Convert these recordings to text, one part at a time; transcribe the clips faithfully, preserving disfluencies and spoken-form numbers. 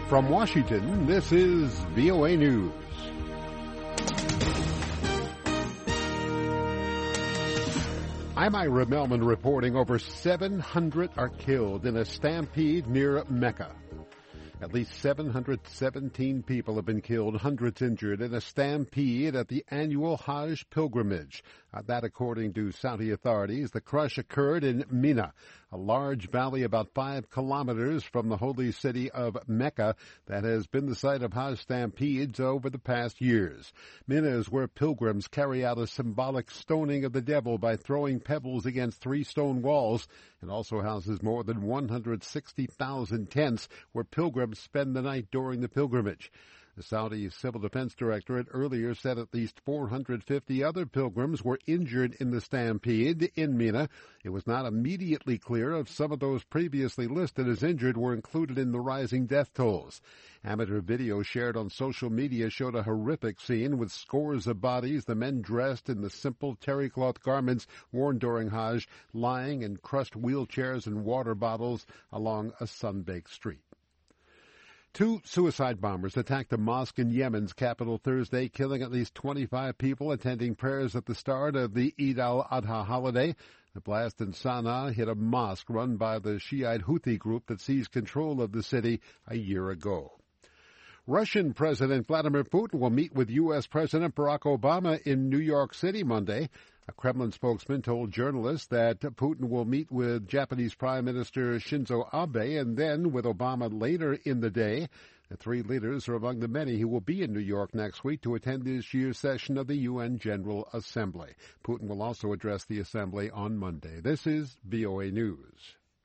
From Washington, this is V O A News. I'm Ira Melman reporting over seven hundred are killed in a stampede near Mecca. At least seven hundred seventeen people have been killed, hundreds injured in a stampede at the annual Hajj pilgrimage. Uh, that, according to Saudi authorities, the crush occurred in Mina, a large valley about five kilometers from the holy city of Mecca that has been the site of Hajj stampedes over the past years. Mina is where pilgrims carry out a symbolic stoning of the devil by throwing pebbles against three stone walls, and also houses more than one hundred sixty thousand tents where pilgrims spend the night during the pilgrimage. The Saudi Civil Defense Directorate earlier said at least four hundred fifty other pilgrims were injured in the stampede in Mina. It was not immediately clear if some of those previously listed as injured were included in the rising death tolls. Amateur video shared on social media showed a horrific scene with scores of bodies, the men dressed in the simple terry cloth garments worn during Hajj, lying in crushed wheelchairs and water bottles along a sun-baked street. Two suicide bombers attacked a mosque in Yemen's capital Thursday, killing at least twenty-five people attending prayers at the start of the Eid al-Adha holiday. The blast in Sana'a hit a mosque run by the Shiite Houthi group that seized control of the city a year ago. Russian President Vladimir Putin will meet with U S. President Barack Obama in New York City Monday. A Kremlin spokesman told journalists that Putin will meet with Japanese Prime Minister Shinzo Abe and then with Obama later in the day. The three leaders are among the many who will be in New York next week to attend this year's session of the U N General Assembly. Putin will also address the Assembly on Monday. This is V O A News.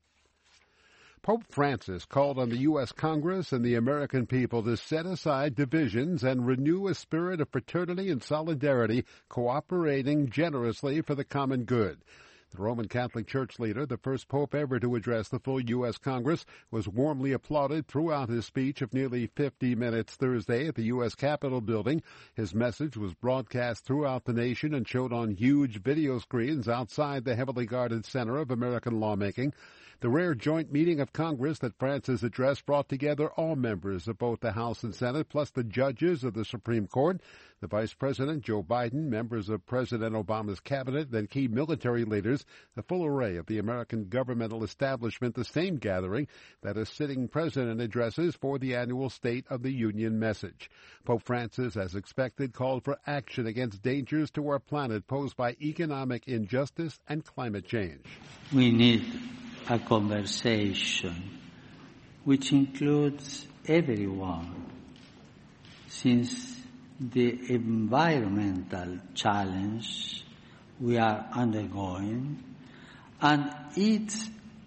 Pope Francis called on the U S. Congress and the American people to set aside divisions and renew a spirit of fraternity and solidarity, cooperating generously for the common good. The Roman Catholic Church leader, the first pope ever to address the full U S. Congress, was warmly applauded throughout his speech of nearly fifty minutes Thursday at the U S. Capitol building. His message was broadcast throughout the nation and showed on huge video screens outside the heavily guarded center of American lawmaking. The rare joint meeting of Congress that Francis addressed brought together all members of both the House and Senate, plus the judges of the Supreme Court, the Vice President, Joe Biden, members of President Obama's cabinet, and key military leaders, the full array of the American governmental establishment, the same gathering that a sitting president addresses for the annual State of the Union message. Pope Francis, as expected, called for action against dangers to our planet posed by economic injustice and climate change. We need a conversation which includes everyone, since the environmental challenge we are undergoing and its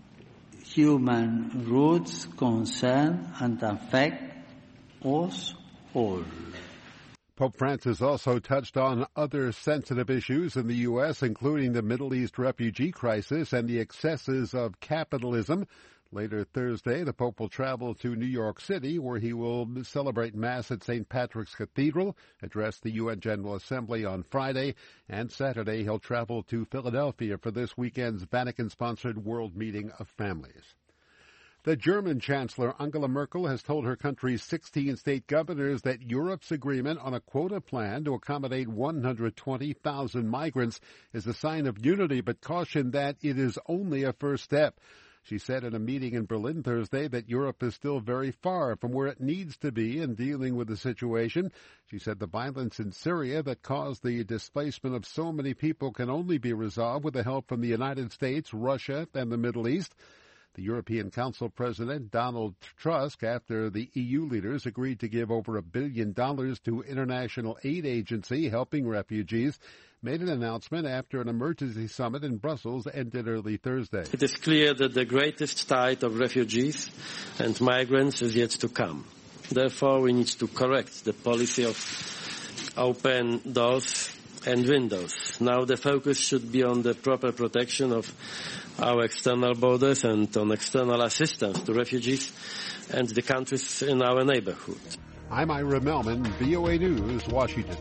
human roots concern and affect us all. Pope Francis also touched on other sensitive issues in the U S, including the Middle East refugee crisis and the excesses of capitalism. Later Thursday, the Pope will travel to New York City, where he will celebrate Mass at Saint Patrick's Cathedral, address the U N General Assembly on Friday, and Saturday he'll travel to Philadelphia for this weekend's Vatican-sponsored World Meeting of Families. The German Chancellor Angela Merkel has told her country's sixteen state governors that Europe's agreement on a quota plan to accommodate one hundred twenty thousand migrants is a sign of unity, but cautioned that it is only a first step. She said in a meeting in Berlin Thursday that Europe is still very far from where it needs to be in dealing with the situation. She said the violence in Syria that caused the displacement of so many people can only be resolved with the help from the United States, Russia, and the Middle East. The European Council President Donald Tusk, after the E U leaders agreed to give over a billion dollars to international aid agency helping refugees, made an announcement after an emergency summit in Brussels ended early Thursday. It is clear that the greatest tide of refugees and migrants is yet to come. Therefore, we need to correct the policy of open doors and windows. Now the focus should be on the proper protection of our external borders and on external assistance to refugees and the countries in our neighborhood. I'm Ira Melman, V O A News, Washington.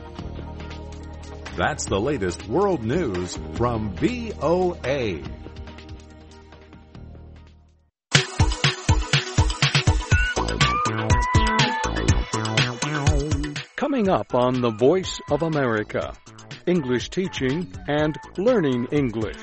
That's the latest world news from V O A. Coming up on The Voice of America, English teaching and learning English.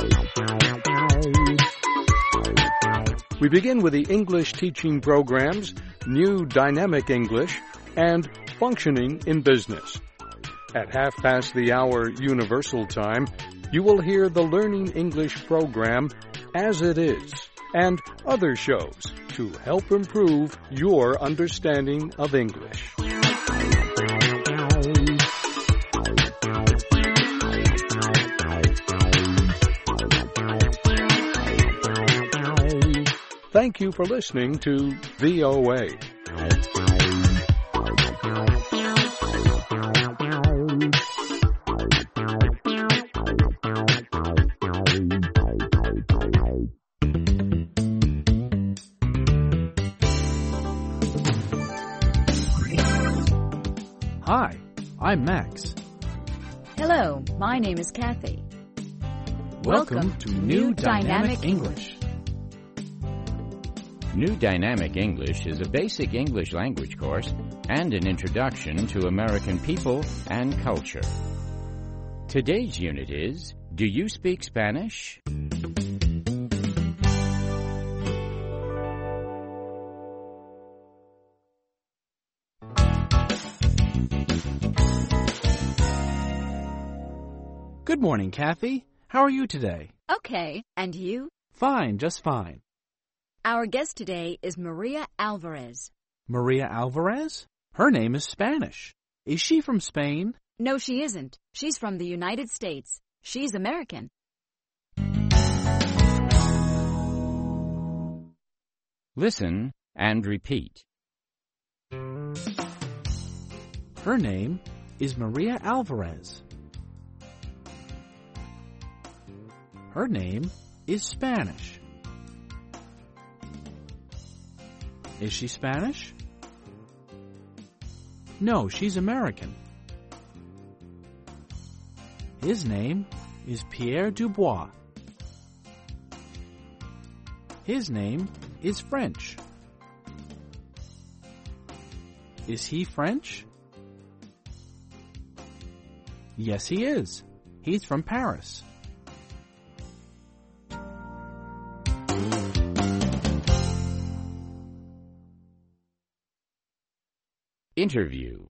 We begin with the English teaching programs, New Dynamic English, and Functioning in Business. At half past the hour Universal Time, you will hear the Learning English program, As It Is, and other shows to help improve your understanding of English. Thank you for listening to V O A. Hi, I'm Max. Hello, my name is Kathy. Welcome, Welcome to New Dynamic, Dynamic English. New Dynamic English is a basic English language course and an introduction to American people and culture. Today's unit is, Do you speak Spanish? Good morning, Kathy. How are you today? Okay, and you? Fine, just fine. Our guest today is Maria Alvarez. Maria Alvarez? Her name is Spanish. Is she from Spain? No, she isn't. She's from the United States. She's American. Listen and repeat. Her name is Maria Alvarez. Her name is Spanish. Is she Spanish? No, she's American. His name is Pierre Dubois. His name is French. Is he French? Yes, he is. He's from Paris. Interview.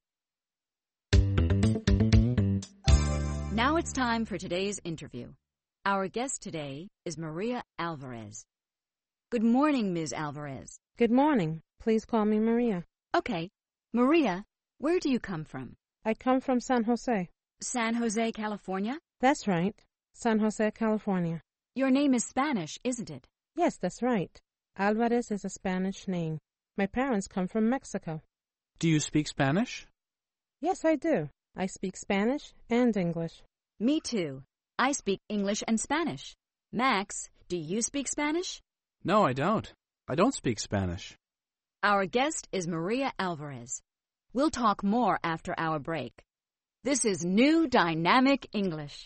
Now it's time for today's interview. Our guest today is Maria Alvarez. Good morning, Miz Alvarez. Good morning. Please call me Maria. Okay. Maria, where do you come from? I come from San Jose. San Jose, California? That's right. San Jose, California. Your name is Spanish, isn't it? Yes, that's right. Alvarez is a Spanish name. My parents come from Mexico. Do you speak Spanish? Yes, I do. I speak Spanish and English. Me too. I speak English and Spanish. Max, do you speak Spanish? No, I don't. I don't speak Spanish. Our guest is Maria Alvarez. We'll talk more after our break. This is New Dynamic English.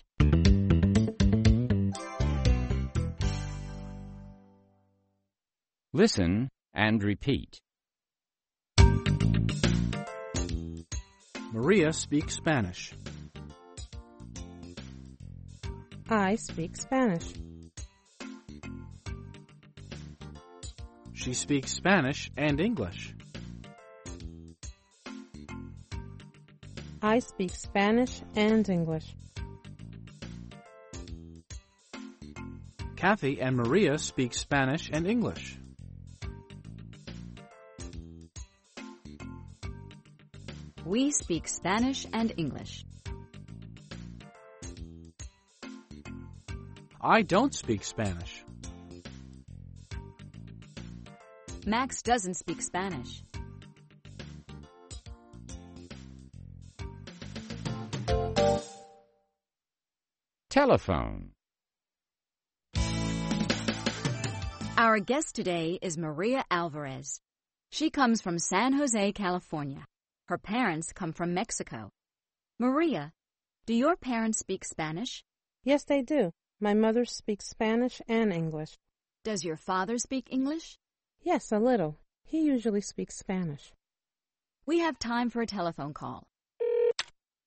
Listen and repeat. Maria speaks Spanish. I speak Spanish. She speaks Spanish and English. I speak Spanish and English. Kathy and Maria speak Spanish and English. We speak Spanish and English. I don't speak Spanish. Max doesn't speak Spanish. Telephone. Our guest today is Maria Alvarez. She comes from San Jose, California. Her parents come from Mexico. Maria, do your parents speak Spanish? Yes, they do. My mother speaks Spanish and English. Does your father speak English? Yes, a little. He usually speaks Spanish. We have time for a telephone call.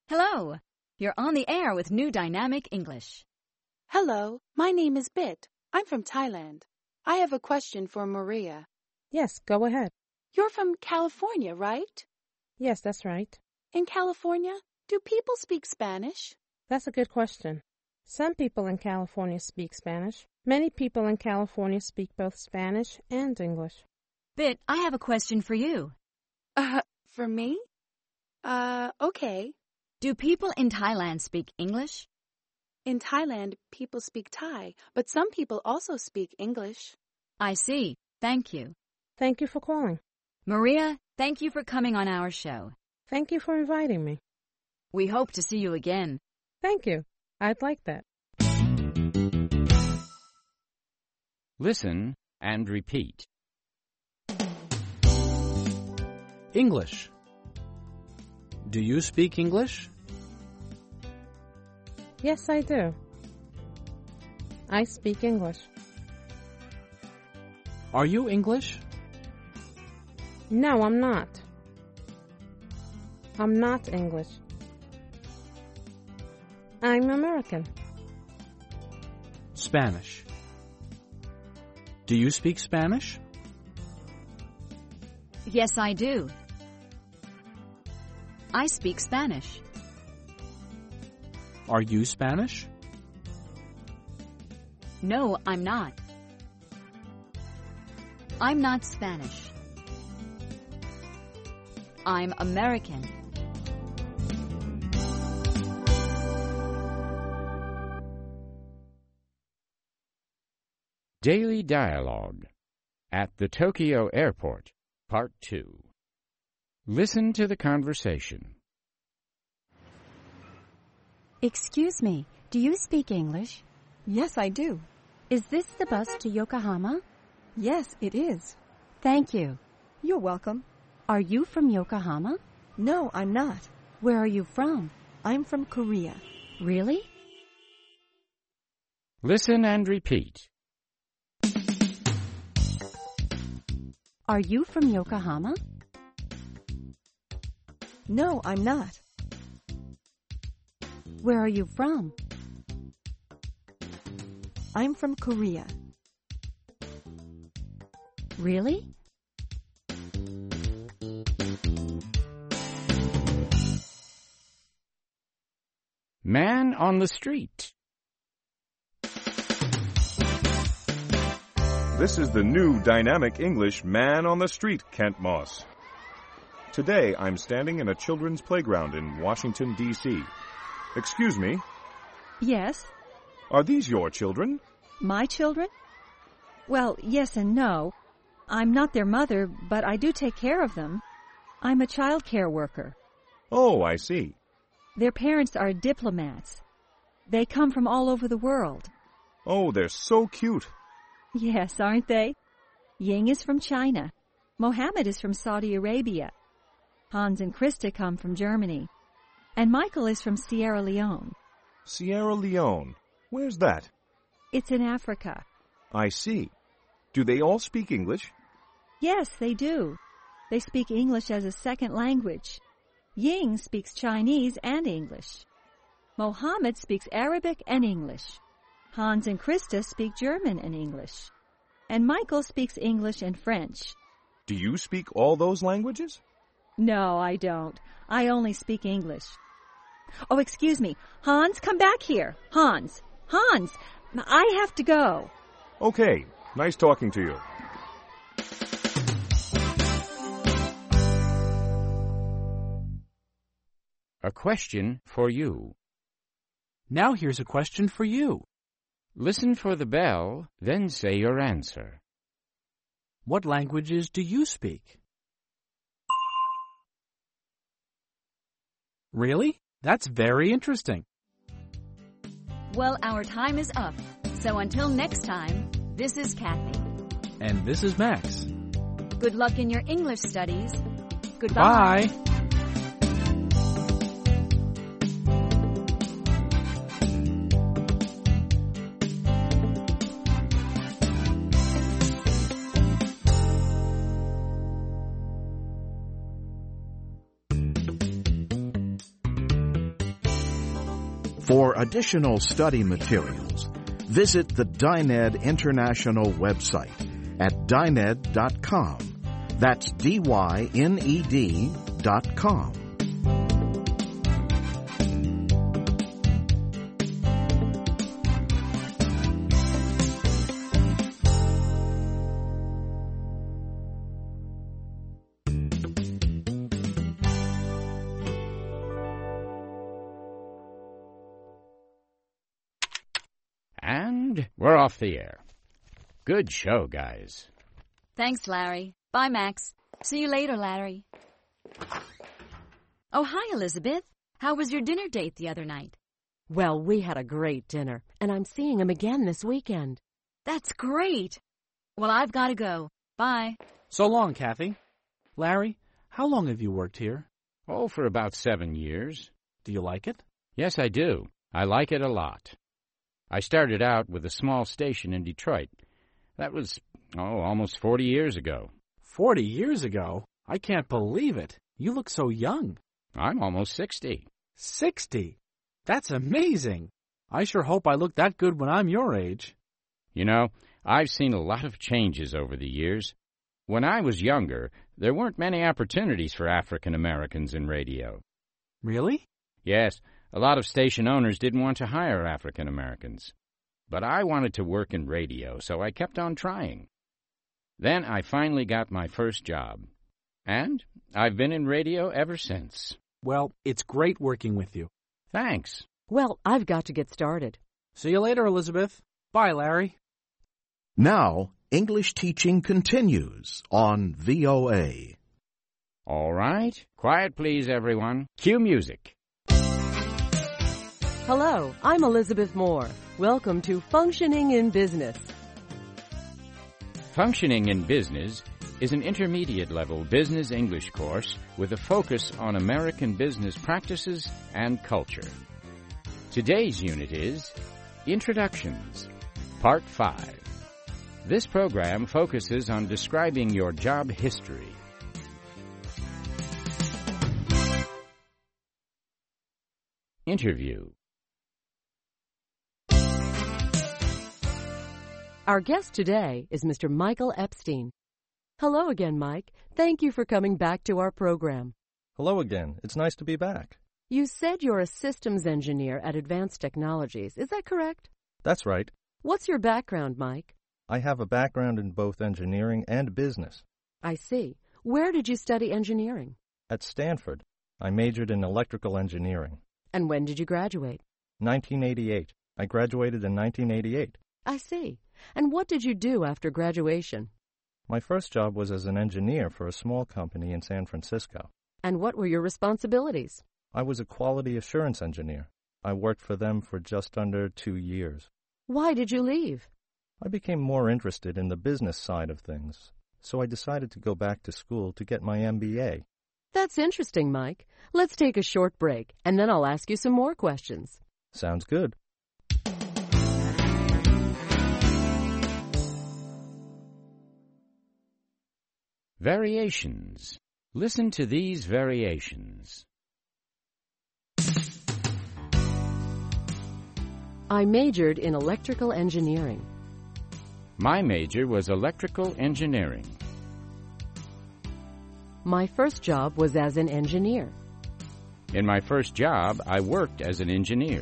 Hello. You're on the air with New Dynamic English. Hello, my name is Bit. I'm from Thailand. I have a question for Maria. Yes, go ahead. You're from California, right? Yes, that's right. In California, do people speak Spanish? That's a good question. Some people in California speak Spanish. Many people in California speak both Spanish and English. Bit, I have a question for you. Uh, for me? Uh, okay. Do people in Thailand speak English? In Thailand, people speak Thai, but some people also speak English. I see. Thank you. Thank you for calling. Maria, thank you for coming on our show. Thank you for inviting me. We hope to see you again. Thank you. I'd like that. Listen and repeat. English. Do you speak English? Yes, I do. I speak English. Are you English? No, I'm not. I'm not English. I'm American. Spanish. Do you speak Spanish? Yes, I do. I speak Spanish. Are you Spanish? No, I'm not. I'm not Spanish. I'm American. Daily Dialogue at the Tokyo Airport, Part two. Listen to the conversation. Excuse me, do you speak English? Yes, I do. Is this the bus to Yokohama? Yes, it is. Thank you. You're welcome. Are you from Yokohama? No, I'm not. Where are you from? I'm from Korea. Really? Listen and repeat. Are you from Yokohama? No, I'm not. Where are you from? I'm from Korea. Really? Man on the street. This is the new Dynamic English Man on the Street, Kent Moss. Today, I'm standing in a children's playground in Washington, D C Excuse me, Yes. are these your children? My children? Well, yes and no. I'm not their mother, but I do take care of them. I'm a child care worker. Oh, I see. Their parents are diplomats. They come from all over the world. Oh, they're so cute. Yes, aren't they? Ying is from China. Mohammed is from Saudi Arabia. Hans and Krista come from Germany. And Michael is from Sierra Leone. Sierra Leone. Where's that? It's in Africa. I see. Do they all speak English? Yes, they do. They speak English as a second language. Ying speaks Chinese and English. Mohammed speaks Arabic and English. Hans and Krista speak German and English. And Michael speaks English and French. Do you speak all those languages? No, I don't. I only speak English. Oh, excuse me. Hans, come back here. Hans. Hans, I have to go. Okay. Nice talking to you. A question for you. Now here's a question for you. Listen for the bell, then say your answer. What languages do you speak? Really? That's very interesting. Well, our time is up. So until next time, this is Kathy. And this is Max. Good luck in your English studies. Goodbye. Bye. For additional study materials, visit the Dyned International website at dyned dot com. That's D Y N E D dot com. And we're off the air. Good show, guys. Thanks, Larry. Bye, Max. See you later, Larry. Oh, hi, Elizabeth. How was your dinner date the other night? Well, we had a great dinner, and I'm seeing him again this weekend. That's great. Well, I've got to go. Bye. So long, Kathy. Larry, how long have you worked here? Oh, for about seven years. Do you like it? Yes, I do. I like it a lot. I started out with a small station in Detroit. That was, oh, almost forty years ago. Forty years ago? I can't believe it. You look so young. I'm almost sixty. Sixty? That's amazing. I sure hope I look that good when I'm your age. You know, I've seen a lot of changes over the years. When I was younger, there weren't many opportunities for African Americans in radio. Really? Yes, a lot of station owners didn't want to hire African Americans. But I wanted to work in radio, so I kept on trying. Then I finally got my first job. And I've been in radio ever since. Well, it's great working with you. Thanks. Well, I've got to get started. See you later, Elizabeth. Bye, Larry. Now, English teaching continues on V O A. All right. Quiet, please, everyone. Cue music. Hello, I'm Elizabeth Moore. Welcome to Functioning in Business. Functioning in Business is an intermediate-level business English course with a focus on American business practices and culture. Today's unit is Introductions, Part five. This program focuses on describing your job history. Interview. Our guest today is Mister Michael Epstein. Hello again, Mike. Thank you for coming back to our program. Hello again. It's nice to be back. You said you're a systems engineer at Advanced Technologies. Is that correct? That's right. What's your background, Mike? I have a background in both engineering and business. I see. Where did you study engineering? At Stanford. I majored in electrical engineering. And when did you graduate? nineteen eighty-eight. I graduated in nineteen eighty-eight. I see. And what did you do after graduation? My first job was as an engineer for a small company in San Francisco. And what were your responsibilities? I was a quality assurance engineer. I worked for them for just under two years. Why did you leave? I became more interested in the business side of things, so I decided to go back to school to get my M B A. That's interesting, Mike. Let's take a short break, and then I'll ask you some more questions. Sounds good. Variations. Listen to these variations. I majored in electrical engineering. My major was electrical engineering. My first job was as an engineer. In my first job, I worked as an engineer.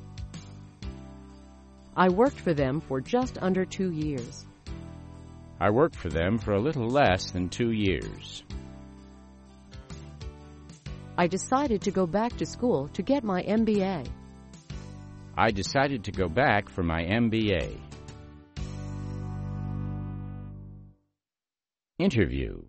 I worked for them for just under two years. I worked for them for a little less than two years. I decided to go back to school to get my M B A. I decided to go back for my M B A. Interview.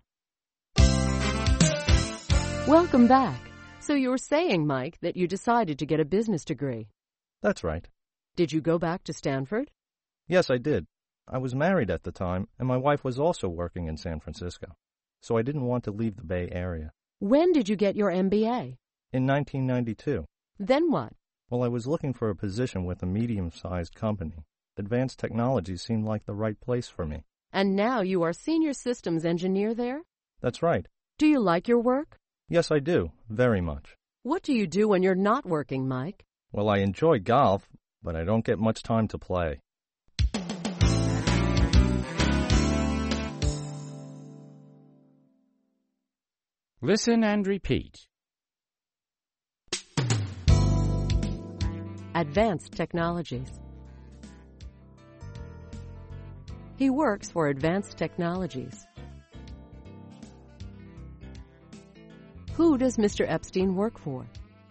Welcome back. So you were saying, Mike, that you decided to get a business degree. That's right. Did you go back to Stanford? Yes, I did. I was married at the time, and my wife was also working in San Francisco, so I didn't want to leave the Bay Area. When did you get your M B A? In nineteen ninety-two. Then what? Well, I was looking for a position with a medium-sized company. Advanced Technology seemed like the right place for me. And now you are senior systems engineer there? That's right. Do you like your work? Yes, I do. Very much. What do you do when you're not working, Mike? Well, I enjoy golf, but I don't get much time to play. Listen and repeat. Advanced Technologies. He works for Advanced Technologies. Who does Mister Epstein work for?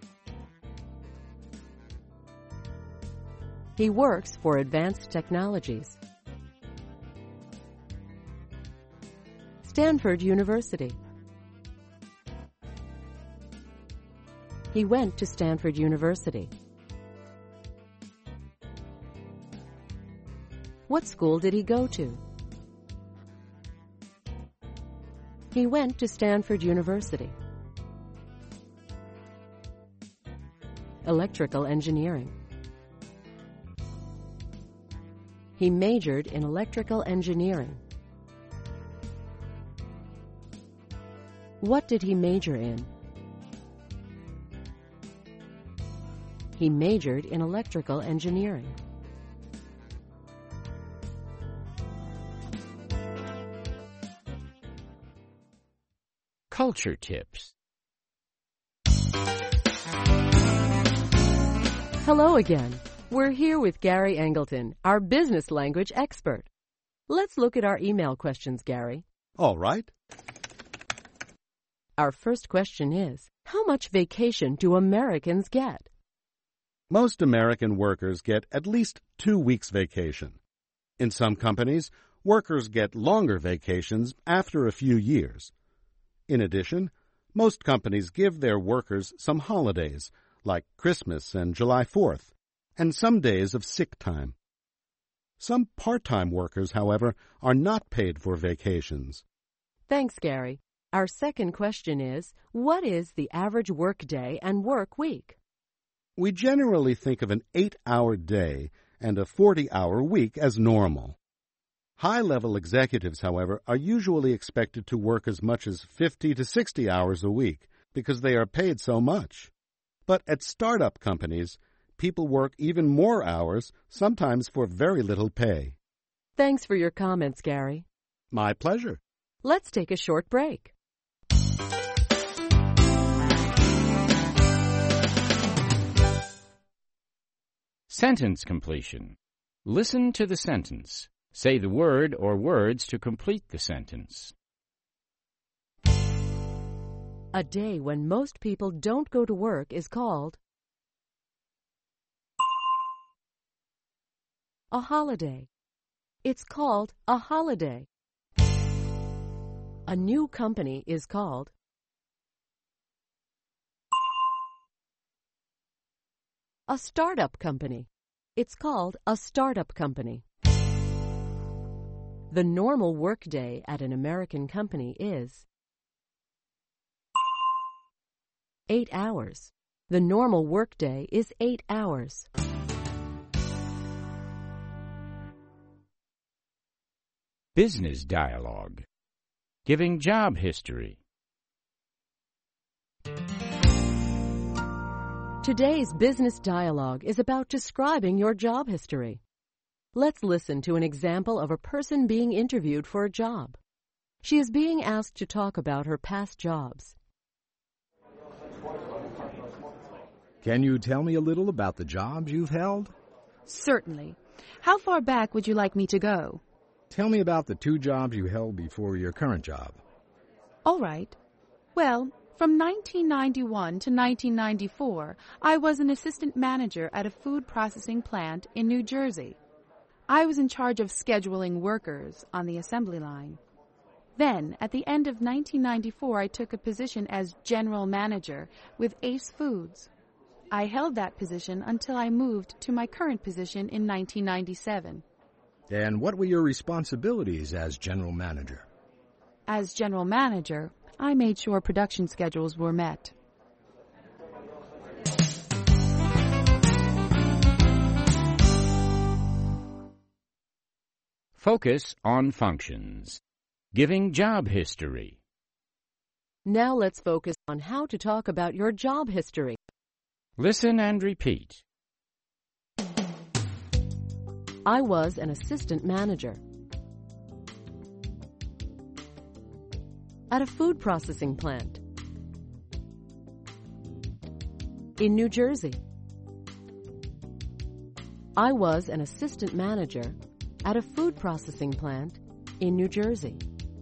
He works for Advanced Technologies. Stanford University. He went to Stanford University. What school did he go to? He went to Stanford University. Electrical engineering. He majored in electrical engineering. What did he major in? He majored in electrical engineering. Culture tips. Hello again. We're here with Gary Angleton, our business language expert. Let's look at our email questions, Gary. All right. Our first question is, how much vacation do Americans get? Most American workers get at least two weeks vacation. In some companies, workers get longer vacations after a few years. In addition, most companies give their workers some holidays, like Christmas and July fourth, and some days of sick time. Some part-time workers, however, are not paid for vacations. Thanks, Gary. Our second question is, what is the average work day and work week? We generally think of an eight-hour day and a forty-hour week as normal. High-level executives, however, are usually expected to work as much as fifty to sixty hours a week because they are paid so much. But at startup companies, people work even more hours, sometimes for very little pay. Thanks for your comments, Gary. My pleasure. Let's take a short break. Sentence completion. Listen to the sentence. Say the word or words to complete the sentence. A day when most people don't go to work is called a holiday. It's called a holiday. A new company is called a startup company. It's called a startup company. The normal workday at an American company is eight hours. The normal workday is eight hours. Business dialogue. Giving job history. Today's business dialogue is about describing your job history. Let's listen to an example of a person being interviewed for a job. She is being asked to talk about her past jobs. Can you tell me a little about the jobs you've held? Certainly. How far back would you like me to go? Tell me about the two jobs you held before your current job. All right. Well, from nineteen ninety-one to nineteen ninety-four, I was an assistant manager at a food processing plant in New Jersey. I was in charge of scheduling workers on the assembly line. Then, at the end of nineteen ninety-four, I took a position as general manager with Ace Foods. I held that position until I moved to my current position in nineteen ninety-seven. And what were your responsibilities as general manager? As general manager, I made sure production schedules were met. Focus on functions. Giving job history. Now let's focus on how to talk about your job history. Listen and repeat. I was an assistant manager. At a food processing plant. In New Jersey. I was an assistant manager at a food processing plant in New Jersey.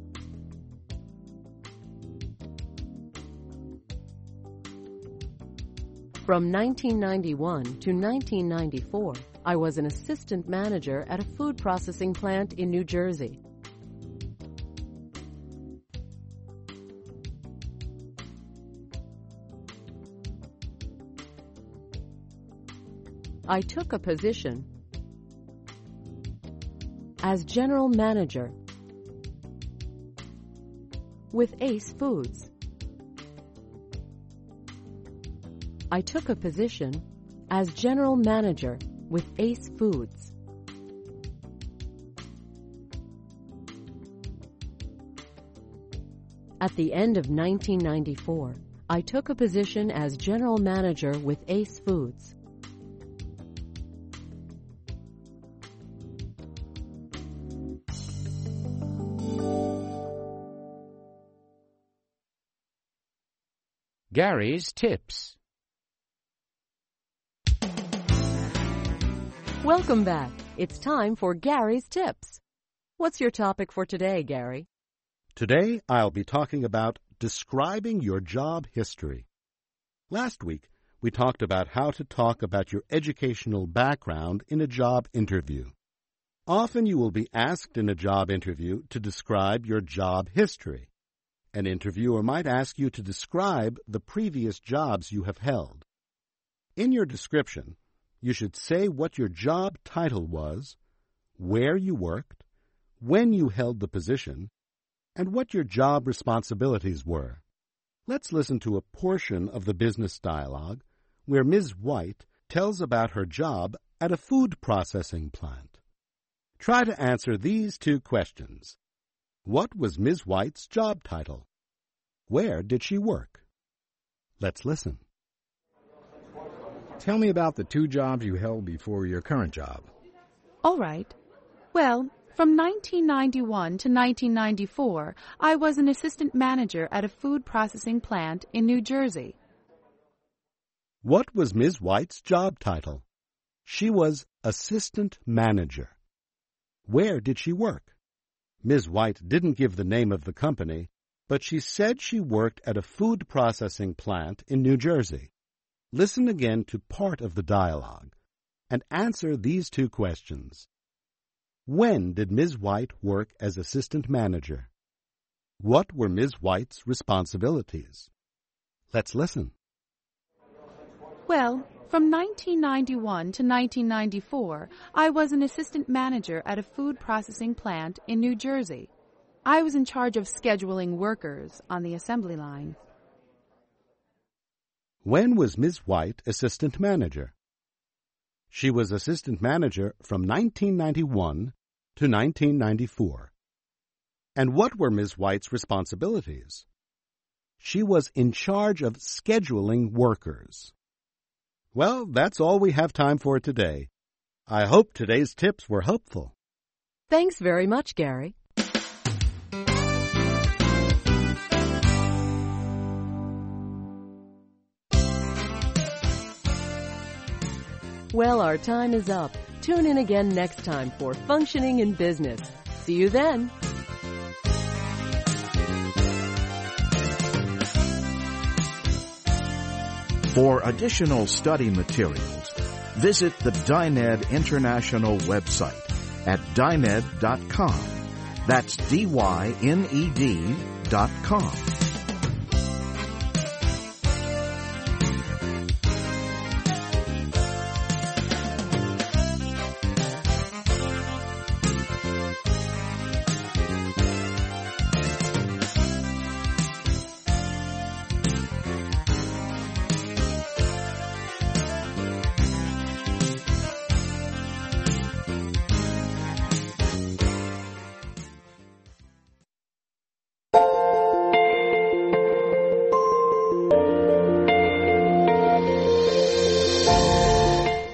From nineteen ninety-one to nineteen ninety-four, I was an assistant manager at a food processing plant in New Jersey. I took a position as general manager with Ace Foods. I took a position as general manager with Ace Foods. At the end of nineteen ninety-four, I took a position as general manager with Ace Foods. Gary's Tips. Welcome back. It's time for Gary's Tips. What's your topic for today, Gary? Today, I'll be talking about describing your job history. Last week, we talked about how to talk about your educational background in a job interview. Often you will be asked in a job interview to describe your job history. An interviewer might ask you to describe the previous jobs you have held. In your description, you should say what your job title was, where you worked, when you held the position, and what your job responsibilities were. Let's listen to a portion of the business dialogue where Miz White tells about her job at a food processing plant. Try to answer these two questions. What was Miz White's job title? Where did she work? Let's listen. Tell me about the two jobs you held before your current job. All right. Well, from nineteen ninety-one to nineteen ninety-four, I was an assistant manager at a food processing plant in New Jersey. What was Miz White's job title? She was assistant manager. Where did she work? Miz White didn't give the name of the company, but she said she worked at a food processing plant in New Jersey. Listen again to part of the dialogue and answer these two questions. When did Miz White work as assistant manager? What were Miz White's responsibilities? Let's listen. Well, from nineteen ninety-one to nineteen ninety-four, I was an assistant manager at a food processing plant in New Jersey. I was in charge of scheduling workers on the assembly line. When was Miz White assistant manager? She was assistant manager from nineteen ninety-one to nineteen ninety-four. And what were Miz White's responsibilities? She was in charge of scheduling workers. Well, that's all we have time for today. I hope today's tips were helpful. Thanks very much, Gary. Well, our time is up. Tune in again next time for Functioning in Business. See you then. For additional study materials, visit the Dyned International website at dyned dot com. That's D Y N E D dot com.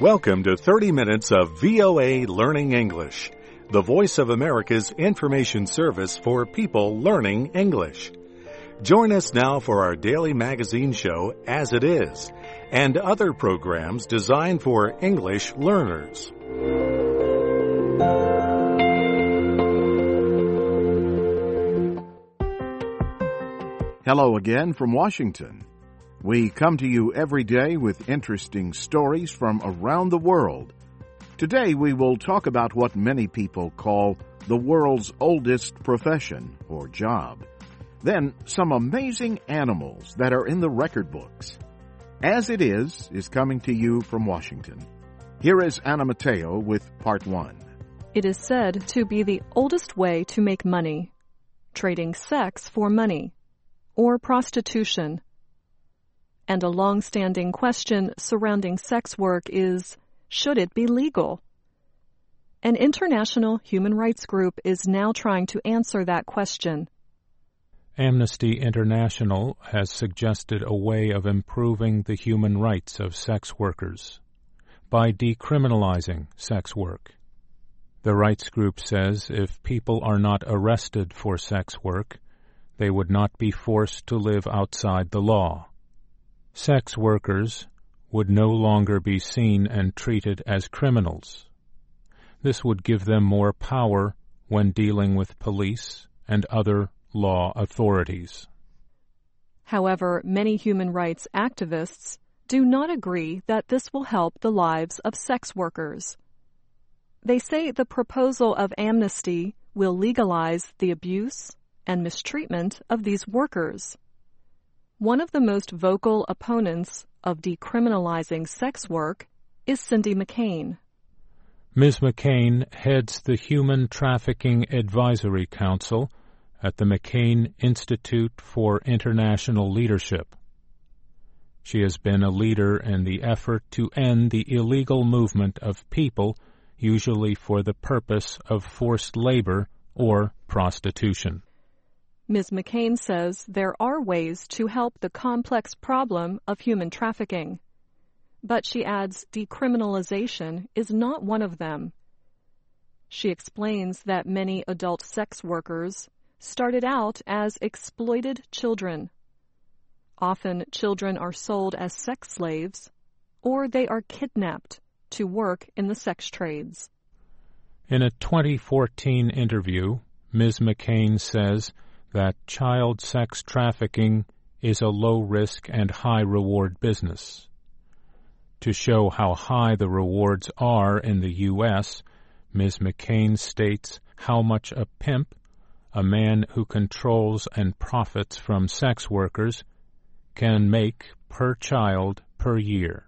Welcome to thirty minutes of V O A Learning English, the Voice of America's information service for people learning English. Join us now for our daily magazine show, As It Is, and other programs designed for English learners. Hello again from Washington. We come to you every day with interesting stories from around the world. Today we will talk about what many people call the world's oldest profession or job. Then some amazing animals that are in the record books. As It Is is coming to you from Washington. Here is Anna Mateo with part one. It is said to be the oldest way to make money, trading sex for money, or prostitution. And a long-standing question surrounding sex work is, should it be legal? An international human rights group is now trying to answer that question. Amnesty International has suggested a way of improving the human rights of sex workers by decriminalizing sex work. The rights group says if people are not arrested for sex work, they would not be forced to live outside the law. Sex workers would no longer be seen and treated as criminals. This would give them more power when dealing with police and other law authorities. However, many human rights activists do not agree that this will help the lives of sex workers. They say the proposal of amnesty will legalize the abuse and mistreatment of these workers. One of the most vocal opponents of decriminalizing sex work is Cindy McCain. Miz McCain heads the Human Trafficking Advisory Council at the McCain Institute for International Leadership. She has been a leader in the effort to end the illegal movement of people, usually for the purpose of forced labor or prostitution. Miz McCain says there are ways to help the complex problem of human trafficking, but she adds decriminalization is not one of them. She explains that many adult sex workers started out as exploited children. Often children are sold as sex slaves, or they are kidnapped to work in the sex trades. In a twenty fourteen interview, Miz McCain says that child sex trafficking is a low-risk and high-reward business. To show how high the rewards are in the U S, Miz McCain states how much a pimp, a man who controls and profits from sex workers, can make per child per year.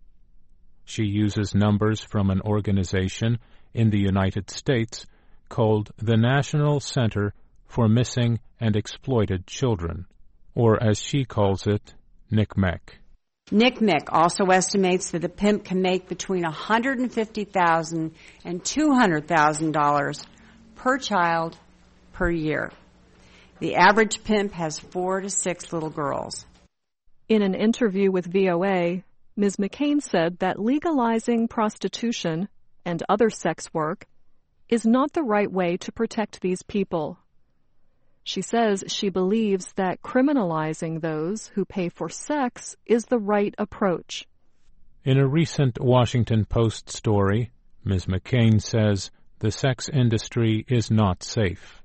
She uses numbers from an organization in the United States called the National Center for Missing and Exploited Children, or as she calls it, N C M E C. N C M E C also estimates that a pimp can make between one hundred fifty thousand dollars and two hundred thousand dollars per child per year. The average pimp has four to six little girls. In an interview with V O A, Miz McCain said that legalizing prostitution and other sex work is not the right way to protect these people. She says she believes that criminalizing those who pay for sex is the right approach. In a recent Washington Post story, Miz McCain says the sex industry is not safe.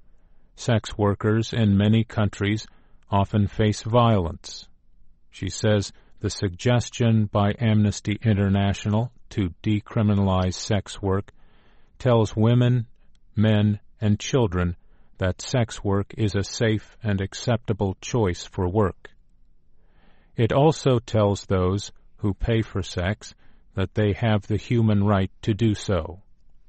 Sex workers in many countries often face violence. She says the suggestion by Amnesty International to decriminalize sex work tells women, men, and children that sex work is a safe and acceptable choice for work. It also tells those who pay for sex that they have the human right to do so.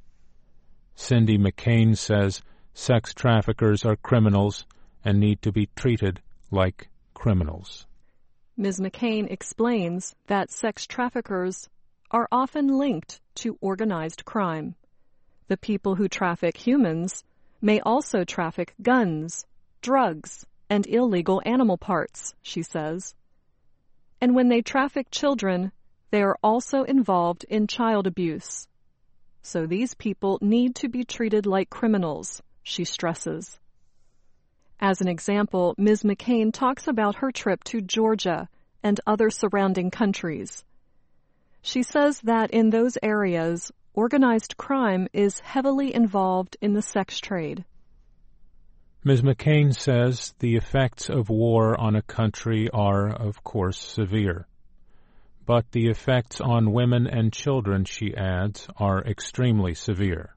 Cindy McCain says sex traffickers are criminals and need to be treated like criminals. Miz McCain explains that sex traffickers are often linked to organized crime. The people who traffic humans may also traffic guns, drugs, and illegal animal parts, she says. And when they traffic children, they are also involved in child abuse. So these people need to be treated like criminals, she stresses. As an example, Miz McCain talks about her trip to Georgia and other surrounding countries. She says that in those areas, organized crime is heavily involved in the sex trade. Miz McCain says the effects of war on a country are, of course, severe. But the effects on women and children, she adds, are extremely severe.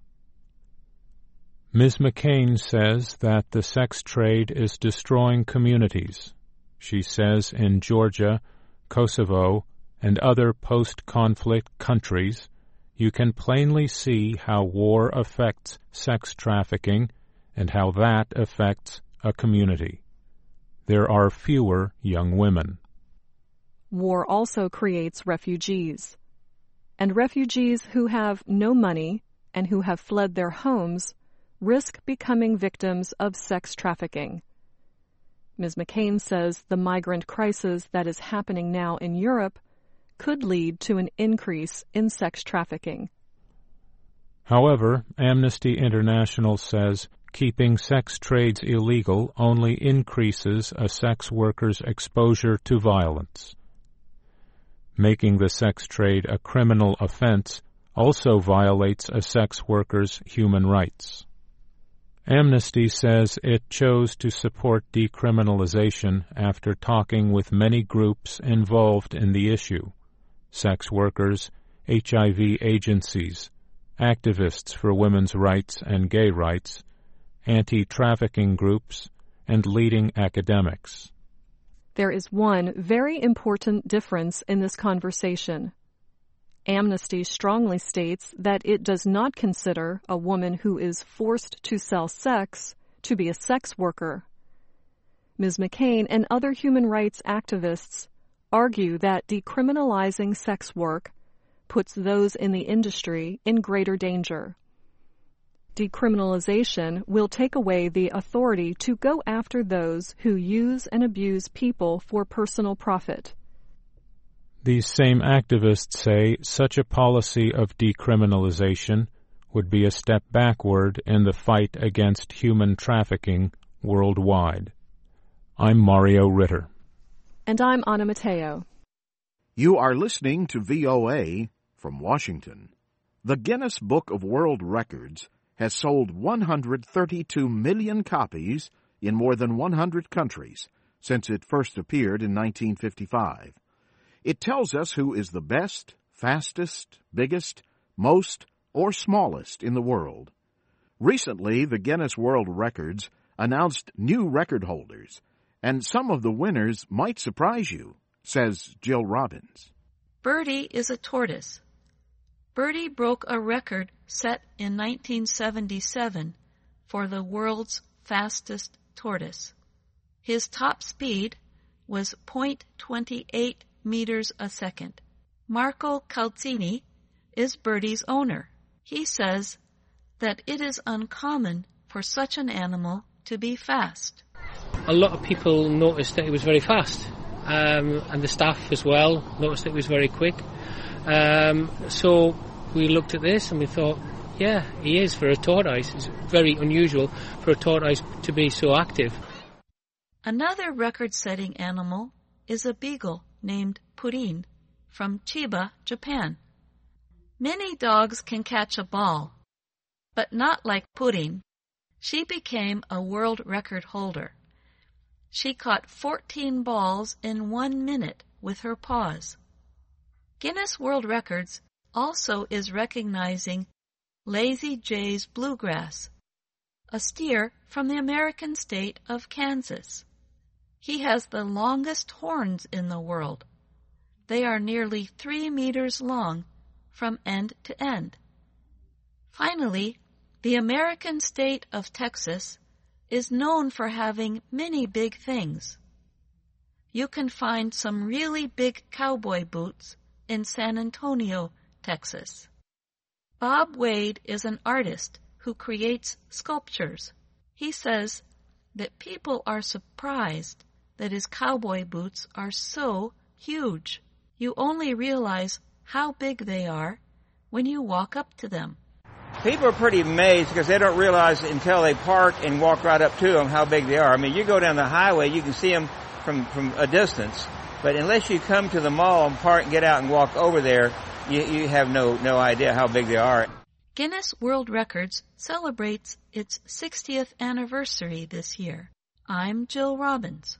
Miz McCain says that the sex trade is destroying communities. She says in Georgia, Kosovo, and other post-conflict countries, you can plainly see how war affects sex trafficking and how that affects a community. There are fewer young women. War also creates refugees. And refugees who have no money and who have fled their homes risk becoming victims of sex trafficking. Miz McCain says the migrant crisis that is happening now in Europe could lead to an increase in sex trafficking. However, Amnesty International says keeping sex trades illegal only increases a sex worker's exposure to violence. Making the sex trade a criminal offense also violates a sex worker's human rights. Amnesty says it chose to support decriminalization after talking with many groups involved in the issue: sex workers, H I V agencies, activists for women's rights and gay rights, anti-trafficking groups, and leading academics. There is one very important difference in this conversation. Amnesty strongly states that it does not consider a woman who is forced to sell sex to be a sex worker. Miz McCain and other human rights activists argue that decriminalizing sex work puts those in the industry in greater danger. Decriminalization will take away the authority to go after those who use and abuse people for personal profit. These same activists say such a policy of decriminalization would be a step backward in the fight against human trafficking worldwide. I'm Mario Ritter. And I'm Anna Mateo. You are listening to V O A from Washington. The Guinness Book of World Records has sold one hundred thirty-two million copies in more than one hundred countries since it first appeared in nineteen fifty-five. It tells us who is the best, fastest, biggest, most, or smallest in the world. Recently, the Guinness World Records announced new record holders, and some of the winners might surprise you, says Jill Robbins. Birdie is a tortoise. Birdie broke a record set in nineteen seventy-seven for the world's fastest tortoise. His top speed was zero point two eight meters a second. Marco Calzini is Birdie's owner. He says that it is uncommon for such an animal to be fast. A lot of people noticed that he was very fast, um, and the staff as well noticed that he was very quick. Um, so we looked at this and we thought, yeah, he is for a tortoise. It's very unusual for a tortoise to be so active. Another record-setting animal is a beagle named Purin from Chiba, Japan. Many dogs can catch a ball, but not like Purin. She became a world record holder. She caught fourteen balls in one minute with her paws. Guinness World Records also is recognizing Lazy J's Bluegrass, a steer from the American state of Kansas. He has the longest horns in the world. They are nearly three meters long from end to end. Finally, the American state of Texas is known for having many big things. You can find some really big cowboy boots in San Antonio, Texas. Bob Wade is an artist who creates sculptures. He says that people are surprised that his cowboy boots are so huge. You only realize how big they are when you walk up to them. People are pretty amazed because they don't realize until they park and walk right up to them how big they are. I mean, you go down the highway, you can see them from, from a distance, but unless you come to the mall and park and get out and walk over there, you, you have no, no idea how big they are. Guinness World Records celebrates its sixtieth anniversary this year. I'm Jill Robbins.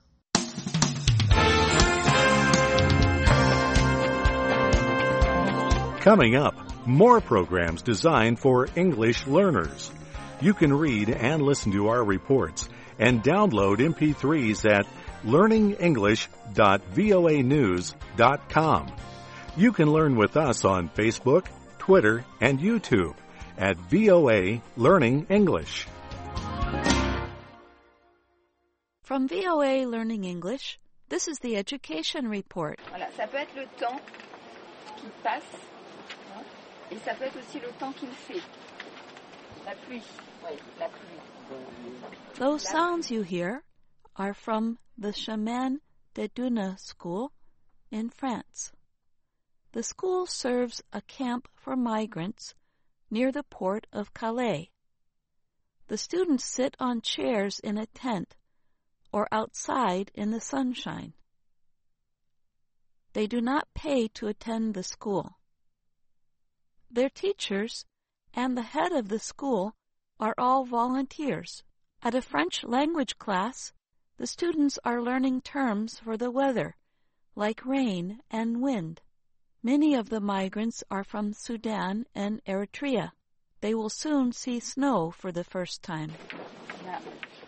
Coming up, more programs designed for English learners. You can read and listen to our reports and download M P threes at learning english dot voa news dot com. You can learn with us on Facebook, Twitter, and YouTube at V O A Learning English. From V O A Learning English, this is the Education Report. Voilà, ça peut être le temps qui passe. Et ça peut être aussi le temps qu'il fait. La pluie. Oui, la pluie. Those sounds you hear are from the Chemin de Duna School in France. The school serves a camp for migrants near the port of Calais. The students sit on chairs in a tent or outside in the sunshine. They do not pay to attend the school. Their teachers and the head of the school are all volunteers. At a French language class, the students are learning terms for the weather, like rain and wind. Many of the migrants are from Sudan and Eritrea. They will soon see snow for the first time. Yeah.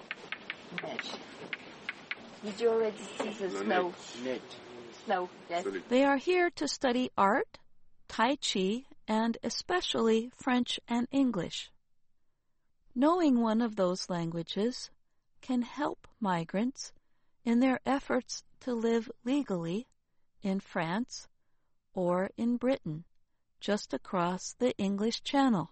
Did you already see the snow? Snow, yes. They are here to study art, Tai Chi, and especially French and English. Knowing one of those languages can help migrants in their efforts to live legally in France or in Britain, just across the English Channel.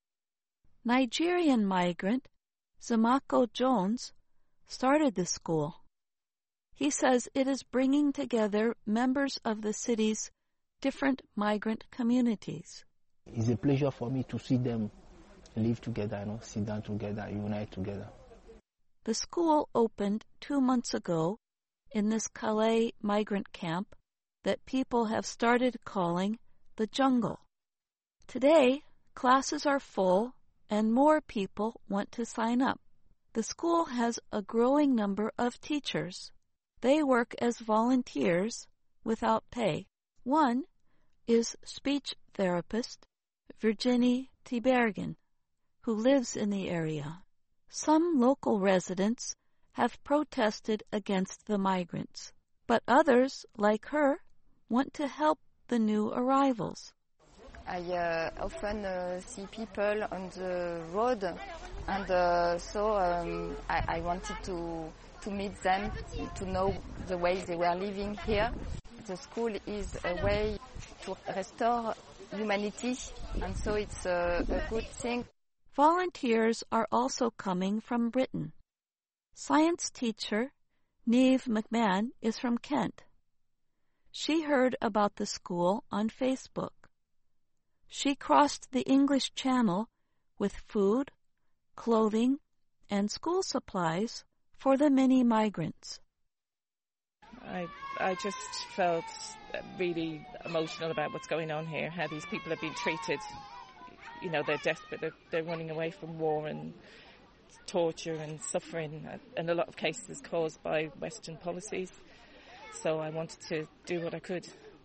Nigerian migrant Zamako Jones started the school. He says it is bringing together members of the city's different migrant communities. It's a pleasure for me to see them live together, you know, sit down together, unite together. The school opened two months ago in this Calais migrant camp that people have started calling the jungle. Today, classes are full and more people want to sign up. The school has a growing number of teachers. They work as volunteers without pay. One is speech therapist Virginie Tibergen, who lives in the area. Some local residents have protested against the migrants, but others, like her, want to help the new arrivals. I uh, often uh, see people on the road, and uh, so um, I, I wanted to, to meet them, to know the way they were living here. The school is a way to restore humanity, and so it's a, a good thing. Volunteers are also coming from Britain. Science teacher Niamh McMahon is from Kent. She heard about the school on Facebook. She crossed the English Channel with food, clothing, and school supplies for the many migrants. I I just felt really emotional about what's going on here, how these people have been treated. You know, they're desperate, they're, they're running away from war and torture and suffering, and a lot of cases caused by Western policies. So I wanted to do what I could.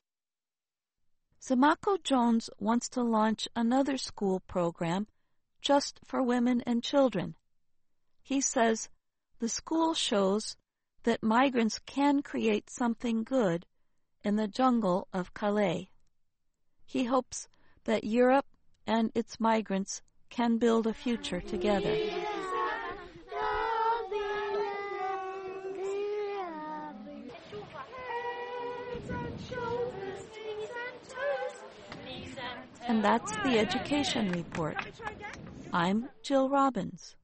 Zamako Jones wants to launch another school program just for women and children. He says the school shows that migrants can create something good in the jungle of Calais. He hopes that Europe and its migrants can build a future together. And that's the Education Report. I'm Jill Robbins.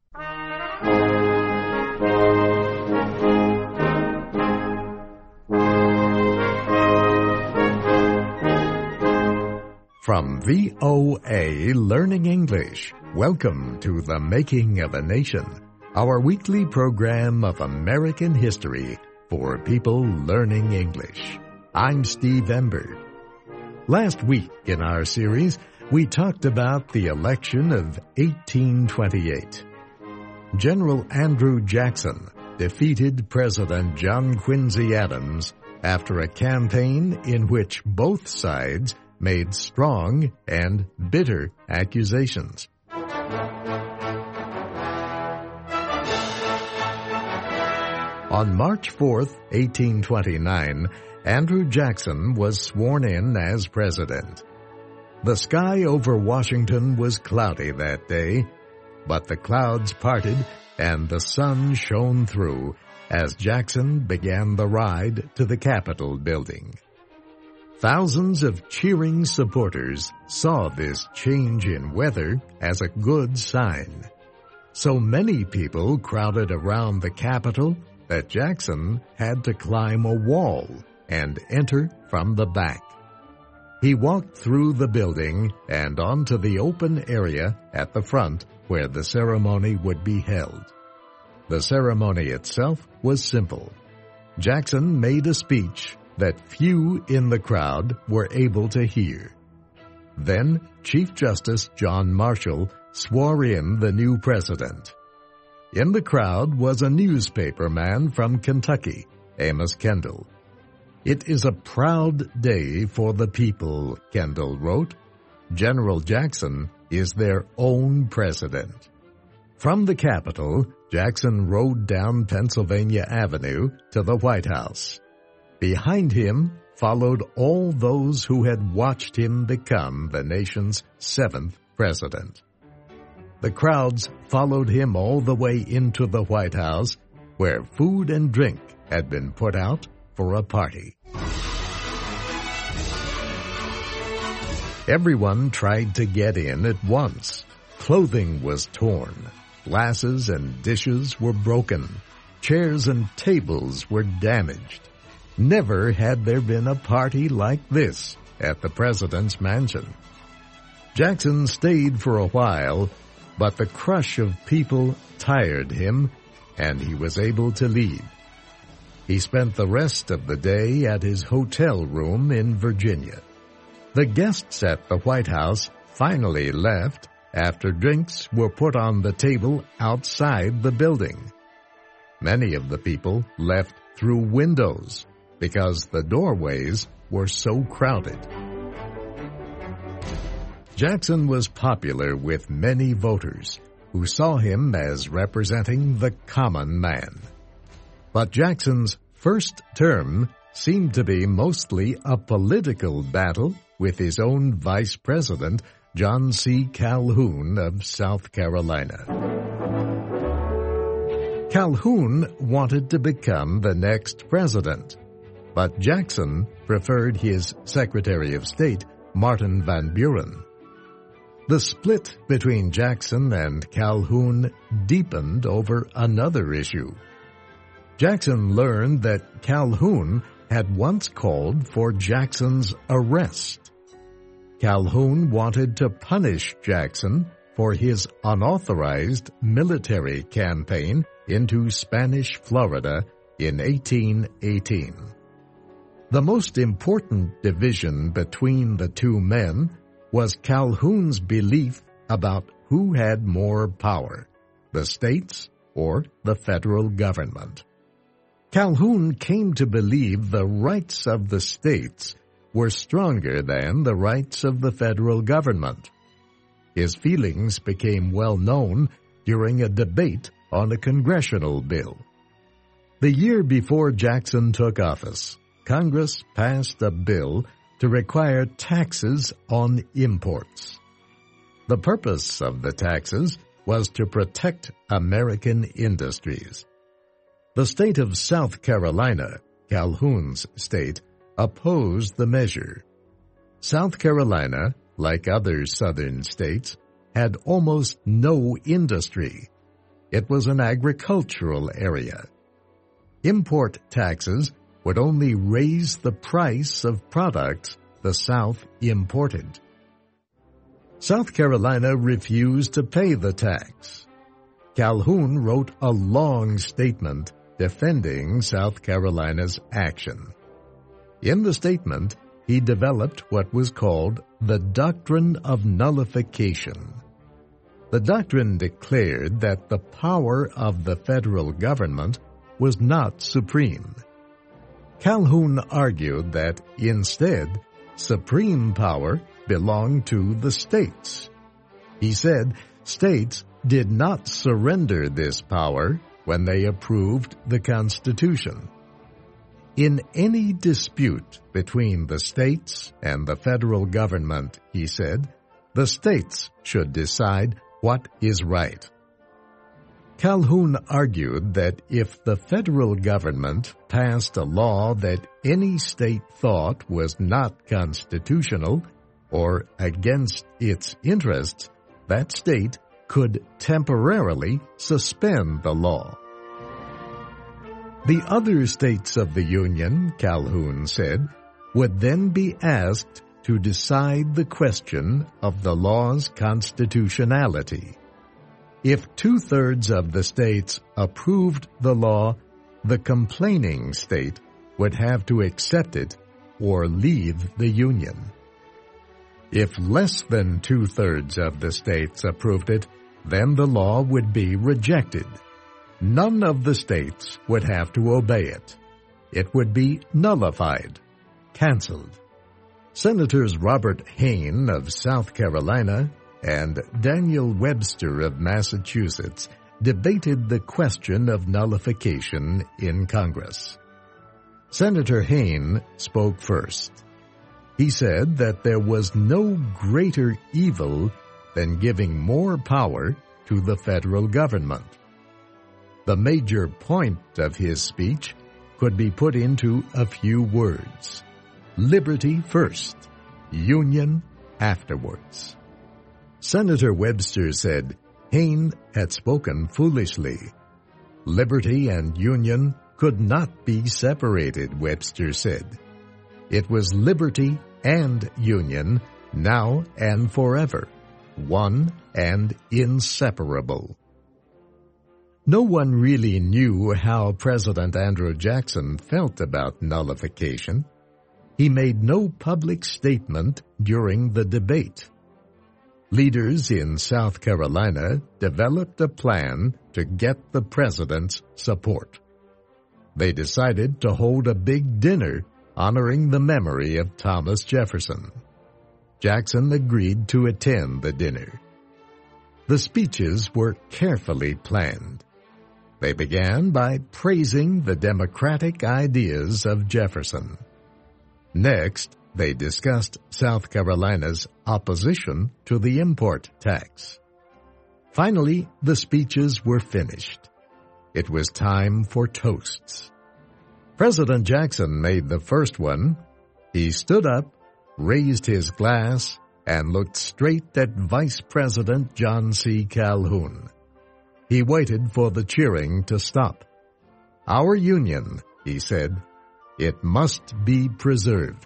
From V O A Learning English, welcome to The Making of a Nation, our weekly program of American history for people learning English. I'm Steve Ember. Last week in our series, we talked about the election of eighteen twenty-eight. General Andrew Jackson defeated President John Quincy Adams after a campaign in which both sides made strong and bitter accusations. On March fourth, eighteen twenty-nine, Andrew Jackson was sworn in as president. The sky over Washington was cloudy that day, but the clouds parted and the sun shone through as Jackson began the ride to the Capitol building. Thousands of cheering supporters saw this change in weather as a good sign. So many people crowded around the Capitol that Jackson had to climb a wall and enter from the back. He walked through the building and onto the open area at the front where the ceremony would be held. The ceremony itself was simple. Jackson made a speech that few in the crowd were able to hear. Then Chief Justice John Marshall swore in the new president. In the crowd was a newspaper man from Kentucky, Amos Kendall. "It is a proud day for the people," Kendall wrote. "General Jackson is their own president." From the Capitol, Jackson rode down Pennsylvania Avenue to the White House. Behind him followed all those who had watched him become the nation's seventh president. The crowds followed him all the way into the White House, where food and drink had been put out for a party. Everyone tried to get in at once. Clothing was torn. Glasses and dishes were broken. Chairs and tables were damaged. Never had there been a party like this at the president's mansion. Jackson stayed for a while, but the crush of people tired him, and he was able to leave. He spent the rest of the day at his hotel room in Virginia. The guests at the White House finally left after drinks were put on the table outside the building. Many of the people left through windows because the doorways were so crowded. Jackson was popular with many voters who saw him as representing the common man. But Jackson's first term seemed to be mostly a political battle with his own vice president, John C. Calhoun of South Carolina. Calhoun wanted to become the next president, but Jackson preferred his Secretary of State, Martin Van Buren. The split between Jackson and Calhoun deepened over another issue. Jackson learned that Calhoun had once called for Jackson's arrest. Calhoun wanted to punish Jackson for his unauthorized military campaign into Spanish Florida in eighteen eighteen. The most important division between the two men was Calhoun's belief about who had more power, the states or the federal government. Calhoun came to believe the rights of the states were stronger than the rights of the federal government. His feelings became well known during a debate on a congressional bill. The year before Jackson took office, Congress passed a bill to require taxes on imports. The purpose of the taxes was to protect American industries. The state of South Carolina, Calhoun's state, opposed the measure. South Carolina, like other southern states, had almost no industry. It was an agricultural area. Import taxes would only raise the price of products the South imported. South Carolina refused to pay the tax. Calhoun wrote a long statement defending South Carolina's action. In the statement, he developed what was called the Doctrine of Nullification. The doctrine declared that the power of the federal government was not supreme. Calhoun argued that, instead, supreme power belonged to the states. He said states did not surrender this power when they approved the Constitution. In any dispute between the states and the federal government, he said, the states should decide what is right. Calhoun argued that if the federal government passed a law that any state thought was not constitutional or against its interests, that state could temporarily suspend the law. The other states of the Union, Calhoun said, would then be asked to decide the question of the law's constitutionality. If two-thirds of the states approved the law, the complaining state would have to accept it or leave the Union. If less than two-thirds of the states approved it, then the law would be rejected. None of the states would have to obey it. It would be nullified, canceled. Senators Robert Hayne of South Carolina and Daniel Webster of Massachusetts debated the question of nullification in Congress. Senator Hayne spoke first. He said that there was no greater evil than giving more power to the federal government. The major point of his speech could be put into a few words. Liberty first, union afterwards. Senator Webster said Hayne had spoken foolishly. Liberty and union could not be separated, Webster said. It was liberty and union, now and forever, one and inseparable. No one really knew how President Andrew Jackson felt about nullification. He made no public statement during the debate. Leaders in South Carolina developed a plan to get the president's support. They decided to hold a big dinner honoring the memory of Thomas Jefferson. Jackson agreed to attend the dinner. The speeches were carefully planned. They began by praising the democratic ideas of Jefferson. Next, they discussed South Carolina's opposition to the import tax. Finally, the speeches were finished. It was time for toasts. President Jackson made the first one. He stood up, raised his glass, and looked straight at Vice President John C. Calhoun. He waited for the cheering to stop. Our Union, he said, it must be preserved.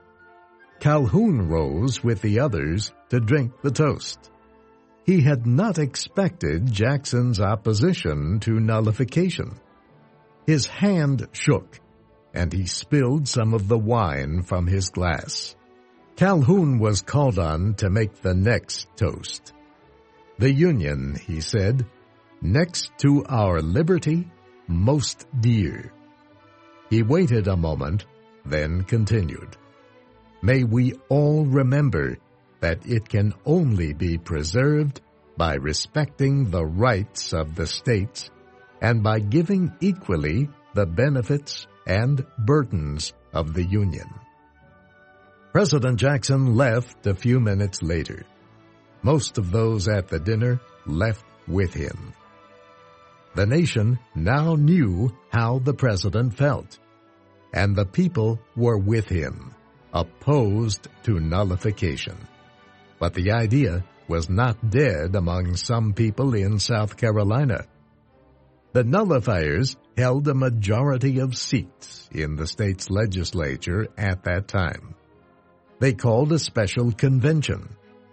Calhoun rose with the others to drink the toast. He had not expected Jackson's opposition to nullification. His hand shook, and he spilled some of the wine from his glass. Calhoun was called on to make the next toast. The Union, he said, next to our liberty, most dear. He waited a moment, then continued. May we all remember that it can only be preserved by respecting the rights of the states and by giving equally the benefits and burdens of the Union. President Jackson left a few minutes later. Most of those at the dinner left with him. The nation now knew how the president felt, and the people were with him, opposed to nullification. But the idea was not dead among some people in South Carolina. The nullifiers held a majority of seats in the state's legislature at that time. They called a special convention.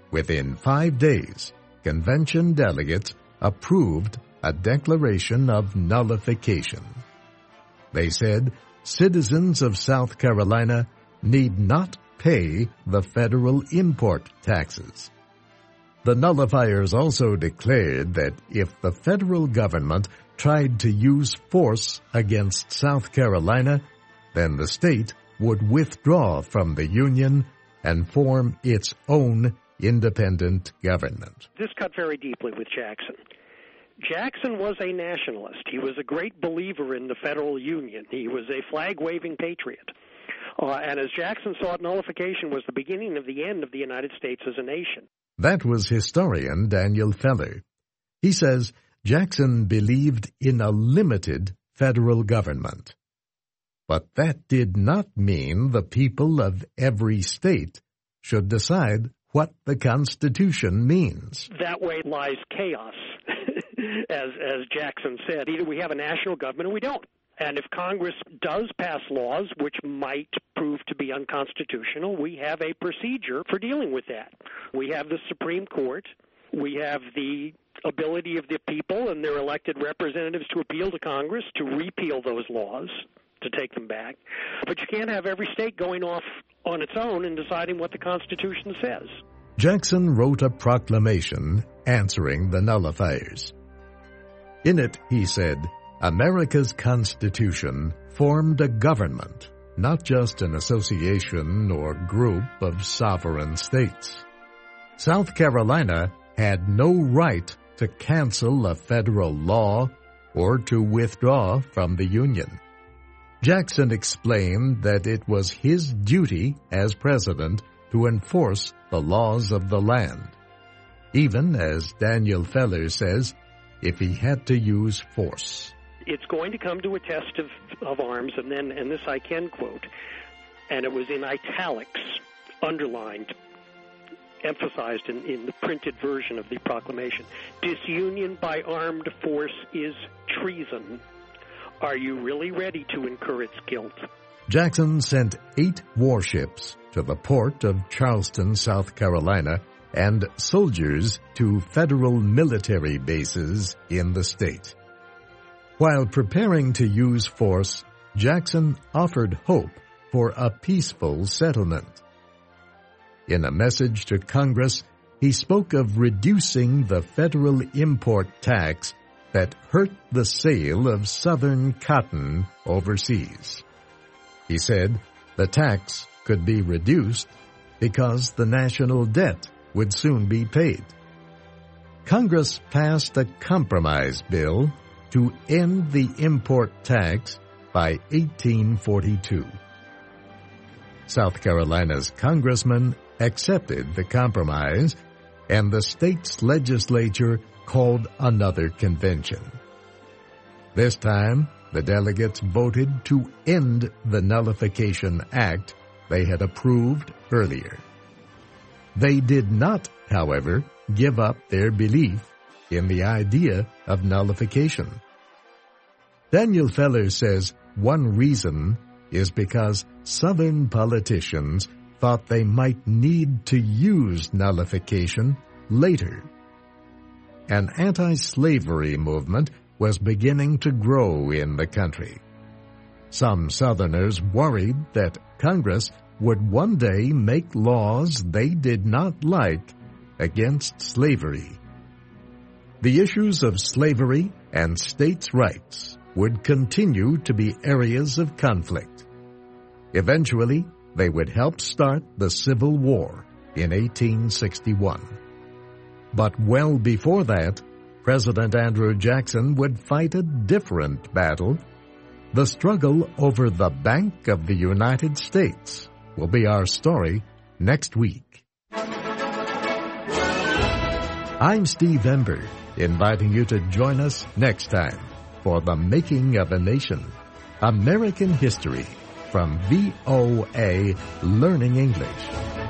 Within five days, convention delegates approved a declaration of nullification. They said citizens of South Carolina need not pay the federal import taxes. The nullifiers also declared that if the federal government tried to use force against South Carolina, then the state would withdraw from the Union and form its own independent government. This cut very deeply with Jackson. Jackson was a nationalist. He was a great believer in the federal union. He was a flag-waving patriot. Uh, and as Jackson saw it, nullification was the beginning of the end of the United States as a nation. That was historian Daniel Feller. He says Jackson believed in a limited federal government. But that did not mean the people of every state should decide what the Constitution means. That way lies chaos, as as Jackson said. Either we have a national government or we don't. And if Congress does pass laws which might prove to be unconstitutional, we have a procedure for dealing with that. We have the Supreme Court. We have the ability of the people and their elected representatives to appeal to Congress to repeal those laws, to take them back. But you can't have every state going off on its own and deciding what the Constitution says. Jackson wrote a proclamation answering the nullifiers. In it, he said, America's Constitution formed a government, not just an association or group of sovereign states. South Carolina had no right to cancel a federal law or to withdraw from the Union. Jackson explained that it was his duty as president to enforce the laws of the land, even, as Daniel Feller says, if he had to use force. It's going to come to a test of, of arms, and then, and this I can quote, and it was in italics, underlined, emphasized in, in the printed version of the proclamation. Disunion by armed force is treason. Are you really ready to incur its guilt? Jackson sent eight warships to the port of Charleston, South Carolina, and soldiers to federal military bases in the state. While preparing to use force, Jackson offered hope for a peaceful settlement. In a message to Congress, he spoke of reducing the federal import tax that hurt the sale of Southern cotton overseas. He said the tax could be reduced because the national debt would soon be paid. Congress passed a compromise bill to end the import tax by eighteen forty-two. South Carolina's congressmen accepted the compromise, and the state's legislature called another convention. This time, the delegates voted to end the Nullification Act they had approved earlier. They did not, however, give up their belief in the idea of nullification. Daniel Feller says one reason is because Southern politicians thought they might need to use nullification later. An anti-slavery movement was beginning to grow in the country. Some Southerners worried that Congress would one day make laws they did not like against slavery. The issues of slavery and states' rights would continue to be areas of conflict. Eventually, they would help start the Civil War in eighteen sixty-one. But well before that, President Andrew Jackson would fight a different battle. The struggle over the Bank of the United States will be our story next week. I'm Steve Ember, inviting you to join us next time for The Making of a Nation, American History from V O A Learning English.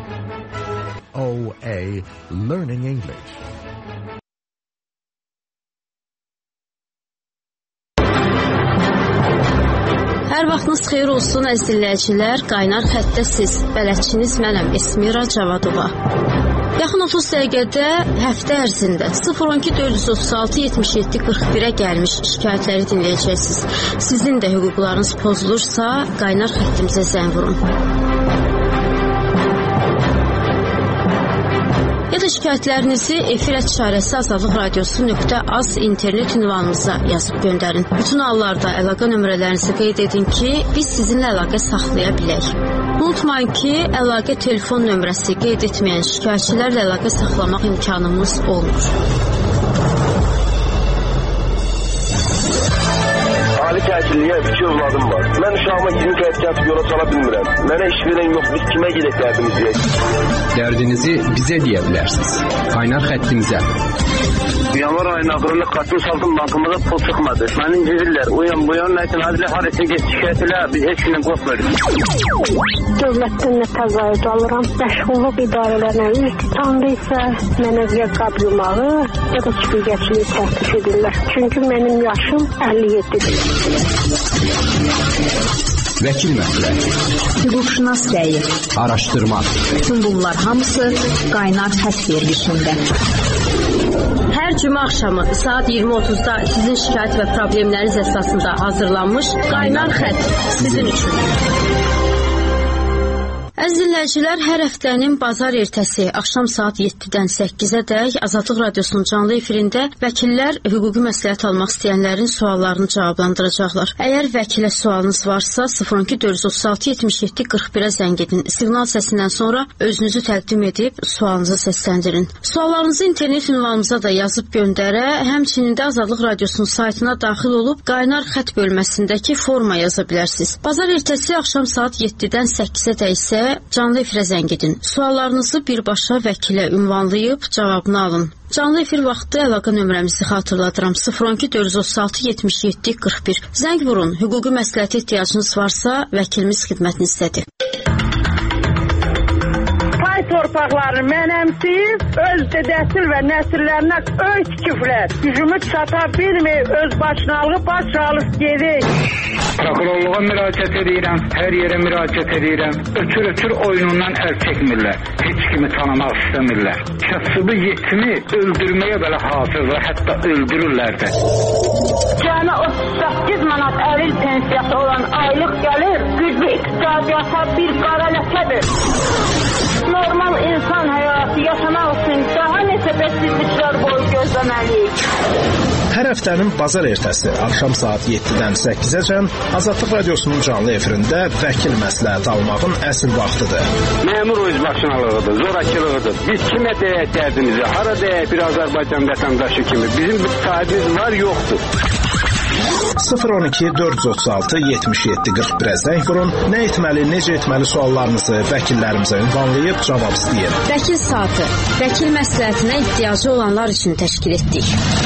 O A Learning English. Hər vaxtınız xeyir olsun, əziz dinləyicilər. Qaynar xəttə siz, bələdçiniz mənəm, Esmira Cavadova. Yaxın otuz dəqiqədə həftə ərzində sıfır on iki dörd yüz otuz altı yetmiş yeddi qırx birə gəlmiş şikayətləri dinləyəcəksiniz. Sizin də hüquqlarınız pozulursa, qaynar xəttimizə zəng vurun. Ya da şikayətlərinizi efirət işarəsi azadlıq radiosu nöqtə az internet ünvanımıza yazıb göndərin. Bütün hallarda əlaqə nömrələrinizi qeyd edin ki, biz sizinlə əlaqə saxlaya bilək. Unutmayın ki, əlaqə telefon nömrəsi qeyd etməyən şikayətçilərlə əlaqə saxlamaq imkanımız olmur. Ali təhsilliyə iki övladım var. Mən uşağıma iyirmi qəpik yatıb yola sala bilmirəm. Mənə iş verən yox, biz kimə gedək dərdimizi deyək? Dərdinizi bizə deyə bilərsiniz. Qaynar xəttimizə. Yanvar ayının axırında qatın saldım, bankımıza pul çıxmadı. Məni incirlər. Uyan, buyan, nəsin, hadilə, harisi geç, şikayət elə, biz heç gündən qorxmuruz. Dövlətdən nə təzayüd alıram, məşğulluq idarələrlə iltitamda isə mənə ya qab yumağı, ya da çipigəçliyi təklif edirlər. Çünki mənim yaşım əlli yeddidir. Vəkil məsləhəti, hüquqşünas rəyi, araşdırma. Bütün bunlar hamısı qaynar xətt verilişində. Hər cümə axşamı saat iyirmi otuzda sizin şikayət və problemləriniz əsasında hazırlanmış Qaynar Xətt sizin üçün. Əziz dinləyicilər, hər həftənin bazar ertəsi axşam saat yeddidən səkkizədək Azadlıq Radiosunun canlı efirində vəkillər hüquqi məsləhət almaq istəyənlərin suallarını cavablandıracaqlar. Əgər vəkilə sualınız varsa, sıfır on iki dörd yüz otuz altı yetmiş yeddi qırx birə zəng edin. Siqnal səsindən sonra özünüzü təqdim edib sualınızı səsləndirin. Suallarınızı internet ünvanımıza da yazıb göndərə, həmçinin də Azadlıq Radiosunun saytına daxil olub Qaynar Xətt bölməsindəki forma yaza bilərsiniz. Bazar ertəsi axşam saat yeddidən səkkizədək isə canlı efirə zəng edin. Suallarınızı birbaşa vəkilə ünvanlayıb cavabını alın. Canlı efir vaxtı əlaqə nömrəmizi xatırladıram. sıfır on iki dörd yüz otuz altı yetmiş yeddi qırx bir. Zəng vurun. Hüquqi məsləhətə ehtiyacınız varsa, vəkilimiz xidmətinizdədir. Torpaqları mənəmsiz, öz dədəsil və nəsillərinə öy tikiblər. Gücümü çata bilmir, öz başınalığı baş alıb gedir. Prokurorluğa müraciət edirəm, hər yerə müraciət edirəm. Ötür-ötür oyunundan əl çəkmirlər. Heç kimi tanımaq istəmirlər. Kasıbı yetimi öldürməyə belə hazırlar, hətta öldürürlər də. Cəmi otuz səkkiz manat əlil pensiyası olan aylıq gəlir, güclü iqtisadiyyata bir qara ləkədir. Normal insan həyatı yaşamaq üçün daha neçə bəsizliklər boyu gözləməliyik. Hər həftənin bazar ertəsi axşam saat yeddidən səkkizəcən Azadlıq Radiosunun canlı efirində vəkil məsləhəti almağın əsl vaxtıdır. Məmur özbaşınalığıdır, zorakılığıdır. Biz kimə deyək dərdimizi, hara deyək bir Azərbaycan vətəndaşı kimi. Bizim bir sahibimiz var, yoxdur. sıfır on iki dörd yüz otuz altı yetmiş yeddi qırx birə zəng vurun. Nə etməli, necə etməli suallarınızı vəkillərimizə ünvanlayıb cavab istəyin. Vəkil saatı, vəkil məsləhətinə ehtiyacı olanlar üçün təşkil etdik.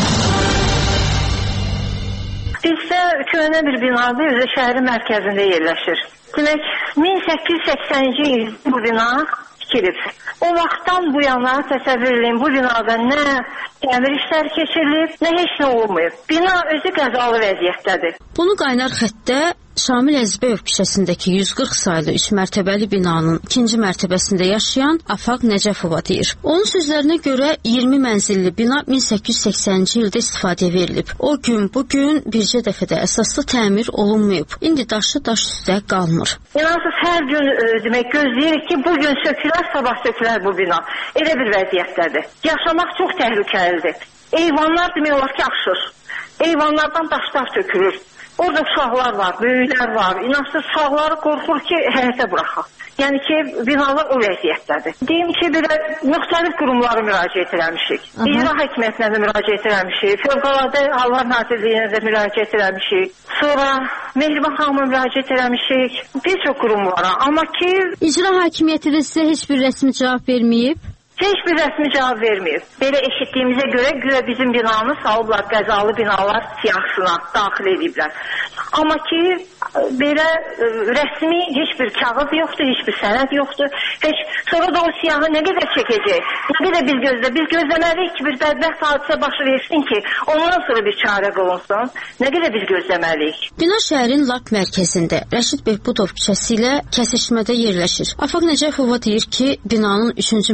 Bizdə köhnə bir binadır, özü şəhərin mərkəzində yerləşir. Demək, min səkkiz yüz səksəninci il bu bina tikilib. O vaxtdan bu yana təsəvvür edin, bu binada nə təmir işləri keçirilib, nə heç nə olmayıb. Bina özü qəzalı vəziyyətdədir. Bunu Qaynar Xəttdə Şamil Əzbəyov küçəsindəki yüz qırx saylı üç mərtəbəli binanın ikinci mərtəbəsində yaşayan Afaq Nəcəfova deyir. Onun sözlərinə görə iyirmi mənzilli bina min səkkiz yüz səksəninci ildə istifadəyə verilib. O gün, bugün bircə dəfədə əsaslı təmir olunmayıb. İndi daşı daş üstə qalmır. İnansız hər gün e, demək gözləyirik ki, bugün sökülər, sabah sökülər bu bina. Elə bir vəziyyətdədir. Yaşamaq çox təhlükəlidir. Eyvanlar demək olar ki, aşır. Eyvanlardan daşlar tökülür. Orada uşaqlar var, böyüklər var. İnansız uşaqları qorxur ki, həyətə buraxaq. Yəni ki, binalar o vəziyyətdədir. Deyim ki, belə müxtəlif qurumlara müraciət eləmişik. İcra hakimiyyətinə də müraciət eləmişik. Fövqəladə Hallar Nazirliyinə də müraciət eləmişik. Sonra Mehriban xanıma müraciət eləmişik. Bir çox qurumlara. Amma ki... İcra hakimiyyəti də sizə heç bir rəsmi cavab verməyib? Heç bir rəsmi cavab verməyib. Belə eşitdiyimizə görə güya bizim binanı salıblar qəzalı binalar siyahısına daxil ediblər. Amma ki, belə ə, rəsmi heç bir kağız yoxdur, heç bir sənəd yoxdur. Heç sonra da o siyahı nə qədər çəkəcək? Nə qədər biz gözlə, biz gözləməliyik ki, bir bədbəxt hadisə başı versin ki, ondan sonra bir çarə qılınsın. Nə qədər biz gözləməliyik? Bina şəhərin lap mərkəzində Rəşid Behbudov küçəsi ilə kəsişmədə yerləşir. Afaq Nəcəfova deyir ki, binanın üçüncü mərtəbəsi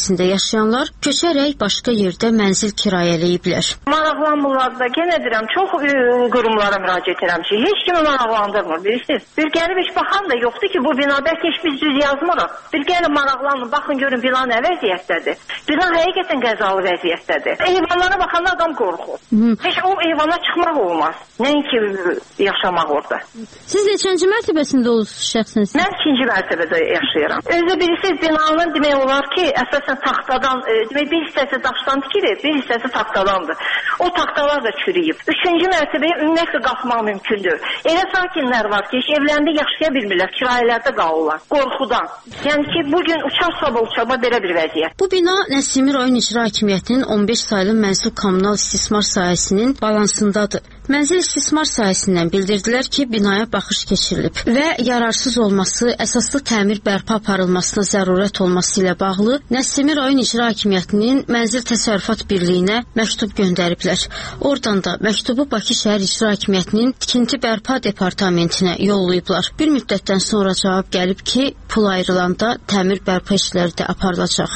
sahəsində yaşayanlar köçərək başqa yerdə mənzil kirayələyiblər. Maraqlanmırlar da, yenə deyirəm, çox qurumlara müraciət edirəm ki, heç kimi maraqlandırmır, bilirsiniz. Bir gəlib heç baxan da yoxdur ki, bu binada heç biz düz yazmırıq. Bir gəlib maraqlanın, baxın görün bina nə vəziyyətdədir. Bina həqiqətən qəzalı vəziyyətdədir. Eyvanlara baxanda adam qorxur. Hı. Heç o eyvana çıxmaq olmaz. Nəinki yaşamaq orada. Siz neçənci mərtəbəsində olursunuz şəxsiniz? Mən ikinci mərtəbədə yaşayıram. Özü bilirsiniz, binanın demək olar ki, əsasən taxtadan, e, demək bir hissəsi daşdan tikilir, bir hissəsi taxtadandır. O taxtalar da çürüyüb. Üçüncü mərtəbəyə ümumiyyətlə qalxmaq mümkündür. Elə sakinlər var ki, heç evlərində yaşaya bilmirlər, kirayələrdə qalırlar, qorxudan. Yəni ki, bugün uçar sabah uçaba belə bir vəziyyət. Bu bina Nəsimi rayon icra hakimiyyətinin on beş saylı mənzil kommunal istismar sahəsinin balansındadır. Mənzil istismar sahəsindən bildirdilər ki, binaya baxış keçirilib və yararsız olması, əsaslı təmir bərpa aparılmasına zərurət olması ilə bağlı Nəsimi rayon icra hakimiyyətinin Mənzil Təsərrüfat Birliyinə məktub göndəriblər. Oradan da məktubu Bakı şəhər icra hakimiyyətinin tikinti bərpa departamentinə yollayıblar. Bir müddətdən sonra cavab gəlib ki, pul ayrılanda təmir bərpa işləri də aparılacaq.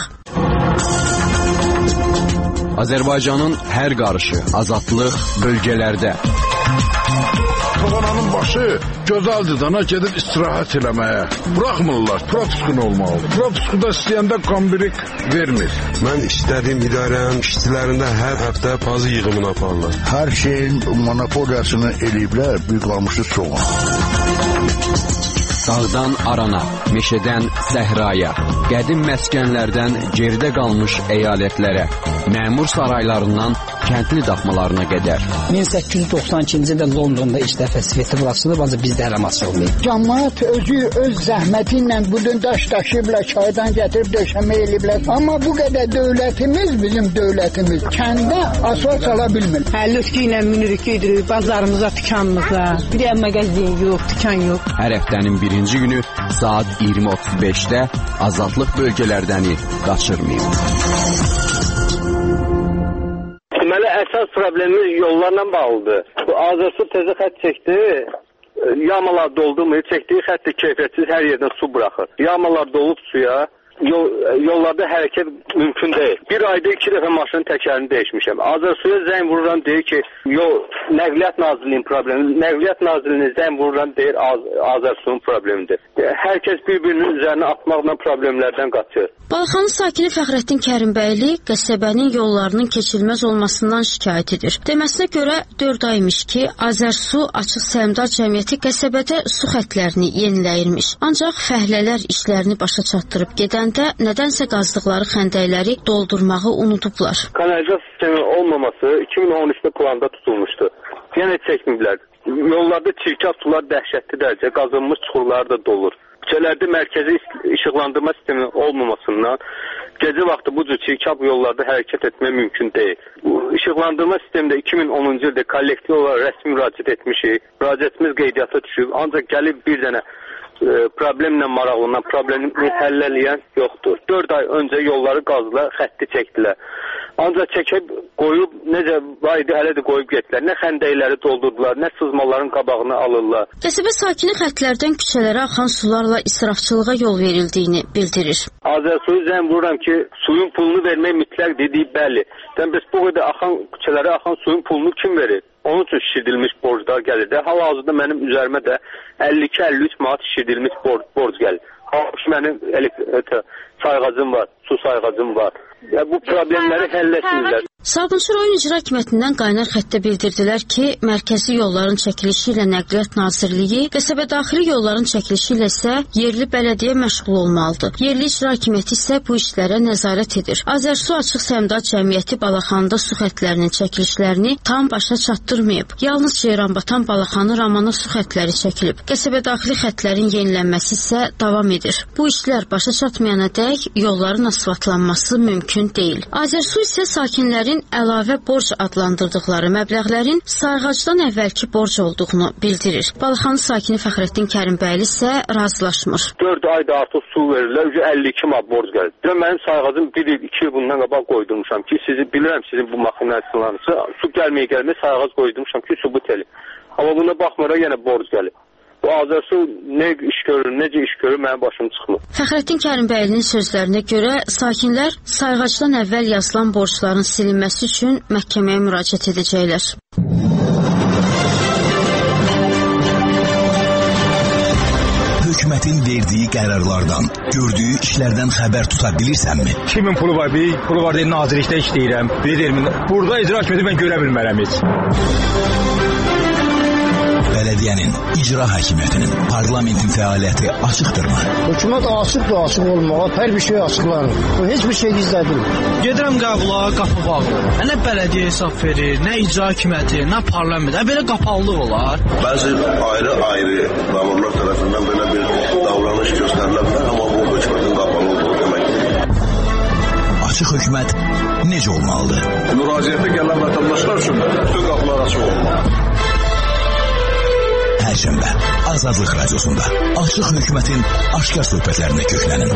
Azərbaycanın hər qarışı, azadlıq bölgələrdə. Toğananın başı gözəldir dana gedib istirahət eləməyə. Buraxmırlar, propiskun olmalıdır. Propiskuda istəyəndə qambirik vermir. Mən istədiyim idarənin işçilərində hər həftə pazı yığımını aparırlar. Hər şeyin monopoliyasını eləyiblər, bir qalmışı çoğun. Dağdan arana, meşədən səhraya, qədim məskənlərdən geridə qalmış əyalətlərə, məmur saraylarından kəndli daxmalarına qədər. min səkkiz yüz doxsan ikinci ildə Londonda ilk dəfə sveti açılıb, ancaq bizdə hələ açılmayıb. Cəmiyyət özü öz zəhməti ilə budun daş daşıyıblar, çaydan gətirib döşəmə eləyiblər. Amma bu qədər dövlətimiz, bizim dövlətimiz kəndə asfalt sala bilmir. Həllüskü ilə minirik, gedirik bazarımıza, dükanımıza. Bir yer mağazin yox, dükan yox. Hər həftənin birinci günü saat iyirmi otuz beşdə azadlıq bölgələrdəni qaçırmayın. Deməli, əsas problemimiz yollarla bağlıdır. Bu Azərsu təzə xətt çəkdi, yamalar doldurmuyor, çəkdiyi xəttə keyfiyyətsiz hər yerdən su buraxır. Yamalar dolub suya, yol, yollarda hərəkət mümkün deyil. Bir ayda iki dəfə maşının təkərini dəyişmişəm. Azərsuya zəng vururam, deyir ki, yol, Nəqliyyat Nazirliyinin problemi, Nəqliyyat Nazirliyinin zəng vururam, deyir Az Azərsunun problemidir. Hər kəs bir-birinin üzərinə atmaqla problemlərdən qaçır. Balaxanın sakini Fəxrəddin Kərimbəyli qəsəbənin yollarının keçilməz olmasından şikayət edir. Deməsinə görə dörd aymış ki, Azərsu Açıq Səhmdar Cəmiyyəti qəsəbədə su xəttlərini yeniləyirmiş. Ancaq fəhlələr işlərini başa çatdırıb gedəndə nədənsə qazdıqları xəndəkləri doldurmağı unudublar. Kanalizasiya sistemi olmaması iki min on üçdə planda tutulmuşdu. Yenə çəkməyiblər. Yollarda çirkab sular dəhşətli dərəcə qazınmış çuxurlar da dolur. Küçələrdə mərkəzi işıqlandırma sistemi olmamasından gecə vaxtı bu cür çirkab yollarda hərəkət etmək mümkün deyil. Bu işıqlandırma sistemində iki min onuncu ildə kollektiv olaraq rəsmi müraciət etmişik. Müraciətimiz qeydiyyata düşüb. Ancaq gəlib bir dənə e, problemlə maraqlanan, problemi həll eləyən yoxdur. dörd ay öncə yolları qazdılar, xətti çəkdilər. Ancaq çəkib qoyub, necə var idi, hələ də qoyub getdilər. Nə xəndəkləri doldurdular, nə sızmaların qabağını alırlar. Qəsəbə sakini xəttlərdən küçələrə axan sularla israfçılığa yol verildiyini bildirir. Azərsuyu zəng vururam ki, suyun pulunu vermək mütləq dediyi bəli. Dən biz bu qədər axan küçələrə axan suyun pulunu kim verir? Onun üçün şişirdilmiş borclar gəlir də. Hal-hazırda mənim üzərimə də əlli iki əlli üç manat şişirdilmiş borc, borc gəlir. Halbuki mənim sayğacım var, su sayğacım var. Ya bu problemləri həll etmirlər. Sabunçu rayon icra hakimiyyətindən qaynar xəttdə bildirdilər ki, mərkəzi yolların çəkilişi ilə Nəqliyyat Nazirliyi, qəsəbə daxili yolların çəkilişi ilə isə yerli bələdiyyə məşğul olmalıdır. Yerli icra hakimiyyəti isə bu işlərə nəzarət edir. Azərsu Açıq Səhmdar Cəmiyyəti Balaxanda su xəttlərinin çəkilişlərini tam başa çatdırmayıb. Yalnız Ceyranbatan Balaxanı Ramana su xəttləri çəkilib. Qəsəbə daxili xəttlərin yenilənməsi isə davam edir. Bu işlər başa çatmayana dək yolların asfaltlanması mümkün deyil. Azərsu isə sakinləri əlavə borc adlandırdıqları məbləğlərin sayğacdan əvvəlki borc olduğunu bildirir. Balaxanı sakini Fəxrəddin Kərimbəyli isə razılaşmır. dörd ayda artıq su verirlər, əlli iki manat borc gəlir. Mənim sayğacım bir il, iki il bundan qabaq qoydurmuşam ki, sizi bilirəm, sizin bu maxinasınlarınızı su gəlməyə gəlməyə sayğac qoydurmuşam ki, sübut eləyim. Amma buna baxmara yenə borc gəlir. Bu Azərsu nə iş görür, necə iş görür, mənim başım çıxmır. Fəxrəddin Kərimbəylinin sözlərinə görə sakinlər sayğacdan əvvəl yazılan borcların silinməsi üçün məhkəməyə müraciət edəcəklər. Hökumətin verdiyi qərarlardan, gördüyü işlərdən xəbər tuta bilirsənmi? Kimin pulu var? Bir pulu var deyə nazirlikdə işləyirəm. Bilirəm. Burada icra hakimiyyəti mən görə bilmərəm heç. Belediyenin, icra hakimiyyətinin, parlamentin fəaliyyəti açıqdırmı? Hökumət açıqdır, açıq olmalı. Hər bir şey açıqlanır. Bu heç bir şey gizlədir. Gedirəm qəbula, qapı bağlı. Nə bələdiyyə hesab verir, nə icra hakimiyyəti, nə parlament. Belə qapalıdır olar. Bəzi ayrı-ayrı məmurlar tərəfindən belə bir davranış göstərilə bilər, amma bu hökumətin qapalı olduğu deməkdir. Açıq hökumət necə olmalıdır? Müraciətə gələn vətəndaşlar üçün bütün qapılar açıq olmalıdır. Perşembe Azadlık Radyosu'nda Açık Hükümet'in aşkar sohbetlerine köklenin.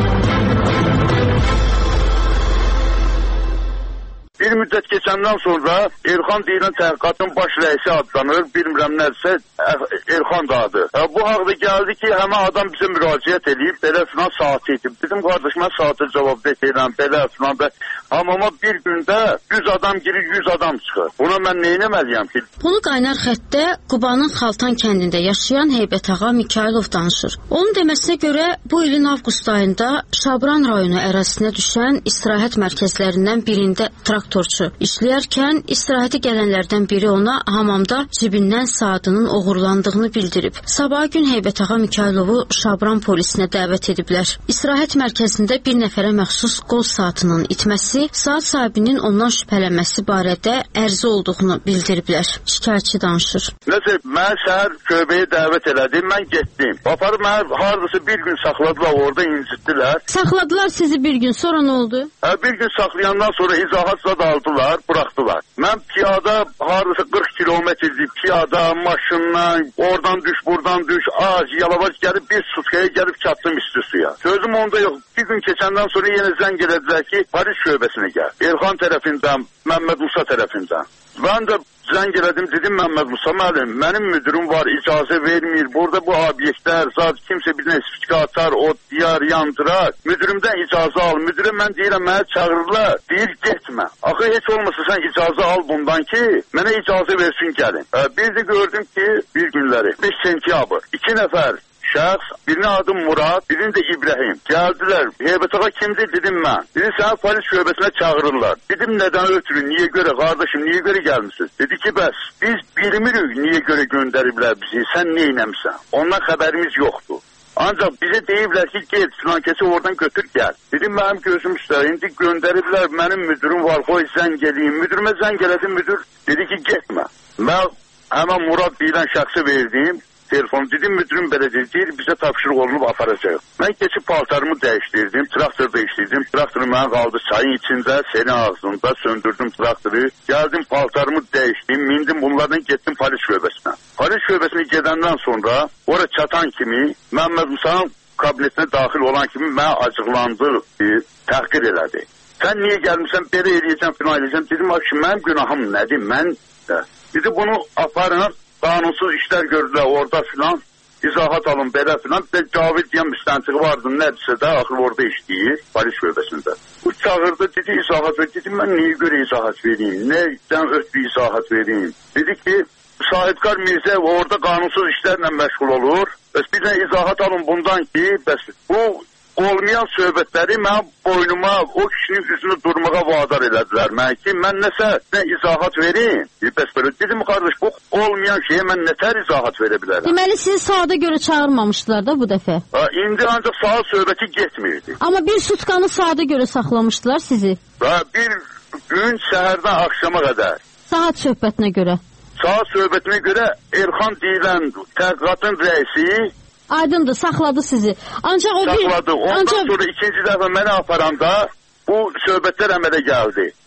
Bir müddət keçəndən sonra Elxan deyilən təhqiqatın baş rəisi adlanır, bilmirəm nədirsə, Elxan da adı. Bu haqda gəldi ki, həmən adam bizə müraciət edib, belə filan saati idi. Bizim qardaş, mən saati cavab deyiləm, belə filan və hamama bir gündə yüz adam girir, yüz adam çıxır. Buna mən nə etməliyəm ki? Bunu qaynar xəttdə Qubanın Xaltan kəndində yaşayan Heybətağa Mikayılov danışır. Onun deməsinə görə bu ilin avqust ayında Şabran rayonu ərazisinə düşən istirahət mərkəzlərindən birində traktorçu işləyərkən istirahətə gələnlərdən biri ona hamamda cibindən saatının oğurlandığını bildirib. Sabah gün Heybətağa Mikayılovu Şabran polisinə dəvət ediblər. İstirahət mərkəzində bir nəfərə məxsus qol saatının itməsi, saat sahibinin ondan şübhələnməsi barədə ərizə olduğunu bildiriblər. Şikayətçi danışır. Nəsə, mən səhər köbəyə dəvət elədim, mən getdim. Aparıb mən hardasa bir gün saxladılar, orada incitdilər. Saxladılar sizi bir gün, sonra nə oldu? Hə, bir gün saxlayandan sonra izahatla da aldılar, buraxdılar. Mən piyada hardasa qırx kilometrdir, piyada, maşınla, oradan düş, buradan düş, ağac, yalavac gəlib bir sutkaya gəlib çatdım üstü suya. Sözüm onda yox. Bir gün keçəndən sonra yenə zəng elədilər ki, Paris şöbəsinə gəl. Elxan tərəfindən, Məmməd Musa tərəfindən. Mən də zəng elədim, dedim Məmməd Musa müəllim, mənim müdürüm var, icazə vermir. Burada bu obyektlər, zat kimsə bir nəsfikə atar, o diyar yandırar. Müdürümdən icazə al. Müdürə mən deyirəm, mənə çağırırlar. Deyir, getmə. Axı heç olmasa sən icazə al bundan ki, mənə icazə versin gəlin. Bir də gördüm ki, bir günləri, beş sentyabr, iki nəfər şəxs, birinin adı Murad, birinin də İbrahim. Gəldilər, Heybətağa kimdir? Dedim mən. Dedim, səni polis şöbəsinə çağırırlar. Dedim, nədən ötürü, niyə görə, qardaşım, niyə görə gəlmişsiniz? Dedi ki, bəs, biz bilmirik niyə görə göndəriblər bizi, sən nə eləmişsən? Ondan xəbərimiz yoxdur. Ancaq bizə deyiblər ki, gel, filankəsi oradan götür, gəl. Dedim, mənim gözüm üstə, indi göndəriblər, mənim müdürüm var, qoy zəng eləyim. Müdürümə zəng elədim, müdür dedi ki, getmə. Mən həmən Murad deyilən şəxsi verdim. Telefon dedim, müdürüm belə deyir, bizə tapşırıq olunub aparacaq. Mən keçib paltarımı dəyişdirdim, traktorda işləyirdim. Traktoru mənə qaldı çayın içində, senin ağzında, söndürdüm traktoru. Gəldim, paltarımı dəyişdim, mindim bunlardan getdim polis şöbəsinə. Polis şöbəsinə gedəndən sonra, oraya çatan kimi, Məmməd Musa'nın kabinetinə daxil olan kimi mənə acıqlandı, təhqir elədi. Sən niyə gəlmişsən, belə eləyəcəm, filan eləyəcəm. Dedim, ki, mənim günahım nədir, mən də. Dedi, bunu aparın, qanunsuz işlər gördülər orada filan, izahat alın belə filan. Bir Cavid deyən müstəntiqi vardı, nədirsə də, axır orada işləyir, polis şöbəsində. Bu çağırdı, dedi, izahat ver. Dedim, mən niyə görə izahat vereyim, nədən ötürü izahat vereyim? Dedi ki, Sahibkar Mirzə orada qanunsuz işlərlə məşğul olur. Bəs bir də izahat alın bundan ki, bəs bu olmayan söhbətləri mənim boynuma, o kişinin üzünü durmağa vadar elədilər mənə ki, mən nəsə nə izahat verim. Bəs belə dedim, qardaş, bu olmayan şeyə mən nətər izahat verə bilərəm? Deməli, sizi saata görə çağırmamışdılar da bu dəfə? Ha, indi ancaq saat söhbəti getmirdi. Amma bir sutkanı saata görə saxlamışdılar sizi? Ha, bir gün səhərdən axşama qədər. Saat söhbətinə görə? Saat söhbətinə görə Elxan deyilən təhqiqatın rəisi aydındır, saxladı sizi. Ancaq o saxladı. bir... Ondan Ancaq... sonra ikinci dəfə mənə aparanda bu söhbətlər əmələ gəldi.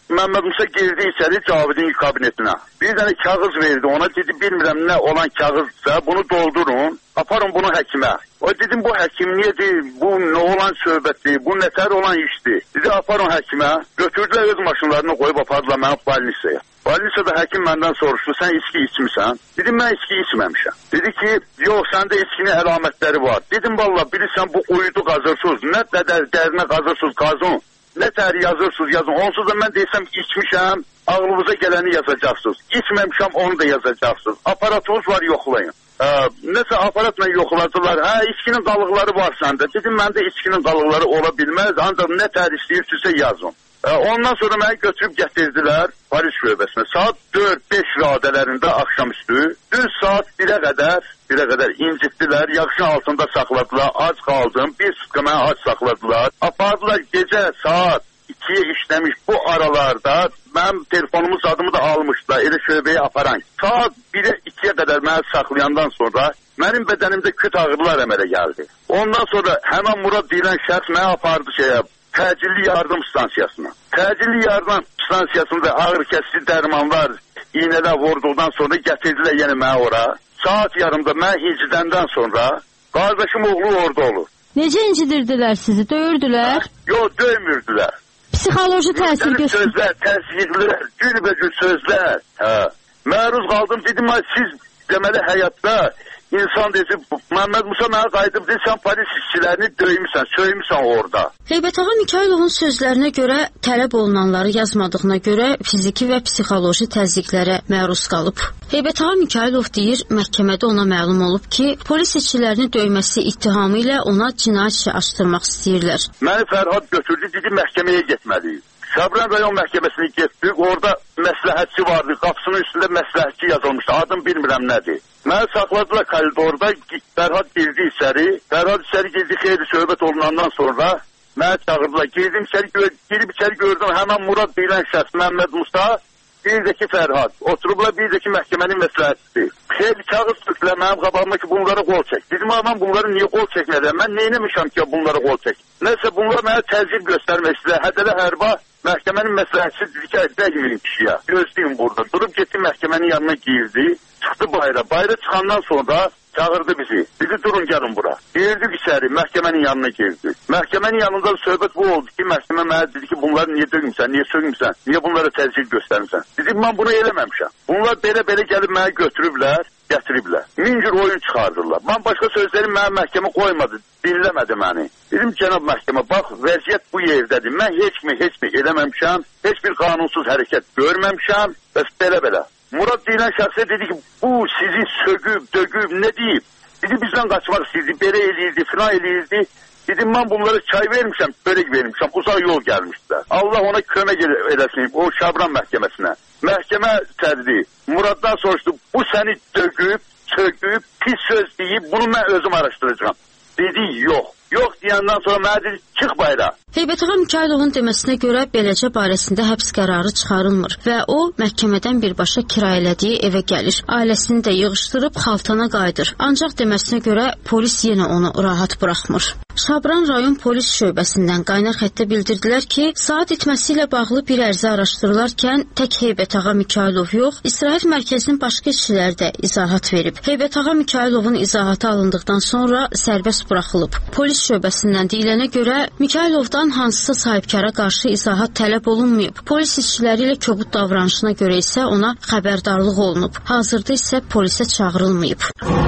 Məmməd Musa girdi içəri Cavidin kabinetinə. Bir dənə kağız verdi ona, dedi bilmirəm nə olan kağızsa bunu doldurun, aparın bunu həkimə. O dedim bu həkim niyedir, bu nə olan söhbətdir, bu nətər olan işdir. Dedi aparın həkimə, götürdülər öz maşınlarını qoyub apardılar məni balnisaya. Balnisada həkim məndən soruşdu, sən içki içmirsən? Dedim mən içki içməmişəm. Dedi ki yox səndə içkinin əlamətləri var. Dedim valla bilirsən bu uyudu qazırsız, nə qədər dərinə qazırsız qazın. Nə təhri yazırsınız yazın. Onsuz da mən desəm içmişəm, ağlınıza gələni yazacaqsınız. İçməmişəm onu da yazacaqsınız. Aparatınız var yoxlayın. Ə, nəsə aparatla yoxladılar. Hə içkinin qalıqları var səndə. Dedim məndə içkinin qalıqları ola bilməz. Ancaq nə təhri istəyirsinizsə yazın. Ə, ondan sonra məni götürüb gətirdilər polis şöbəsinə. Saat dörd beş radələrində axşamüstü. Düz saat birə qədər, birə qədər incitdilər. Yaxşın altında saxladılar. Ac qaldım. Bir sıqqı məni ac saxladılar. Apardılar gecə saat ikiyə işləmiş bu aralarda. Mənim telefonumun adımı da almışdılar. Elə şöbəyə aparan. Saat birə ikiyə qədər məni saxlayandan sonra mənim bədənimdə küt ağrılar əmələ gəldi. Ondan sonra həmən Murad deyilən şəxs məni apardı şeyə. Təcilli yardım stansiyasına. Təcilli yardım stansiyasında ağır kəsici dərmanlar iynələr vurduqdan sonra gətirdilər yenə mənə ora. Saat yarımda mən incidəndən sonra qardaşım oğlu orada olur. Necə incidirdilər sizi? Döyürdülər? Yox, döymürdülər. Psixoloji təsir göstərir. Sözlər, təsirlər, günbəgün sözlər. Hə. Məruz qaldım, dedim, siz deməli həyatda İnsan desin, Məmməd Musa mənə qayıdıb deyil, sən polis işçilərini döymüsən, söymüsən orada. Heybətağa Mikayılovun sözlərinə görə tələb olunanları yazmadığına görə fiziki və psixoloji təzyiqlərə məruz qalıb. Heybətağa Mikayılov deyir, məhkəmədə ona məlum olub ki, polis işçilərini döyməsi ittihamı ilə ona cinayət işi açdırmaq istəyirlər. Məni Fərhad götürdü, dedi məhkəməyə getməliyik. Şabran rayon məhkəməsinə getdik, orada məsləhətçi vardı, qapısının üstündə məsləhətçi yazılmışdı, adım bilmirəm nədir. Məni saxladılar koridorda, Fərhad girdi içəri, Fərhad içəri girdi, xeyli söhbət olunandan sonra məni çağırdılar, girdim içəri, girib içəri gördüm, həmən Murad deyilən şəxs, Məmməd Musa, bir də ki Fərhad, oturublar bir də ki məhkəmənin məsləhətçisi. Xeyli kağız türklər mənim qabağıma ki bunlara qol çək. Dedim, mən bunları niyə qol çəkmədən, mən neyləmişəm ki bunlara qol çək. Nəsə bunlar mənə təzyiq göstərmək istəyir, hədələ hərba. Məhkəmənin məsləhətçisi dedi ki, dəyməyin kişiyə, gözləyin burada. Durub getdi məhkəmənin yanına girdi, çıxdı bayra. Bayra çıxandan sonra çağırdı bizi. Bizi durun gəlin bura. Girdik içəri, məhkəmənin yanına girdi. Məhkəmənin yanında söhbət bu oldu ki, məhkəmə mənə dedi ki, bunları niyə döymüsən, niyə sögmüsən, niyə bunlara təzyiq göstərmişsən. Dedim, mən bunu eləməmişəm. Bunlar belə-belə gəlib mənə götürüblər, gətiriblər. Min cür oyun çıxardırlar. Mən başqa sözləri mənə məhkəmə qoymadı, dinləmədi məni. Dedim, cənab məhkəmə, bax, vəziyyət bu yerdədir. Mən heç mi, heç mi eləməmişəm, heç bir qanunsuz hərəkət görməmişəm, bəs belə-belə. Murad deyilən şəxsə dedi ki, bu sizi sögüb, dögüb, nə deyib? Dedi, bizdən qaçmaq istəyirdi, belə eləyirdi, filan eləyirdi. Dedim, mən bunlara çay vermişəm, börək vermişəm, uzaq yol gəlmişdilər. Allah ona kömək eləsin, o Şabran məhkəməsinə. Məhkəmə sədri Muraddan soruşdu, bu səni dögüb, sögüb, pis söz deyib, bunu mən özüm araşdıracağım. Dedi, yox. Yox deyəndən sonra mənə dedi, çıx bayra. Heybətağa Mikayılovun deməsinə görə beləcə barəsində həbs qərarı çıxarılmır və o məhkəmədən birbaşa kirayələdiyi evə gəlir. Ailəsini də yığışdırıb Xaltana qayıdır. Ancaq deməsinə görə polis yenə onu rahat buraxmır. Şabran rayon polis şöbəsindən qaynar xəttə bildirdilər ki, saat itməsi ilə bağlı bir ərizə araşdırılarkən tək Heybətağa Mikayılov yox, İstirahət mərkəzinin başqa işçiləri də izahat verib. Heybətağa Mikayılovun izahatı alındıqdan sonra sərbəst buraxılıb. Polis şöbəsindən deyilənə görə Mikayılovdan hansısa sahibkara qarşı izahat tələb olunmayıb. Polis işçiləri ilə kobud davranışına görə isə ona xəbərdarlıq olunub. Hazırda isə polisə çağırılmayıb.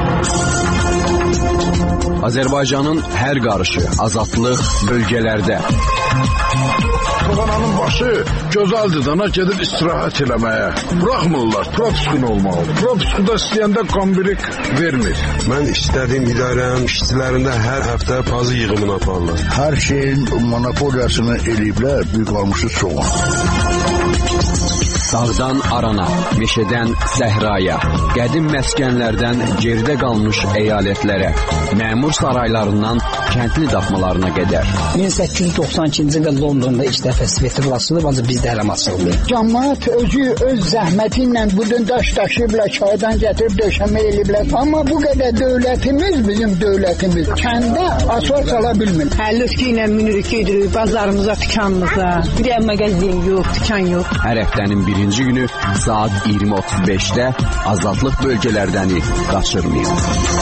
Azərbaycanın hər qarışı, azadlıq bölgələrdə. Soğananın başı gözəldir dana gedib istirahət eləməyə. Buraxmırlar, propiskun olmalıdır. Propiskuda istəyəndə kombirik vermir. Mən istədiyim idarənin işçilərində hər həftə pazı yığımını aparırlar. Hər şeyin monopoliyasını eləyiblər, bir qalmışı soğan. Dağdan arana, meşədən səhraya, qədim məskənlərdən geridə qalmış əyalətlərə, məmur saraylarından kəndli daxmalarına qədər. min səkkiz yüz doxsan ikinci ildə Londonda ilk dəfə sveti burasıdır, ancaq bizdə hələ açılmır. Cəmaət özü öz zəhməti ilə budun daş daşıyıblar, çaydan gətirib döşəmə eləyiblər. Amma bu qədər dövlətimiz, bizim dövlətimiz kəndə asfalt sala bilmir. Həllüskü ilə minirik, gedirik bazarımıza, dükanımıza. Bir də mağazin yox, dükan yox. Hər həftənin birinci günü saat iyirmi otuz beşdə azadlıq bölgələrdəni qaçırmayın.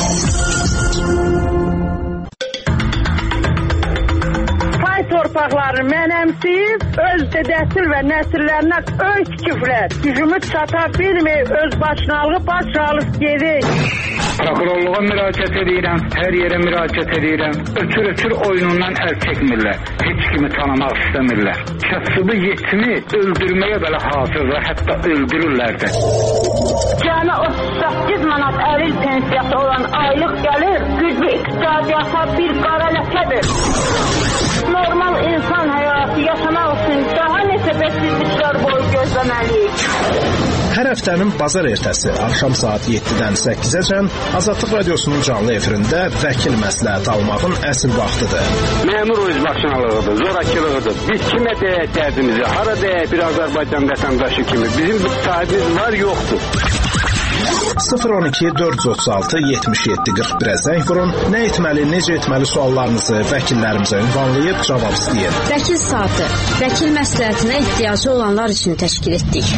Torpaqları mənəmsiyib, öz dədəsil və nəsillərinə öz küfrət. Gücümüz çata bilmir, öz başınalığı baş alıb gedir. Prokurorluğa müraciət edirəm, hər yerə müraciət edirəm. Ötür-ötür oyunundan əl çəkmirlər. Heç kimi tanımaq istəmirlər. Kasıbı yetimi öldürməyə belə hazırlar, hətta öldürürlər də. Cəmi otuz səkkiz manat əril pensiyası olan aylıq gəlir, güclü iqtisadiyyata bir qara ləkədir. Normal insan həyatı yaşamaq üçün daha neçə bəksizliklər boyu gözləməliyik. Hər həftənin bazar ertəsi axşam saat yeddidən səkkizəcən Azadlıq Radiosunun canlı efirində vəkil məsləhət almağın əsl vaxtıdır. Məmur özbaşınalığıdır, zorakılığıdır. Biz kimə deyək dərdimizi, hara deyək bir Azərbaycan vətəndaşı kimi. Bizim sahibimiz var, yoxdur. sıfır on iki dörd yüz otuz altı yetmiş yeddi qırx birə zəng vurun. Nə etməli, necə etməli suallarınızı vəkillərimizə ünvanlayıb cavab istəyin. Vəkil saatı, vəkil məsləhətinə ehtiyacı olanlar üçün təşkil etdik.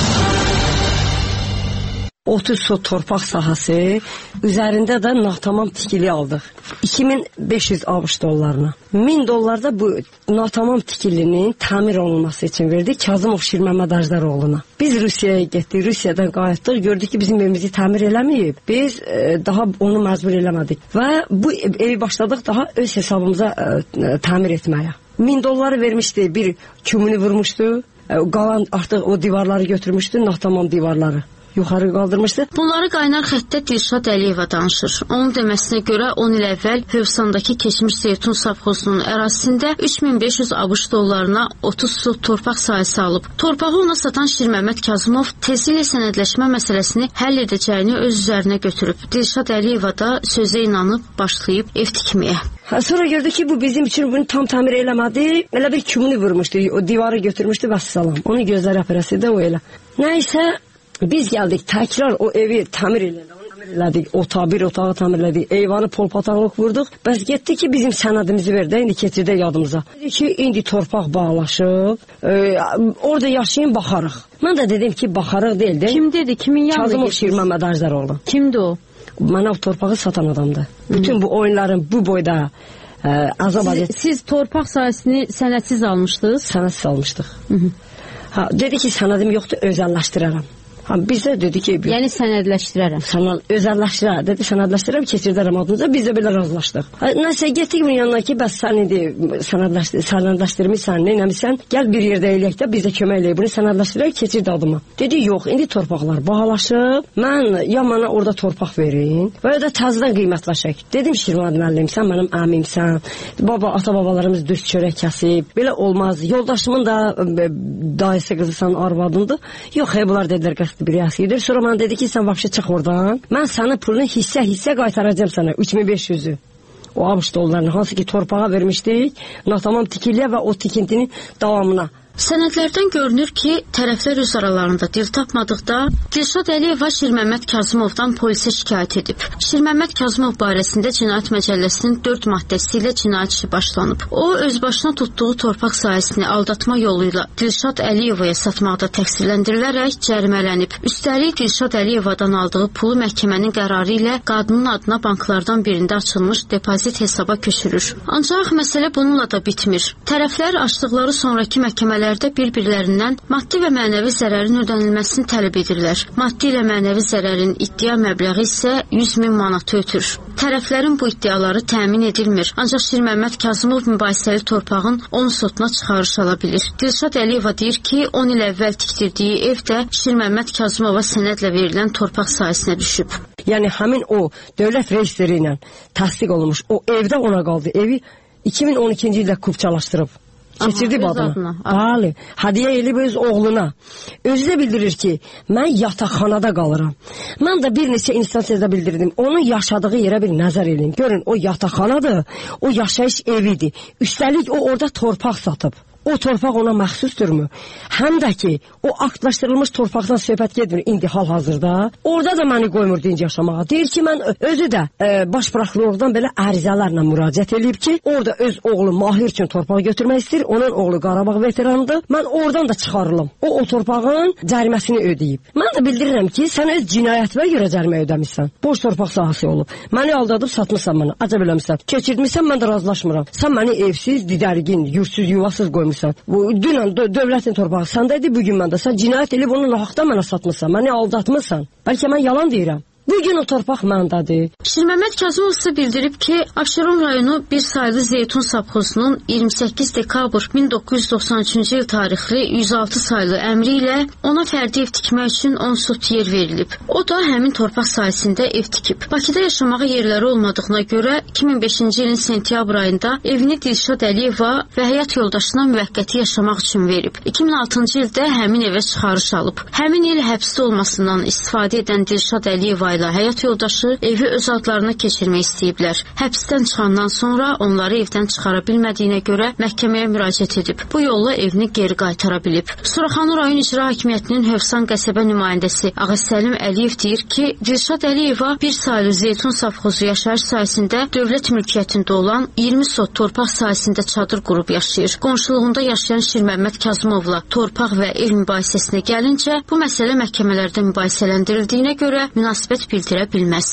otuz sot torpaq sahəsi, üzərində də natamam tikili aldıq. iki min beş yüz ABŞ dollarına. min dollar da bu natamam tikilinin təmir olunması üçün verdik Kazımov Şirməməd Ajdaroğlu'na. Biz Rusiyaya getdik, Rusiyadan qayıtdıq, gördük ki bizim evimizi təmir eləməyib. Biz e, daha onu məcbur eləmədik və bu evi başladıq daha öz hesabımıza e, təmir etməyə. min dolları vermişdi, bir kümünü vurmuşdu, e, qalan artıq o divarları götürmüşdü, natamam divarları yuxarı qaldırmışdı. Bunları qaynar xəttdə Dilşad Əliyeva danışır. Onun deməsinə görə on il əvvəl Hövsandakı keçmiş Zeytun savxozunun ərazisində üç min beş yüz ABŞ dollarına otuz sot torpaq sahəsi alıb. Torpağı ona satan Şirməməd Kazımov tezliklə sənədləşmə məsələsini həll edəcəyini öz üzərinə götürüb. Dilşad Əliyeva da sözə inanıb başlayıb ev tikməyə. Sonra gördü ki bu bizim üçün bunu tam təmir eləmədi. Elə bir kümünü vurmuşdu, o divarı götürmüşdü və salam. Onu gözlər aparası da o elə. Nəysə biz gəldik, təkrar o evi təmir elədik, otağı, bir otağı təmir elədik, eyvanı polpatanlıq vurduq. Bəs getdi ki, bizim sənədimizi verdi, indi keçirdə yadımıza. Dedi ki, indi torpaq bağlaşıb, e, orada yaşayın, baxarıq. Mən də dedim ki, baxarıq deyil də. Kim dedi, kimin yanına Kazımov Şirməməd Ajdaroğlu. Kimdi o? Mənə o torpağı satan adamdı. Bütün bu oyunların bu boyda e, azab siz, siz torpaq sahəsini sənədsiz almışdınız? Sənədsiz almışdıq. Hı -hı. Ha, dedi ki, sənədim yoxdur, özəlləşdirərəm. Ha, bizə dedi ki... Yəni sənədləşdirərəm. Sənəd, özəlləşdirərəm. Dedi, sənədləşdirərəm, keçirdərəm adınıza. Biz də belə razılaşdıq. Ha, nəsə, getdik bunun yanına ki, bəs sən indi sənədləşdirmişsən, neynəmişsən, gəl bir yerdə eləyək də, biz də kömək eləyək. Bunu sənədləşdirərək, keçirdi adıma. Dedi, yox, indi torpaqlar bahalaşıb. Mən ya mənə orada torpaq verin və ya da təzədən qiymətləşək. Dedim, Şirvan müəllim, sən mənim əmimsən. Baba, ata-babalarımız düz çörək kəsib. Belə olmaz. Yoldaşımın da dayısı qızısan, arvadındır. Yox, hey, bunlar dedilər, bir yaxşıdır. Sonra mənə dedi ki, sən vəbşə çıx oradan. Mən sənin pulunu hissə-hissə qaytaracağım sənə. üç min beş yüzü. O ABŞ dollarını, hansı ki torpağa vermişdik. Natamam tikiliyə və o tikintinin davamına. Sənədlərdən görünür ki, tərəflər öz aralarında dil tapmadıqda Dilşad Əliyeva Şirməməd Kazımovdan polisə şikayət edib. Şirməməd Kazımov barəsində Cinayət Məcəlləsinin dörd maddəsi ilə cinayət işi başlanıb. O, öz başına tutduğu torpaq sahəsini aldatma yolu ilə Dilşad Əliyevaya satmaqda təqsirləndirilərək cərimələnib. Üstəlik, Dilşad Əliyevadan aldığı pulu məhkəmənin qərarı ilə qadının adına banklardan birində açılmış depozit hesaba köçürür. Ancaq məsələ bununla da bitmir. Tərəflər açdıqları sonraki məhkəmələr bir-birlərindən maddi və mənəvi zərərin ödənilməsini tələb edirlər. Maddi ilə mənəvi zərərin iddia məbləği isə yüz min manatı ötür. Tərəflərin bu iddiaları təmin edilmir. Ancaq Şirməməd Kazımov mübahisəli torpağın on sotuna çıxarış ala bilir. Dilşad Əliyeva deyir ki, on il əvvəl tikdirdiyi ev də Şirməməd Kazımova sənədlə verilən torpaq sahəsinə düşüb. Yəni həmin o dövlət reestri ilə təsdiq olunmuş o evdə ona qaldı. Evi iki min on ikinci ildə kupçalaşdırıb. keçirdi adına. Bəli, hədiyyə elib öz oğluna. Özü də bildirir ki, mən yataqxanada qalıram. Mən də bir neçə instansiyada bildirdim. Onun yaşadığı yerə bir nəzər edin. Görün, o yataqxanadır, o yaşayış evidir. Üstəlik o orada torpaq satıb. O torpaq ona məxsusdurmu? Həm də ki, o aktlaşdırılmış torpaqdan söhbət getmir indi hal-hazırda. Orada da məni qoymur dinc yaşamağa. Deyir ki, mən özü də e, baş prokurordan belə ərizələrlə müraciət edib ki, orada öz oğlu Mahir üçün torpaq götürmək istəyir. Onun oğlu Qarabağ veteranıdır. Mən oradan da çıxarılım. O, o torpağın cəriməsini ödəyib. Mən də bildirirəm ki, sən öz cinayətinə görə cərimə ödəmişsən. Boş torpaq sahəsi olub. Məni aldadıb satmışsan mənə. Acəb eləmişsən. Keçirtmişsən, mən də razılaşmıram. Sən məni evsiz, didərgin, yursuz, yuvasız qoymuşsan. Bu dünən dövlətin torpağı səndədir, bugün məndə. Sən cinayət edib onu nahaqdan mənə satmışsan, məni aldatmışsan. Bəlkə mən yalan deyirəm. Bugün o torpaq məndədir. Şirməmməd Kazımov isə bildirib ki, Abşeron rayonu bir saylı Zeytun savxozunun iyirmi səkkiz dekabr min doqquz yüz doxsan üçüncü il tarixli yüz altı saylı əmri ilə ona fərdi ev tikmək üçün on sot yer verilib. O da həmin torpaq sahəsində ev tikib. Bakıda yaşamağa yerləri olmadığına görə iki min beşinci ilin sentyabr ayında evini Dilşad Əliyeva və həyat yoldaşına müvəqqəti yaşamaq üçün verib. iki min altıncı ildə həmin evə çıxarış alıb. Həmin il həbsdə olmasından istifadə edən Dilşad Əliyeva ilə həyat yoldaşı evi öz adlarına keçirmək istəyiblər. Həbsdən çıxandan sonra onları evdən çıxara bilmədiyinə görə məhkəməyə müraciət edib. Bu yolla evini geri qaytara bilib. Suraxanı rayon icra hakimiyyətinin Hövsan qəsəbə nümayəndəsi Ağasəlim Əliyev deyir ki, Dilşad Əliyeva bir saylı Zeytun savxozu yaşayış sahəsində dövlət mülkiyyətində olan iyirmi sot torpaq sahəsində çadır qurub yaşayır. Qonşuluğunda yaşayan Şirməmməd Kazımovla torpaq və ev mübahisəsinə gəlincə, bu məsələ məhkəmələrdə mübahisələndirildiyinə görə münasibət bildirə bilməz.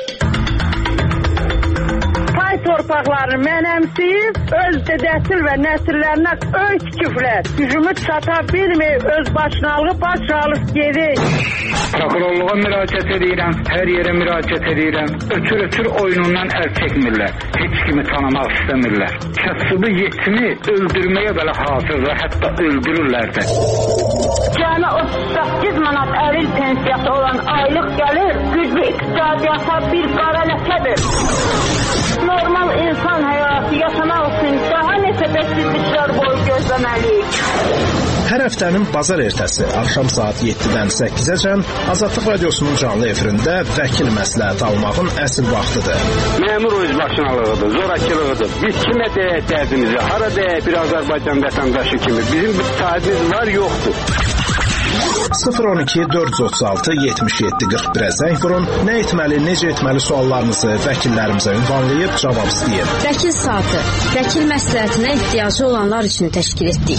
Pay torpaqlarını mənəmsiyib, öz dədəsil və nəsillərinə öy tikiblər. Gücümü çata bilmir, öz başınalığı baş alıb gedir. Prokurorluğa müraciət edirəm, hər yerə müraciət edirəm. Ötür-ötür oyunundan əl çəkmirlər. Heç kimi tanımaq istəmirlər. Kasıbı yetimi öldürməyə belə hazırdır, hətta öldürürlər də. Cəmi otuz səkkiz manat əril pensiyası olan aylıq gəlir, güclü iqtisadiyyata bir qara ləkədir. Normal insan həyatı yaşamaq üçün daha neçə bəksizliklər boyu gözləməliyik. Hər həftənin bazar ertəsi axşam saat yeddidən səkkizəcən Azadlıq Radiosunun canlı efirində vəkil məsləhət almağın əsl vaxtıdır. Məmur özbaşınalığıdır, zorakılığıdır. Biz kimə deyək dərdimizi, hara deyək bir Azərbaycan vətəndaşı kimi. Bizim bir sahibimiz var, yoxdur. sıfır on iki dörd yüz otuz altı yetmiş yeddi qırx birə zəng vurun. Nə etməli, necə etməli suallarınızı vəkillərimizə ünvanlayıb cavab istəyin. Vəkil saatı, vəkil məsləhətinə ehtiyacı olanlar üçün təşkil etdik.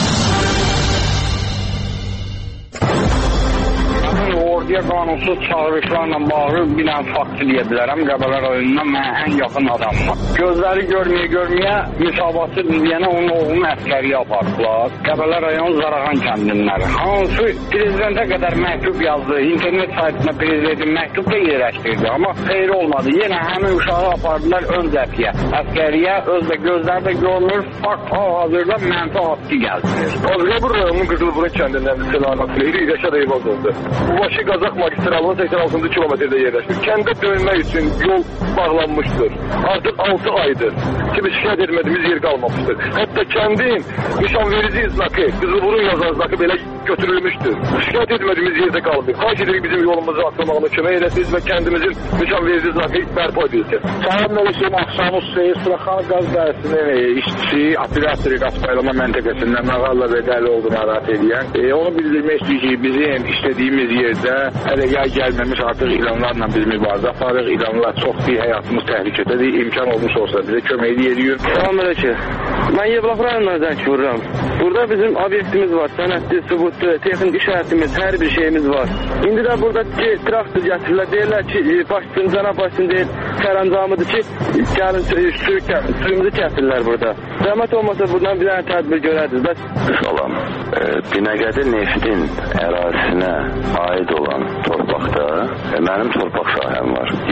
Orduya qanunsuz çağırışlarla bağlı bir dənə fakt eləyə bilərəm. Qəbələ rayonundan mənə ən yaxın adamım. Gözləri görməyə görməyə müsabatı deyənə onun oğlunu əsgəriyə apardılar. Qəbələ rayon Zarağan kəndinləri. Hansı prezidentə qədər məktub yazdı. İnternet saytına prezidentin məktub da yerləşdirdi. Amma xeyri olmadı. Yenə həmin uşağı apardılar ön zəfiyə. Əsgəriyə özdə gözləri də görmür. Fakt hal-hazırda mənfi haqqı gəldirir. Azqabur rayonunun Qızılburun kəndindən Selanak Leyli Yaşad Eyvaz oldu. Bu başı Qazaq magistralının səksən altıncı kilometrdə yerləşir. Kəndə dönmək üçün yol bağlanmışdır. Artıq altı aydır ki, biz şikayət etmədiyimiz yer qalmamışdır. Hətta kəndin nişanverici znakı, Qızılburun yazan znakı belə götürülmüşdür. Şikayət etmədiyimiz yerdə qalıb. Xahiş edirik bizim yolumuzu açılmağına kömək edəsiniz və kəndimizin nişanverici znakı bərpa edilsin. Səhər Mələkəm Axşamı Seyir Suraxan qaz dəyəsinin işçisi, operatori qaz paylama məntəqəsində Məğalla və Dəli oldu narahat edən. E, onu bildirmək istəyir ki, bizim işlədiyimiz yerdə hələ yay gəlməmiş artıq ilanlarla biz mübarizə aparıq. İlanlar çox bir həyatımız təhlükədədir. İmkan olmuş olsa bizə kömək edirik. Salam Mələkəm. Mən Yevlax rayonundan zəng vururam. Burada bizim obyektimiz var. Sənədli, sübutlu, texnik işarətimiz, hər bir şeyimiz var. İndi də burada ki, traktor gətirirlər. Deyirlər ki, başçın, cənab başçın deyil, sərəncamıdır ki, gəlin suyumuzu kəsirlər burada. Zəhmət olmasa buradan bir dənə tədbir görərdiniz. Bəs... Salam. E, Binəqədi neftin ərazisinə aid olan torpaqda e, mənim torpaq sahəm var. İcra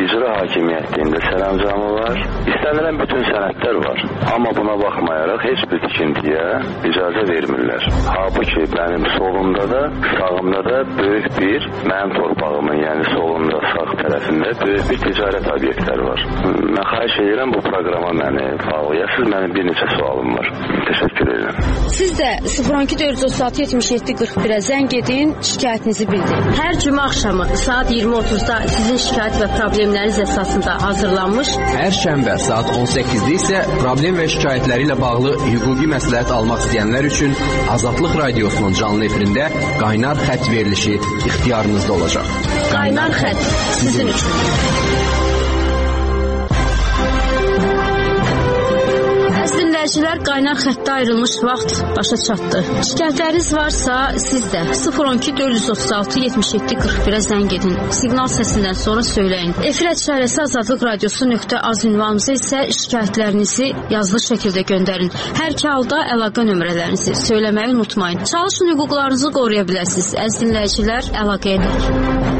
hakimiyyətində sərəncamı var. İstənilən bütün sənədlər var. Amma buna baxmayaraq heç bir tikintiyə icazə vermirlər. Halbuki mənim solumda da, sağımda da böyük bir, mənim torpağımın, yəni solumda, sağ tərəfində böyük bir ticarət obyektləri var. Mən xahiş edirəm bu proqrama məni bağlayasınız. Mənim bir neçə sualım var. Təşəkkür edirəm. Siz də sıfır on iki dörd yüz otuz altı yetmiş yeddi qırx birə zəng edin, şikayətinizi bildirin. Hər cümə axşamı saat iyirmi otuzda sizin şikayət və problemləriniz əsasında hazırlanmış. Hər şənbə saat on səkkizdə isə problem və şikayətləri ilə bağlı hüquqi məsləhət almaq istəyənlər üçün Azadlıq Radiosunun canlı efirində qaynar xətt verilişi ixtiyarınızda olacaq. Qaynar xətt sizin üçün. Dinləyicilər, qaynar xəttə ayrılmış vaxt başa çatdı. Şikayətləriniz varsa siz də sıfır on iki dörd yüz otuz altı yetmiş yeddi qırx birə zəng edin. Siqnal səsindən sonra söyləyin. Efir əşarəsi azadlıq radiosu nöqtə az ünvanımıza isə şikayətlərinizi yazılı şəkildə göndərin. Hər iki halda əlaqə nömrələrinizi söyləməyi unutmayın. Çalışın, hüquqlarınızı qoruya biləsiniz. Əziz dinləyicilər, əlaqə edək.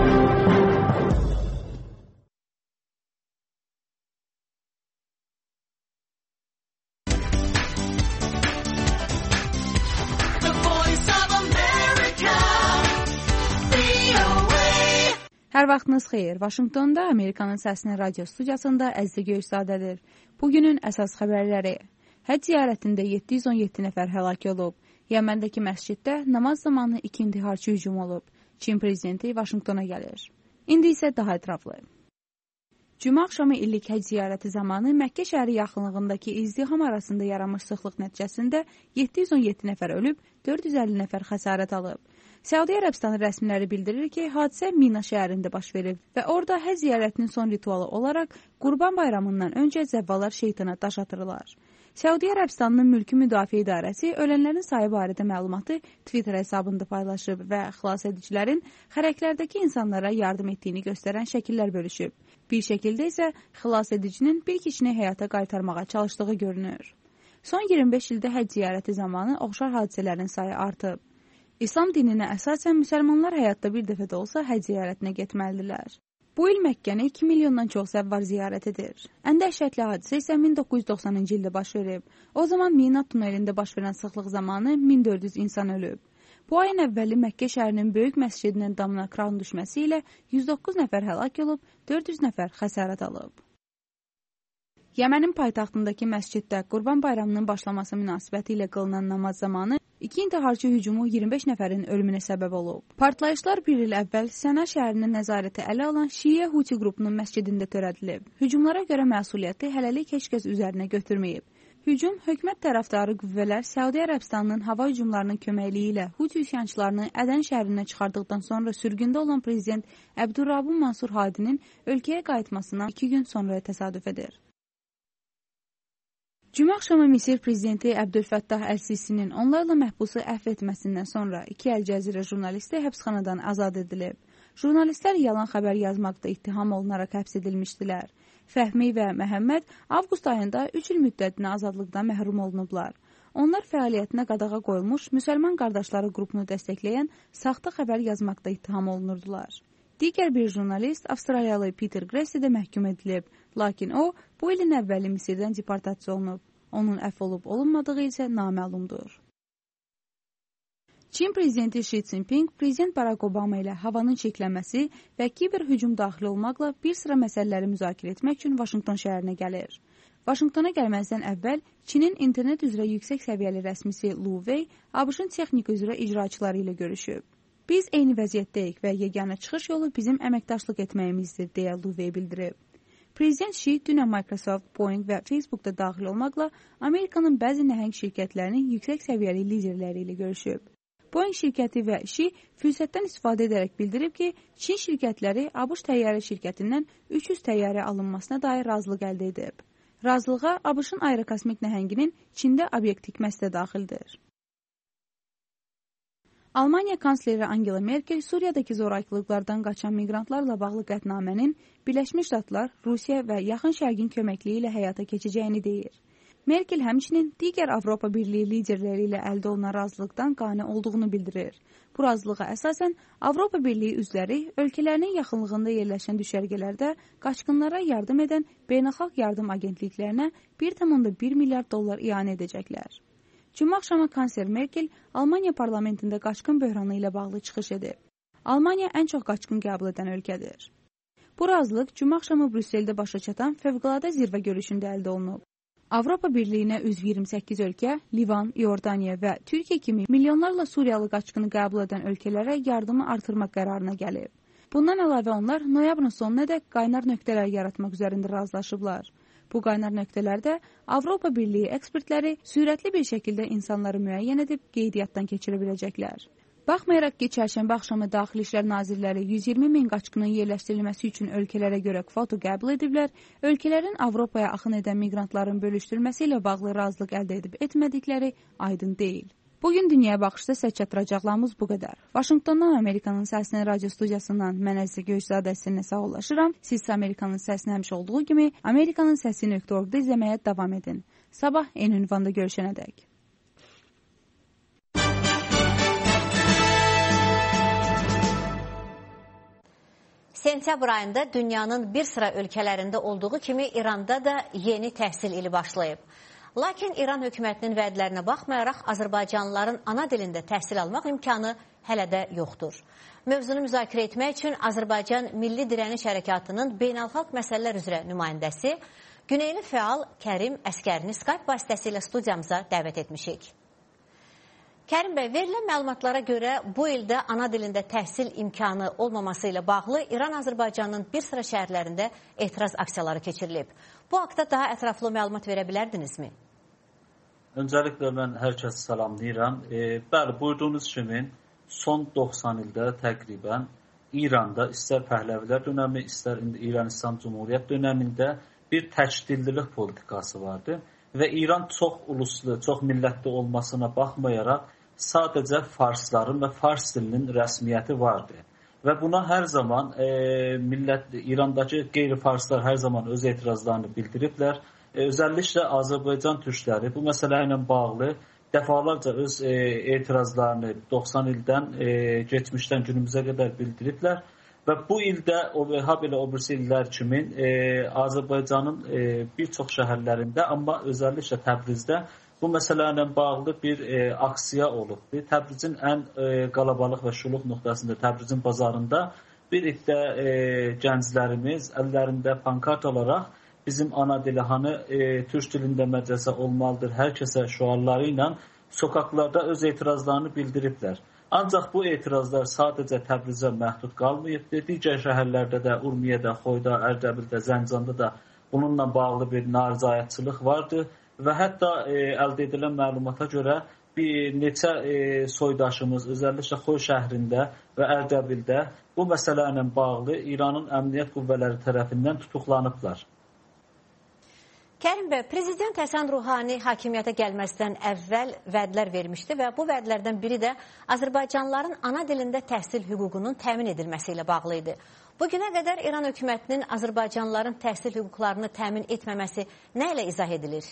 Hər vaxtınız xeyir. Vaşinqtonda Amerikanın Səsinin radio studiyasında Əziz Göyçadədir. Bugünün əsas xəbərləri. Həcc ziyarətində yeddi yüz on yeddi nəfər həlak olub. Yəməndəki məsciddə namaz zamanı iki intiharçı hücum olub. Çin prezidenti Vaşinqtona gəlir. İndi isə daha ətraflı. Cümə axşamı illik həcc ziyarəti zamanı Məkkə şəhəri yaxınlığındakı izdiham arasında yaranmış sıxlıq nəticəsində yeddi yüz on yeddi nəfər ölüb, dörd yüz əlli nəfər xəsarət alıb. Səudiyyə Ərəbistanı rəsmiləri bildirir ki, hadisə Mina şəhərində baş verib və orada həcc ziyarətinin son ritualı olaraq Qurban bayramından öncə zəvvalar şeytana daş atırlar. Səudiyyə Ərəbistanının mülki müdafiə idarəsi ölənlərin sayı barədə məlumatı Twitter hesabında paylaşıb və xilasedicilərin xərəklərdəki insanlara yardım etdiyini göstərən şəkillər bölüşüb. Bir şəkildə isə xilasedicinin bir kişini həyata qaytarmağa çalışdığı görünür. Son iyirmi beş ildə həcc ziyarəti zamanı oxşar hadisələrin sayı artıb. İslam dininə əsasən müsəlmanlar həyatda bir dəfə də olsa həcc ziyarətinə getməlidirlər. Bu il Məkkəni iki milyondan çox zəvvar ziyarət edir. Ən dəhşətli hadisə isə min doqquz yüz doxsanıncı ildə baş verib. O zaman Mina tunelində baş verən sıxlıq zamanı min dörd yüz insan ölüb. Bu ayın əvvəli Məkkə şəhərinin böyük məscidinin damına kran düşməsi ilə yüz doqquz nəfər həlak olub, dörd yüz nəfər xəsarət alıb. Yəmənin paytaxtındakı məsciddə Qurban bayramının başlaması münasibəti ilə qılınan namaz zamanı iki intiharçı hücumu iyirmi beş nəfərin ölümünə səbəb olub. Partlayışlar bir il əvvəl Səna şəhərinin nəzarəti ələ alan Şiə Huti qrupunun məscidində törədilib. Hücumlara görə məsuliyyəti hələlik heç kəs üzərinə götürməyib. Hücum hökumət tərəfdarı qüvvələr Səudiyyə Ərəbistanının hava hücumlarının köməkliyi ilə Huti üsyançılarını Ədən şəhərindən çıxardıqdan sonra sürgündə olan prezident Əbdurrabun Mansur Hadinin ölkəyə qayıtmasına iki gün sonra təsadüf edir. Cümə axşamı Misir prezidenti Əbdülfəttah Əl-Sisinin onlarla məhbusu əfv etməsindən sonra iki Əl-Cəzirə jurnalisti həbsxanadan azad edilib. Jurnalistlər yalan xəbər yazmaqda ittiham olunaraq həbs edilmişdilər. Fəhmi və Məhəmməd avqust ayında üç il müddətinə azadlıqdan məhrum olunublar. Onlar fəaliyyətinə qadağa qoyulmuş müsəlman qardaşları qrupunu dəstəkləyən saxta xəbər yazmaqda ittiham olunurdular. Digər bir jurnalist Avstraliyalı Peter Gressy də məhkum edilib, lakin o, bu ilin əvvəli Misirdən deportasiya olunub. Onun əfv olub olunmadığı isə naməlumdur. Çin prezidenti Xi Jinping, prezident Barack Obama ilə havanın çirklənməsi və kiber hücum daxil olmaqla bir sıra məsələləri müzakirə etmək üçün Vaşinqton şəhərinə gəlir. Vaşinqtona gəlməzdən əvvəl Çinin internet üzrə yüksək səviyyəli rəsmisi Lu Wei ABŞ-ın texnika üzrə icraçıları ilə görüşüb. Biz eyni vəziyyətdəyik və yeganə çıxış yolu bizim əməkdaşlıq etməyimizdir, deyə Lu Wei bildirib. Prezident Xi dünən Microsoft, Boeing və Facebookda daxil olmaqla Amerikanın bəzi nəhəng şirkətlərinin yüksək səviyyəli liderləri ilə görüşüb. Boeing şirkəti və Xi fürsətdən istifadə edərək bildirib ki, Çin şirkətləri ABŞ təyyarə şirkətindən üç yüz təyyarə alınmasına dair razılıq əldə edib. Razılığa ABŞ-ın aerokosmik nəhənginin Çində obyekt tikməsi də daxildir. Almaniya kansleri Angela Merkel Suriyadakı zorakılıqlardan qaçan miqrantlarla bağlı qətnamənin Birləşmiş Ştatlar, Rusiya və Yaxın Şərqin köməkliyi ilə həyata keçəcəyini deyir. Merkel həmçinin digər Avropa Birliyi liderləri ilə əldə olunan razılıqdan qane olduğunu bildirir. Bu razılığa əsasən Avropa Birliyi üzvləri ölkələrinin yaxınlığında yerləşən düşərgələrdə qaçqınlara yardım edən beynəlxalq yardım agentliklərinə bir tam bir milyard dollar ianə edəcəklər. Cümə axşamı kansler Merkel Almaniya parlamentində qaçqın böhranı ilə bağlı çıxış edib. Almaniya ən çox qaçqın qəbul edən ölkədir. Bu razılıq cümə axşamı Brüsseldə başa çatan fövqəladə zirvə görüşündə əldə olunub. Avropa Birliyinə üzv iyirmi səkkiz ölkə, Livan, İordaniya və Türkiyə kimi milyonlarla Suriyalı qaçqını qəbul edən ölkələrə yardımı artırmaq qərarına gəlib. Bundan əlavə onlar noyabrın sonunadək qaynar nöqtələr yaratmaq üzərində razılaşıblar. Bu qaynar nöqtələrdə Avropa Birliyi ekspertləri sürətli bir şəkildə insanları müəyyən edib qeydiyyatdan keçirə biləcəklər. Baxmayaraq ki, çərşənbə axşamı Daxili İşlər Nazirləri yüz iyirmi min qaçqının yerləşdirilməsi üçün ölkələrə görə kvota qəbul ediblər, ölkələrin Avropaya axın edən miqrantların bölüşdürülməsi ilə bağlı razılıq əldə edib etmədikləri aydın deyil. Bugün Dünyaya Baxışda sizə çatdıracaqlarımız bu qədər. Vaşinqtondan Amerikanın Səsinin radio studiyasından mən Əzizə Göyçzadə sizinlə sağollaşıram. Siz Amerikanın Səsini həmişə olduğu kimi Amerikanın Səsi nöqtə org-da izləməyə davam edin. Sabah eyni ünvanda görüşənədək. Sentyabr ayında dünyanın bir sıra ölkələrində olduğu kimi İranda da yeni təhsil ili başlayıb. Lakin İran hökumətinin vədlərinə baxmayaraq Azərbaycanlıların ana dilində təhsil almaq imkanı hələ də yoxdur. Mövzunu müzakirə etmək üçün Azərbaycan Milli Dirəniş Hərəkatının beynəlxalq məsələlər üzrə nümayəndəsi, Güneyli fəal Kərim Əskərini Skype vasitəsilə studiyamıza dəvət etmişik. Kərim bəy, verilən məlumatlara görə bu ildə ana dilində təhsil imkanı olmaması ilə bağlı İran-Azərbaycanın bir sıra şəhərlərində etiraz aksiyaları keçirilib. Bu haqda daha ətraflı məlumat verə bilərdinizmi? Öncəliklə mən hər kəsi salamlayıram. E, bəli, buyurduğunuz kimi son doxsan ildə təqribən İranda istər Pəhləvilər dönəmi, istər İran İslam Cumhuriyyət dönəmində bir təkdillilik politikası vardı və İran çox uluslu, çox millətli olmasına baxmayaraq sadəcə farsların və fars dilinin rəsmiyyəti vardı. Və buna hər zaman e, millət, İrandakı qeyri-farslar hər zaman öz etirazlarını bildiriblər. E, özəlliklə Azərbaycan türkləri bu məsələ ilə bağlı dəfalarca öz e, etirazlarını doxsan ildən, e, geçmişdən günümüzə qədər bildiriblər. Və bu ildə, o, ha belə o birisi illər kimi e, Azərbaycanın e, bir çox şəhərlərində, amma özəlliklə Təbrizdə bu məsələ ilə bağlı bir e, aksiya olubdu. Təbrizin ən e, qalabalıq və şuluq nöqtəsində, Təbrizin bazarında bir iddə e, gənclərimiz əllərində pankart olaraq bizim ana dili hanı e, türk dilində mədrəsə olmalıdır, hər kəsə şüarları ilə sokaqlarda öz etirazlarını bildiriblər. Ancaq bu etirazlar sadəcə Təbrizə məhdud qalmayıbdır. Digər şəhərlərdə də, Urmiyədə, Xoyda, Ərdəbildə, Zəncanda da bununla bağlı bir narizayətçılıq vardı. Və hətta e, əldə edilən məlumata görə bir neçə e, soydaşımız, özəlliklə Xoy şəhrində və Ərdəbildə bu məsələ ilə bağlı İranın əmniyyət qüvvələri tərəfindən tutuqlanıblar. Kərim bəy, Prezident Həsən Ruhani hakimiyyətə gəlməzdən əvvəl vədlər vermişdi və bu vədlərdən biri də Azərbaycanlıların ana dilində təhsil hüququnun təmin edilməsi ilə bağlı idi. Bugünə qədər İran hökumətinin Azərbaycanlıların təhsil hüquqlarını təmin etməməsi nə ilə izah edilir?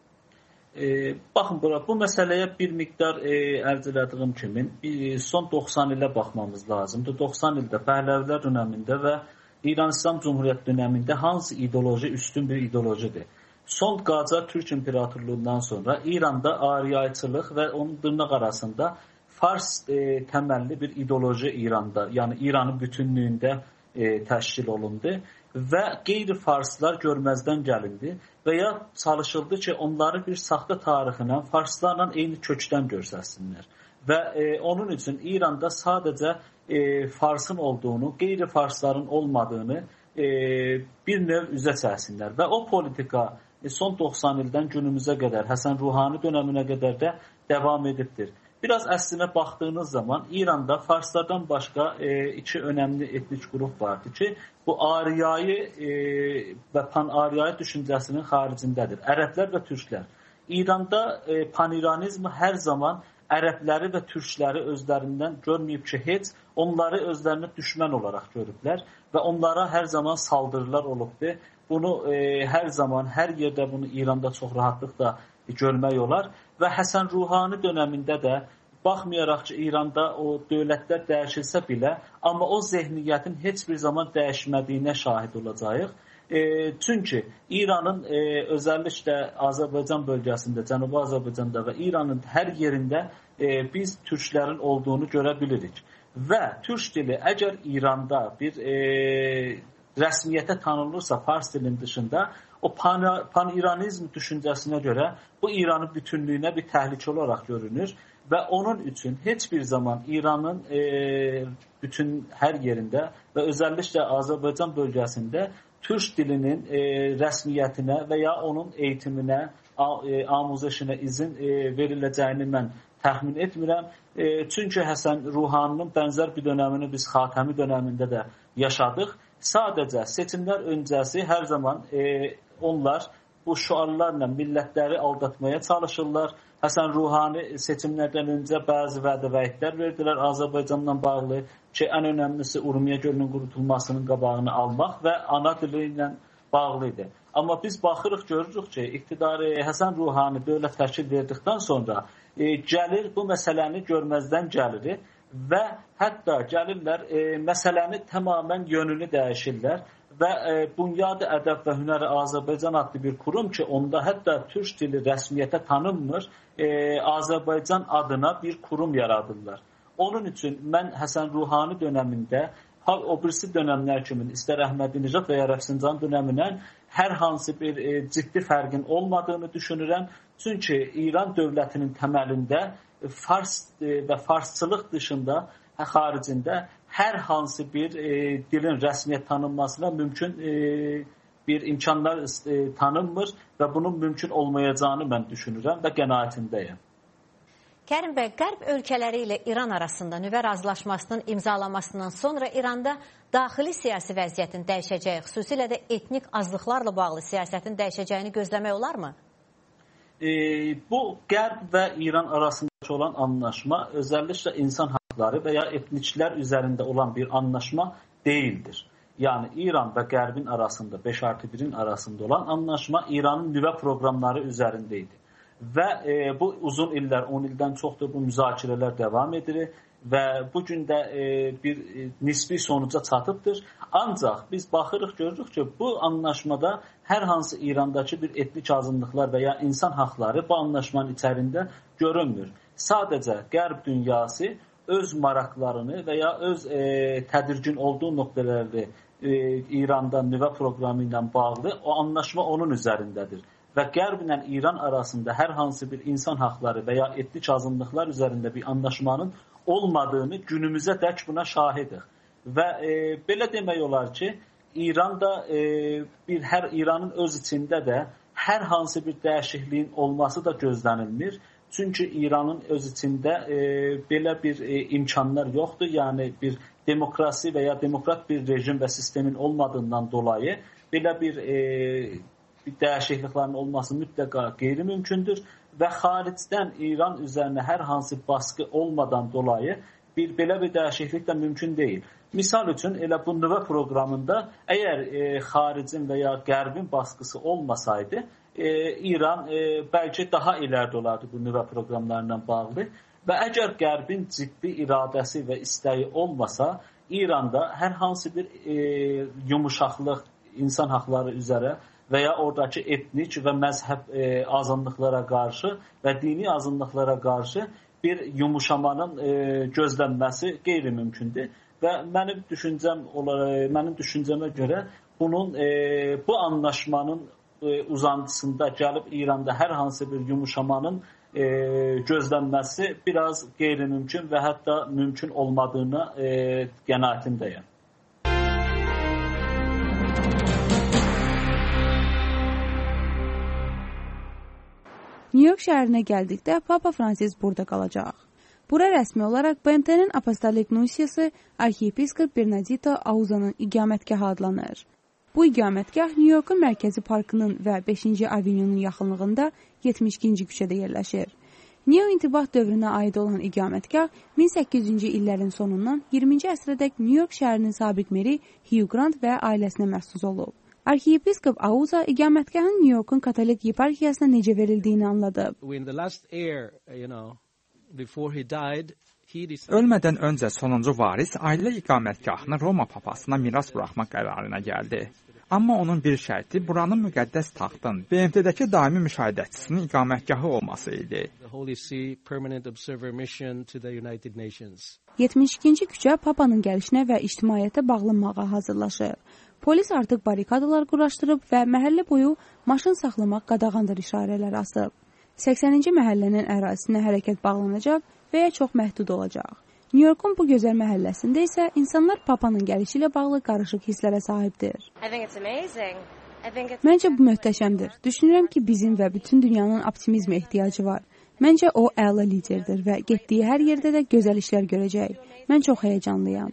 E, baxın bura, bu məsələyə bir miqdar e, ərz elədiyim kimi e, son doxsan ilə baxmamız lazımdır. doxsan ildə Pəhləvilər dönəmində və İran İslam Cumhuriyyət dönəmində hansı ideoloji üstün bir ideolojidir? Son Qacar Türk İmperatorluğundan sonra İranda ariyayçılıq və onun dırnaq arasında Fars e, təməlli bir ideoloji İranda, yəni İranın bütünlüyündə e, təşkil olundu və qeyri-farslar görməzdən gəlindi və ya çalışıldı ki, onları bir saxta tarixinə farslarla eyni kökdən görsəsinlər. Və e, onun üçün İranda sadəcə e, farsın olduğunu, qeyri-farsların olmadığını e, bir növ üzə çəksinlər. Və o politika e, son doxsan ildən günümüzə qədər, Həsən Ruhani dönəminə qədər də davam edibdir. Biraz əslinə baxdığınız zaman İranda farslardan başqa e, iki önəmli etnik qrup vardı ki, bu ariyayı e, və pan-ariyayı düşüncəsinin xaricindədir. Ərəblər və türklər. İranda e, pan-İranizm hər zaman ərəbləri və türkləri özlərindən görməyib ki, heç onları özlərinə düşmən olaraq görüblər və onlara hər zaman saldırılar olubdur. Bunu e, hər zaman, hər yerdə bunu İranda çox rahatlıqla görmək olar və Həsən Ruhani dönəmində də baxmayaraq ki, İranda o dövlətlər dəyişilsə belə, amma o zehniyyətin heç bir zaman dəyişmədiyinə şahid olacağıq. E, çünki İranın e, özəlliklə Azərbaycan bölgəsində, Cənubi Azərbaycanda və İranın hər yerində e, biz türklərin olduğunu görə bilirik. Və türk dili əgər İranda bir e, rəsmiyyətə tanınırsa fars dilinin dışında, o pan-İranizm düşüncəsinə görə bu İranın bütünlüyünə bir təhlükə olaraq görünür və onun üçün heç bir zaman İranın e, bütün hər yerində və özəlliklə Azərbaycan bölgəsində türk dilinin e, rəsmiyyətinə və ya onun eğitiminə, e, amuzəşinə izin e, veriləcəyini mən təxmin etmirəm. E, çünki Həsən Ruhaninin bənzər bir dönəmini biz Xatəmi dönəmində də yaşadıq. Sadəcə seçimlər öncəsi hər zaman e, onlar bu şüarlarla millətləri aldatmaya çalışırlar. Həsən Ruhani seçimlərdən öncə bəzi vədə vəidlər verdilər Azərbaycanla bağlı ki, ən önəmlisi Urmiya gölünün qurutulmasının qabağını almaq və ana dili ilə bağlı idi. Amma biz baxırıq, görürük ki, iqtidarı Həsən Ruhani dövlət təşkil verdikdən sonra e, gəlir bu məsələni görməzdən gəlir və hətta gəlirlər e, məsələni tamamən yönünü dəyişirlər və e, Bunyad-ı Ədəb və Hünər-i Azərbaycan adlı bir kurum ki, onda hətta türk dili rəsmiyyətə tanınmır, e, Azərbaycan adına bir kurum yaradırlar. Onun üçün mən Həsən Ruhani dönəmində, o birisi dönəmlər kimi, istər Əhmədinəcad və ya Rəfsincan dönəmindən hər hansı bir e, ciddi fərqin olmadığını düşünürəm. Çünki İran dövlətinin təməlində fars e, və farsçılıq dışında, xaricində hər hansı bir e, dilin rəsmiyyət tanınmasına mümkün e, bir imkanlar e, tanınmır və bunun mümkün olmayacağını mən düşünürəm və qənaətindəyəm. Kərim bəy, Qərb ölkələri ilə İran arasında nüvə razılaşmasının imzalamasından sonra İranda daxili siyasi vəziyyətin dəyişəcəyi, xüsusilə də etnik azlıqlarla bağlı siyasətin dəyişəcəyini gözləmək olarmı? E, bu Qərb və İran arasındakı olan anlaşma özəlliklə insan haqları və ya etniklər üzərində olan bir anlaşma deyildir. Yəni İran və Qərbin arasında, beş artı birin arasında olan anlaşma İranın nüvə proqramları üzərində idi. Və e, bu uzun illər, on ildən çoxdur bu müzakirələr davam edir və bugün də e, bir e, nisbi sonuca çatıbdır. Ancaq biz baxırıq, görürük ki, bu anlaşmada hər hansı İrandakı bir etnik azınlıqlar və ya insan haqları bu anlaşmanın içərisində görünmür. Sadəcə Qərb dünyası öz maraqlarını və ya öz e, tədirgin olduğu nöqtələri e, İranda nüvə proqramı ilə bağlı o anlaşma onun üzərindədir. Və Qərb ilə İran arasında hər hansı bir insan haqları və ya etnik azınlıqlar üzərində bir anlaşmanın olmadığını günümüzə dək buna şahidik. Və e, belə demək olar ki, İranda e, bir hər İranın öz içində də hər hansı bir dəyişikliyin olması da gözlənilmir. Çünki İranın öz içində e, belə bir e, imkanlar yoxdur. Yəni bir demokrasi və ya demokrat bir rejim və sistemin olmadığından dolayı belə bir e, dəyişikliklərin olması mütləqa qeyri-mümkündür və xaricdən İran üzərinə hər hansı baskı olmadan dolayı bir belə bir dəyişiklik də mümkün deyil. Misal üçün elə bu nüvə proqramında əgər e, xaricin və ya Qərbin baskısı olmasaydı, e, İran e, bəlkə daha ilərdə olardı bu nüvə proqramlarına bağlı və əgər Qərbin ciddi iradəsi və istəyi olmasa, İranda hər hansı bir e, yumuşaqlıq insan haqları üzərə və ya oradakı etnik və məzhəb e, azınlıqlara qarşı və dini azınlıqlara qarşı bir yumuşamanın e, gözlənməsi qeyri-mümkündür. Və mənim düşüncəm olaraq, mənim düşüncəmə görə bunun e, bu anlaşmanın e, uzantısında gəlib İranda hər hansı bir yumuşamanın e, gözlənməsi biraz qeyri-mümkün və hətta mümkün olmadığına e, qənaətindəyəm. New York şəhərinə gəldikdə Papa Fransis burada qalacaq. Bura rəsmi olaraq B M T-nin apostolik nunsiası arxiyepiskop Bernardino Auza'nın iqamətgahı adlanır. Bu iqamətgah New Yorkun mərkəzi parkının və beşinci avenyunun yaxınlığında yetmiş ikinci küçədə yerləşir. Neo-intibah dövrünə aid olan iqamətgah min səkkiz yüzüncü illərin sonundan iyirminci əsrədək New-York şəhərinin sabiq meri Hugh Grant və ailəsinə məxsus olub. Arxiyepiskop Auza iqamətgahın New-Yorkun katolik yeparxiyasına necə verildiyini anladı. Ölmədən öncə sonuncu varis ailə iqamətgahını Roma papasına miras buraxmaq qərarına gəldi. Amma onun bir şərti buranın müqəddəs taxtın B M T-dəki daimi müşahidəçisinin iqamətgahı olması idi. yetmiş ikinci küçə Papanın gəlişinə və ictimaiyyətə bağlanmağa hazırlaşır. Polis artıq barikadalar quraşdırıb və məhəllə boyu maşın saxlamaq qadağandır işarələr asıb. səksəninci məhəllənin ərazisinə hərəkət bağlanacaq və ya çox məhdud olacaq. New Yorkun bu gözəl məhəlləsində isə insanlar Papanın gəlişi ilə bağlı qarışıq hisslərə sahibdir. Məncə bu möhtəşəmdir. Düşünürəm ki, bizim və bütün dünyanın optimizmə ehtiyacı var. Məncə o əla liderdir və getdiyi hər yerdə də gözəl işlər görəcək. Mən çox həyəcanlıyam.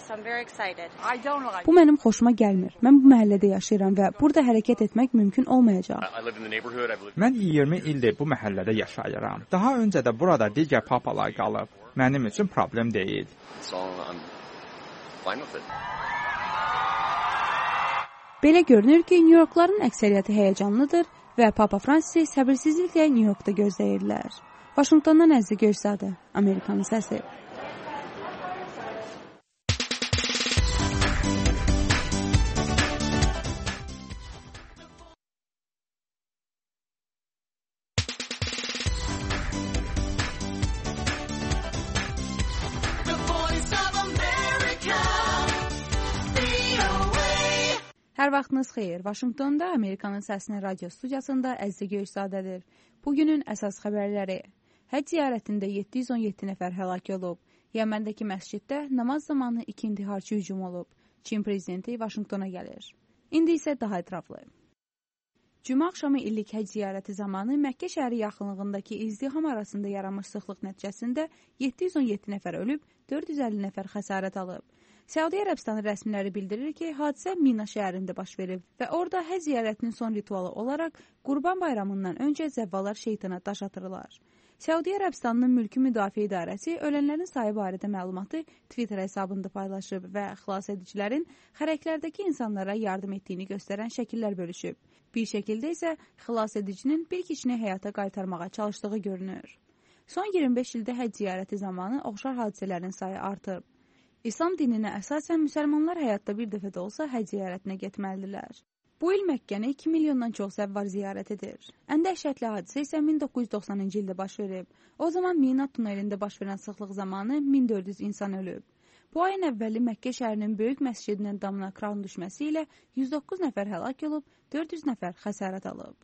Bu mənim xoşuma gəlmir. Mən bu məhəllədə yaşayıram və burada hərəkət etmək mümkün olmayacaq. Mən iyirmi ildir bu məhəllədə yaşayıram. Daha öncə də burada digər papalar qalıb. Mənim üçün problem deyil. Belə görünür ki, New Yorkların əksəriyyəti həyəcanlıdır və Papa Fransisi səbirsizliklə New Yorkda gözləyirlər. Vaşinqtondan Əzizə Göysadə, Amerikanın səsi. Hər vaxtınız xeyir. Vaşinqtonda Amerikanın səsinin radio studiyasında Əzizə Göysadədir. Bugünün əsas xəbərləri. Həcc ziyarətində yeddi yüz on yeddi nəfər həlak olub. Yəməndəki məsciddə namaz zamanı iki intiharçı hücum olub. Çin prezidenti Vaşinqtona gəlir. İndi isə daha ətraflı. Cümə axşamı illik həcc ziyarəti zamanı Məkkə şəhəri yaxınlığındakı izdiham arasında yaranmış sıxlıq nəticəsində yeddi yüz on yeddi nəfər ölüb, dörd yüz əlli nəfər xəsarət alıb. Səudiyyə Ərəbistanı rəsmiləri bildirir ki, hadisə Mina şəhərində baş verib və orada həcc ziyarətinin son ritualı olaraq Qurban bayramından öncə zəvvalar şeytana daş atırlar. Səudiyyə Ərəbistanının mülki müdafiə idarəsi ölənlərin sayı barədə məlumatı Twitter hesabında paylaşıb və xilas edicilərin xərəklərdəki insanlara yardım etdiyini göstərən şəkillər bölüşüb. Bir şəkildə isə xilas edicinin bir kişini həyata qaytarmağa çalışdığı görünür. Son iyirmi beş ildə həcc ziyarəti zamanı oxşar hadisələrin sayı artıb. İslam dininə əsasən müsəlmanlar həyatda bir dəfə də olsa həcc ziyarətinə getməlidirlər. Bu il Məkkəni iki milyondan çox zəvvar ziyarət edir. Ən dəhşətli hadisə isə min doqquz yüz doxsanıncı ildə baş verib. O zaman Mina tunelində baş verən sıxlıq zamanı min dörd yüz insan ölüb. Bu ayın əvvəli Məkkə şəhərinin böyük məscidinin damına kran düşməsi ilə yüz doqquz nəfər həlak olub, dörd yüz nəfər xəsarət alıb.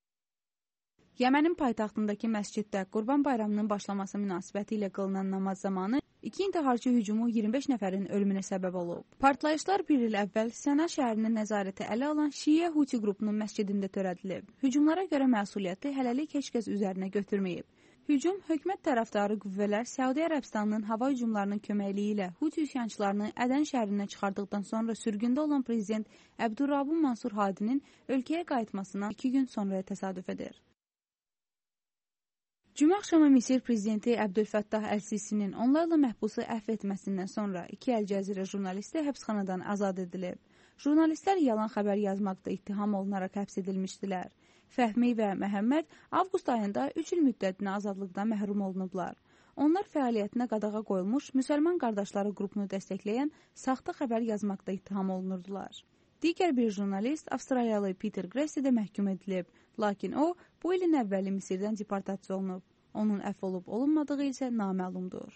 Yəmənin paytaxtındakı məsciddə Qurban bayramının başlaması münasibəti ilə qılınan namaz zamanı iki intiharçı hücumu iyirmi beş nəfərin ölümünə səbəb olub. Partlayışlar bir il əvvəl Səna şəhərinin nəzarəti ələ alan Şiə Huti qrupunun məscidində törədilib. Hücumlara görə məsuliyyəti hələlik heç kəs üzərinə götürməyib. Hücum hökumət tərəfdarı qüvvələr Səudiyyə Ərəbistanının hava hücumlarının köməkliyi ilə Huti üsyançılarını Ədən şəhərindən çıxardıqdan sonra sürgündə olan prezident Əbdurrabun Mansur Hadinin ölkəyə qayıtmasına iki gün sonra təsadüf edir. Cümə axşamı Misir prezidenti Əbdülfəttah Əl-Sisinin onlarla məhbusu əfv etməsindən sonra iki Əl-Cəzirə jurnalisti həbsxanadan azad edilib. Jurnalistlər yalan xəbər yazmaqda ittiham olunaraq həbs edilmişdilər. Fəhmi və Məhəmməd avqust ayında üç il müddətinə azadlıqdan məhrum olunublar. Onlar fəaliyyətinə qadağa qoyulmuş müsəlman qardaşları qrupunu dəstəkləyən saxta xəbər yazmaqda ittiham olunurdular. Digər bir jurnalist Avstraliyalı Peter Gracie də məhkum edilib, lakin o, bu ilin əvvəli Misirdən deportasiya olunub. Onun əfv olub olunmadığı isə naməlumdur.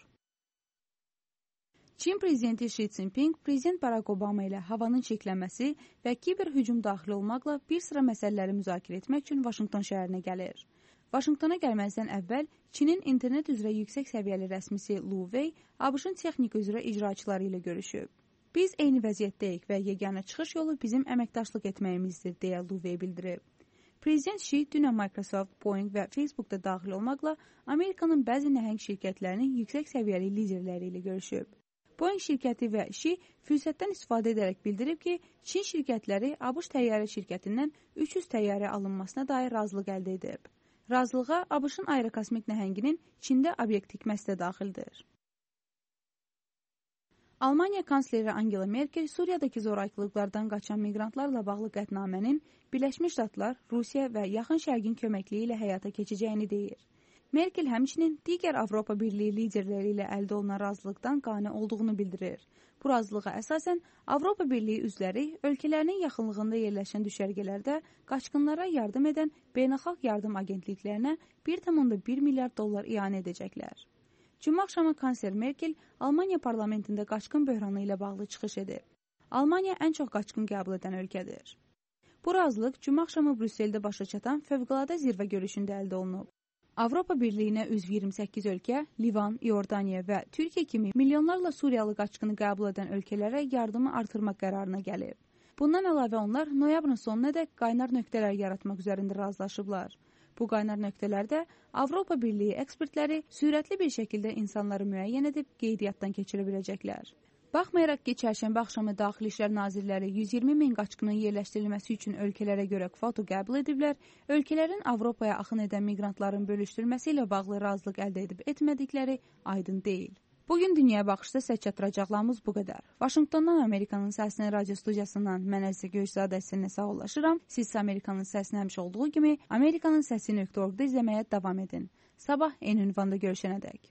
Çin prezidenti Xi Jinping, prezident Barack Obama ilə havanın çirklənməsi və kiber hücum daxil olmaqla bir sıra məsələləri müzakirə etmək üçün Vaşinqton şəhərinə gəlir. Vaşinqtona gəlməzdən əvvəl Çinin internet üzrə yüksək səviyyəli rəsmisi Lu Wei ABŞ-ın texnika üzrə icraçıları ilə görüşüb. Biz eyni vəziyyətdəyik və yeganə çıxış yolu bizim əməkdaşlıq etməyimizdir, deyə Lu Wei bildirib. Prezident Xi dünən Microsoft, Boeing və Facebook-da daxil olmaqla Amerikanın bəzi nəhəng şirkətlərinin yüksək səviyyəli liderləri ilə görüşüb. Boeing şirkəti və Xi fürsətdən istifadə edərək bildirib ki, Çin şirkətləri ABŞ təyyarə şirkətindən üç yüz təyyarə alınmasına dair razılıq əldə edib. Razılığa ABŞ-ın aerokosmik nəhənginin Çində obyekt tikməsi də daxildir. Almaniya kansleri Angela Merkel Suriyadakı zorakılıqlardan qaçan miqrantlarla bağlı qətnamənin Birləşmiş Ştatlar, Rusiya və Yaxın Şərqin köməkliyi ilə həyata keçəcəyini deyir. Merkel həmçinin digər Avropa Birliyi liderləri ilə əldə olunan razılıqdan qane olduğunu bildirir. Bu razılığa əsasən Avropa Birliyi üzvləri ölkələrinin yaxınlığında yerləşən düşərgələrdə qaçqınlara yardım edən beynəlxalq yardım agentliklərinə bir tam bir milyard dollar ianə edəcəklər. Cümə axşamı kansler Merkel Almaniya parlamentində qaçqın böhranı ilə bağlı çıxış edib. Almaniya ən çox qaçqın qəbul edən ölkədir. Bu razılıq cümə axşamı Brüsseldə başa çatan fövqəladə zirvə görüşündə əldə olunub. Avropa Birliyinə üzv iyirmi səkkiz ölkə, Livan, İordaniya və Türkiyə kimi milyonlarla Suriyalı qaçqını qəbul edən ölkələrə yardımı artırmaq qərarına gəlib. Bundan əlavə onlar noyabrın sonunadək qaynar nöqtələr yaratmaq üzərində razılaşıblar. Bu qaynar nöqtələrdə Avropa Birliyi ekspertləri sürətli bir şəkildə insanları müəyyən edib qeydiyyatdan keçirə biləcəklər. Baxmayaraq ki, çərşənbə axşamı Daxili İşlər Nazirləri yüz iyirmi min qaçqının yerləşdirilməsi üçün ölkələrə görə kvota qəbul ediblər, ölkələrin Avropaya axın edən miqrantların bölüşdürülməsi ilə bağlı razılıq əldə edib etmədikləri aydın deyil. Bugün Dünyaya Baxışda sizə çatdıracaqlarımız bu qədər. Vaşinqtondan Amerikanın Səsinin radio studiyasından mən Əzizə Göyçzadə sizinlə sağollaşıram. Siz Amerikanın Səsini həmişə olduğu kimi amerikanın səsi nöqtə org-da izləməyə davam edin. Sabah eyni ünvanda görüşənədək.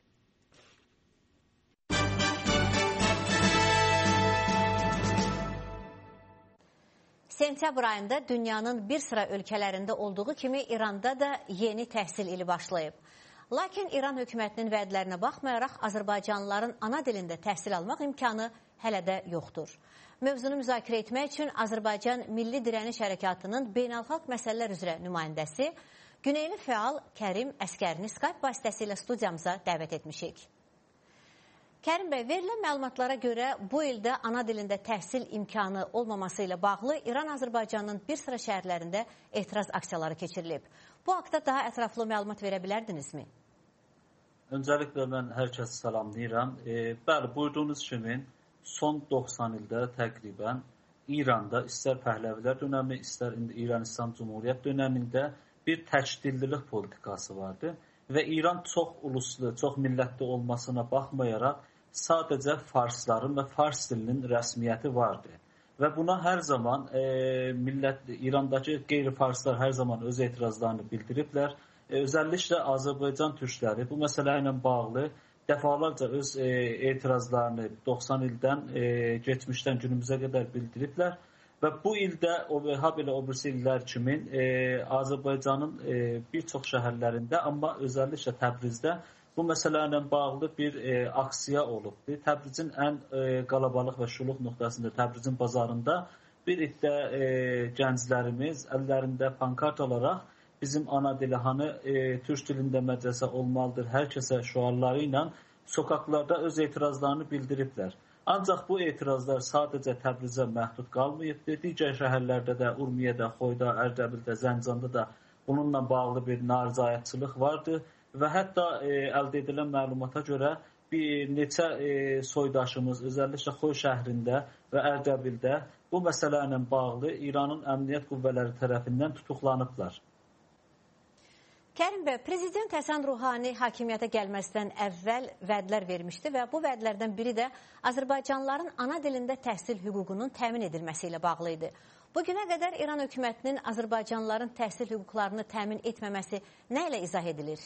Sentyabr ayında dünyanın bir sıra ölkələrində olduğu kimi İranda da yeni təhsil ili başlayıb. Lakin İran hökumətinin vədlərinə baxmayaraq Azərbaycanlıların ana dilində təhsil almaq imkanı hələ də yoxdur. Mövzunu müzakirə etmək üçün Azərbaycan Milli Dirəniş Hərəkatının beynəlxalq məsələlər üzrə nümayəndəsi, Güneyli fəal Kərim Əskərini Skype vasitəsilə studiyamıza dəvət etmişik. Kərim bəy, verilən məlumatlara görə bu ildə ana dilində təhsil imkanı olmaması ilə bağlı İran-Azərbaycanın bir sıra şəhərlərində etiraz aksiyaları keçirilib. Bu haqda daha ətraflı məlumat verə bilərdinizmi? Öncəliklə mən hər kəsi salamlayıram. E, bəli, buyurduğunuz kimi son doxsan ildə təqribən İranda istər Pəhləvilər dönəmi, istər indi İran İslam Cumhuriyyət dönəmində bir təkdillilik politikası vardı və İran çox uluslu, çox millətli olmasına baxmayaraq sadəcə farsların və fars dilinin rəsmiyyəti vardı. Və buna hər zaman e, millət, İrandakı qeyri-farslar hər zaman öz etirazlarını bildiriblər. E, özəlliklə Azərbaycan türkləri bu məsələ ilə bağlı dəfalarca öz e, etirazlarını doxsan ildən e, geçmişdən günümüzə qədər bildiriblər. Və bu ildə, ha belə o birisi illər kimi e, Azərbaycanın e, bir çox şəhərlərində, amma özəlliklə Təbrizdə bu məsələ ilə bağlı bir e, aksiya olubdur. Təbrizin ən e, qalabalıq və şuluq nöqtəsində, Təbrizin bazarında bir iddə e, gənclərimiz əllərində pankart olaraq bizim ana dili hanı e, türk dilində mədrəsə olmalıdır, hər kəsə şüarları ilə sokaqlarda öz etirazlarını bildiriblər. Ancaq bu etirazlar sadəcə Təbrizə məhdud qalmayıbdır. Digər şəhərlərdə də, Urmiyədə, Xoyda, Ərdəbildə, Zəncanda da bununla bağlı bir narizayətçılıq vardı. Və hətta e, əldə edilən məlumata görə bir neçə e, soydaşımız, özəlliklə Xoy şəhrində və Ərdəbildə bu məsələ ilə bağlı İranın əmniyyət qüvvələri tərəfindən tutuqlanıblar. Kərim bəy, Prezident Həsən Ruhani hakimiyyətə gəlməzdən əvvəl vədlər vermişdi və bu vədlərdən biri də Azərbaycanlıların ana dilində təhsil hüququnun təmin edilməsi ilə bağlı idi. Bugünə qədər İran hökumətinin Azərbaycanlıların təhsil hüquqlarını təmin etməməsi nə ilə izah edilir?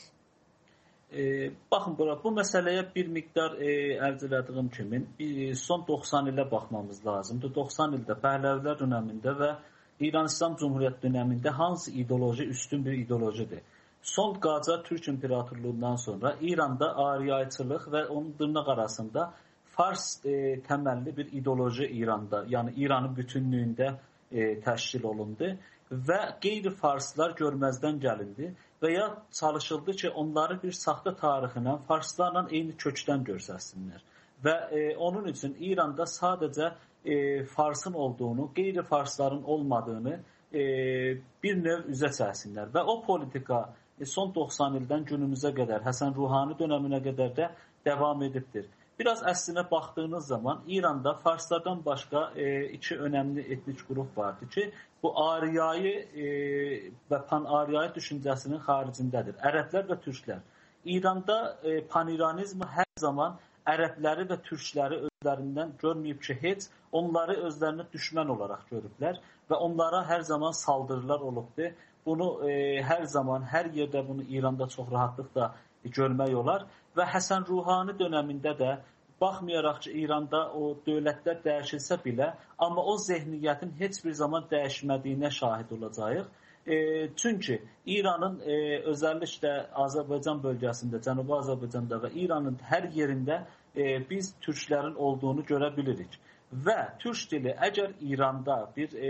E, baxın, bura, bu məsələyə bir miqdar e, ərcələdiyim kimi bir, son doxsan ilə baxmamız lazımdır. doxsan ildə Pəhləvilər dönəmində və İran İslam Cumhuriyyət dönəmində hansı ideoloji üstün bir ideolojidir? Son Qacar Türk İmperatorluğundan sonra İranda ariyayçılıq və onun dırnaq arasında Fars e, təməlli bir ideoloji İranda, yəni İranın bütünlüyündə e, təşkil olundu və qeyri-farslar görməzdən gəlindi və ya çalışıldı ki, onları bir saxta tarixinə farslarla eyni kökdən görsəsinlər. Və e, onun üçün İranda sadəcə e, farsın olduğunu, qeyri-farsların olmadığını e, bir növ üzə çəksinlər. Və o politika e, son doxsan ildən günümüzə qədər, Həsən Ruhani dönəminə qədər də davam edibdir. Biraz əslinə baxdığınız zaman İranda farslardan başqa e, iki önemli etnik qrup vardı ki, bu Ariyayı e, və pan-Ariyayı düşüncəsinin xaricindədir. Ərəblər və türklər. İranda e, pan-İranizmi hər zaman ərəbləri və türkləri özlərindən görməyib ki, heç onları özlərinə düşmən olaraq görüblər və onlara hər zaman saldırılar olubdur. Bunu e, hər zaman, hər yerdə bunu İranda çox rahatlıqla görmək olar və Həsən Ruhani dönəmində də baxmayaraq ki, İranda o dövlətlər dəyişilsə belə, amma o zehniyyətin heç bir zaman dəyişmədiyinə şahid olacağıq. E, çünki İranın e, özəlliklə Azərbaycan bölgəsində, Cənubi Azərbaycanda və İranın hər yerində e, biz türklərin olduğunu görə bilirik. Və türk dili əgər İranda bir e,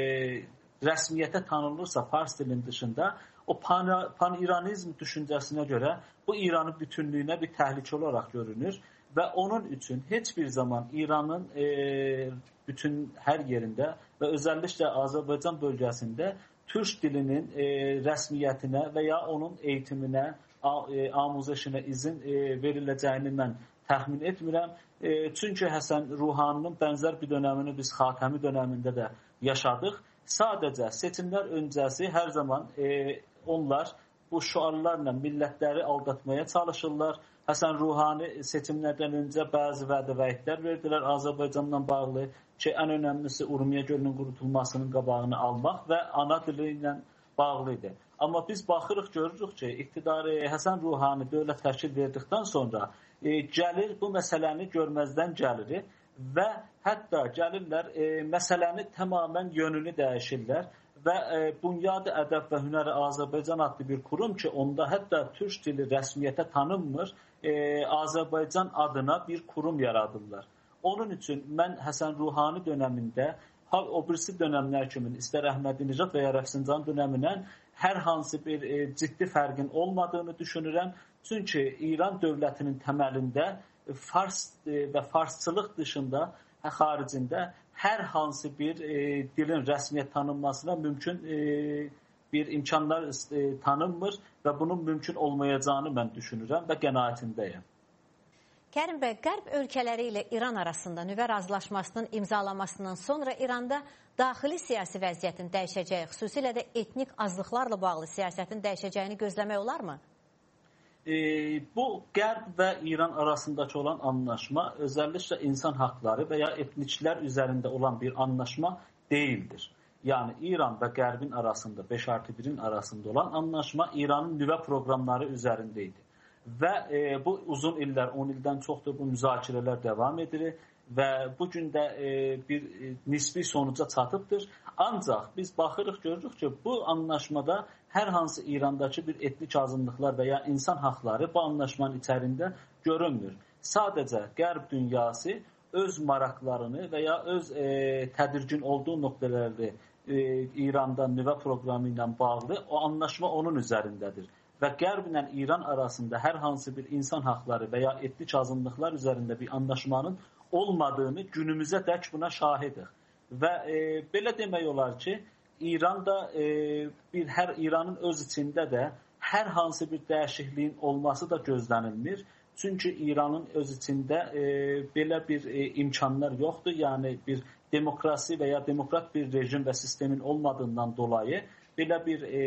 rəsmiyyətə tanınırsa fars dilinin dışında, o pan-İranizm düşüncəsinə görə bu İranın bütünlüyünə bir təhlükə olaraq görünür və onun üçün heç bir zaman İranın e, bütün hər yerində və özəlliklə Azərbaycan bölgəsində türk dilinin e, rəsmiyyətinə və ya onun eğitiminə, e, amuzəşinə izin e, veriləcəyini mən təxmin etmirəm. E, çünki Həsən Ruhaninin bənzər bir dönəmini biz Xatəmi dönəmində də yaşadıq. Sadəcə seçimlər öncəsi hər zaman e, onlar bu şüarlarla millətləri aldatmaya çalışırlar. Həsən Ruhani seçimlərdən öncə bəzi vədə vəidlər verdilər Azərbaycanla bağlı ki, ən önəmlisi Urmiya gölünün qurutulmasının qabağını almaq və ana dili ilə bağlı idi. Amma biz baxırıq, görürük ki, iqtidarı Həsən Ruhani dövlət təşkil verdikdən sonra e, gəlir bu məsələni görməzdən gəlir və hətta gəlirlər e, məsələni tamamən yönünü dəyişirlər və e, Bunyad-ı Ədəb və Hünər-i Azərbaycan adlı bir kurum ki, onda hətta türk dili rəsmiyyətə tanınmır, e, Azərbaycan adına bir kurum yaradırlar. Onun üçün mən Həsən Ruhani dönəmində o birisi dönəmlər kimi istər Əhmədi Nicat və ya Rəfsincan dönəmindən hər hansı bir e, ciddi fərqin olmadığını düşünürəm. Çünki İran dövlətinin təməlində fars e, və farsçılıq dışında, hə, xaricində hər hansı bir e, dilin rəsmiyyət tanınmasına mümkün e, bir imkanlar e, tanınmır və bunun mümkün olmayacağını mən düşünürəm və qənaətindəyəm. Kərim bəy, Qərb ölkələri ilə İran arasında nüvə razılaşmasının imzalanmasından sonra İranda daxili siyasi vəziyyətin dəyişəcəyi, xüsusilə də etnik azlıqlarla bağlı siyasətin dəyişəcəyini gözləmək olarmı? E, bu Qərb və İran arasındakı olan anlaşma özəlliklə insan haqları və ya etniklər üzərində olan bir anlaşma deyildir. Yəni İran və Qərbin arasında, beş artı birin arasında olan anlaşma İranın nüvə proqramları üzərində idi. Və e, bu uzun illər, on ildən çoxdur bu müzakirələr davam edir və bugün də e, bir e, nisbi sonuca çatıbdır. Ancaq biz baxırıq, görürük ki, bu anlaşmada hər hansı İrandakı bir etnik azınlıqlar və ya insan haqları bu anlaşmanın içərisində görünmür. Sadəcə Qərb dünyası öz maraqlarını və ya öz e, tədirgin olduğu nöqtələri e, İranda nüvə proqramı ilə bağlı o anlaşma onun üzərindədir. Və Qərb ilə İran arasında hər hansı bir insan haqları və ya etnik azınlıqlar üzərində bir anlaşmanın olmadığını günümüzə dək buna şahidik. Və e, belə demək olar ki, İranda e, bir hər İranın öz içində də hər hansı bir dəyişikliyin olması da gözlənilmir. Çünki İranın öz içində e, belə bir e, imkanlar yoxdur. Yəni bir demokrasi və ya demokrat bir rejim və sistemin olmadığından dolayı belə bir e,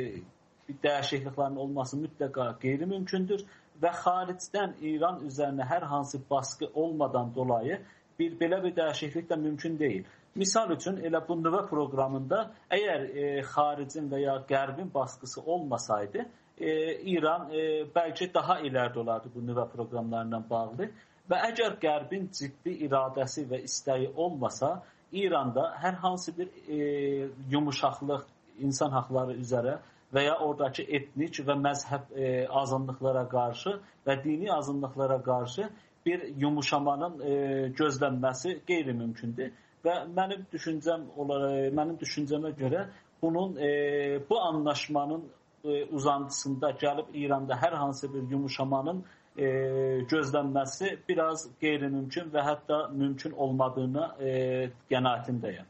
dəyişikliklərin olması mütləqa qeyri-mümkündür və xaricdən İran üzərinə hər hansı baskı olmadan dolayı bir belə bir dəyişiklik də mümkün deyil. Misal üçün elə bu nüvə proqramında əgər e, xaricin və ya Qərbin baskısı olmasaydı, e, İran e, bəlkə daha ilərdə olardı bu nüvə proqramlarına bağlı və əgər Qərbin ciddi iradəsi və istəyi olmasa, İranda hər hansı bir e, yumuşaqlıq insan haqları üzərə və ya oradakı etnik və məzhəb e, azınlıqlara qarşı və dini azınlıqlara qarşı bir yumuşamanın e, gözlənməsi qeyri-mümkündür. Və mənim düşüncəm olaraq, mənim düşüncəmə görə bunun e, bu anlaşmanın e, uzantısında gəlib İranda hər hansı bir yumuşamanın e, gözlənməsi biraz qeyri-mümkün və hətta mümkün olmadığına e, qənaətindəyəm.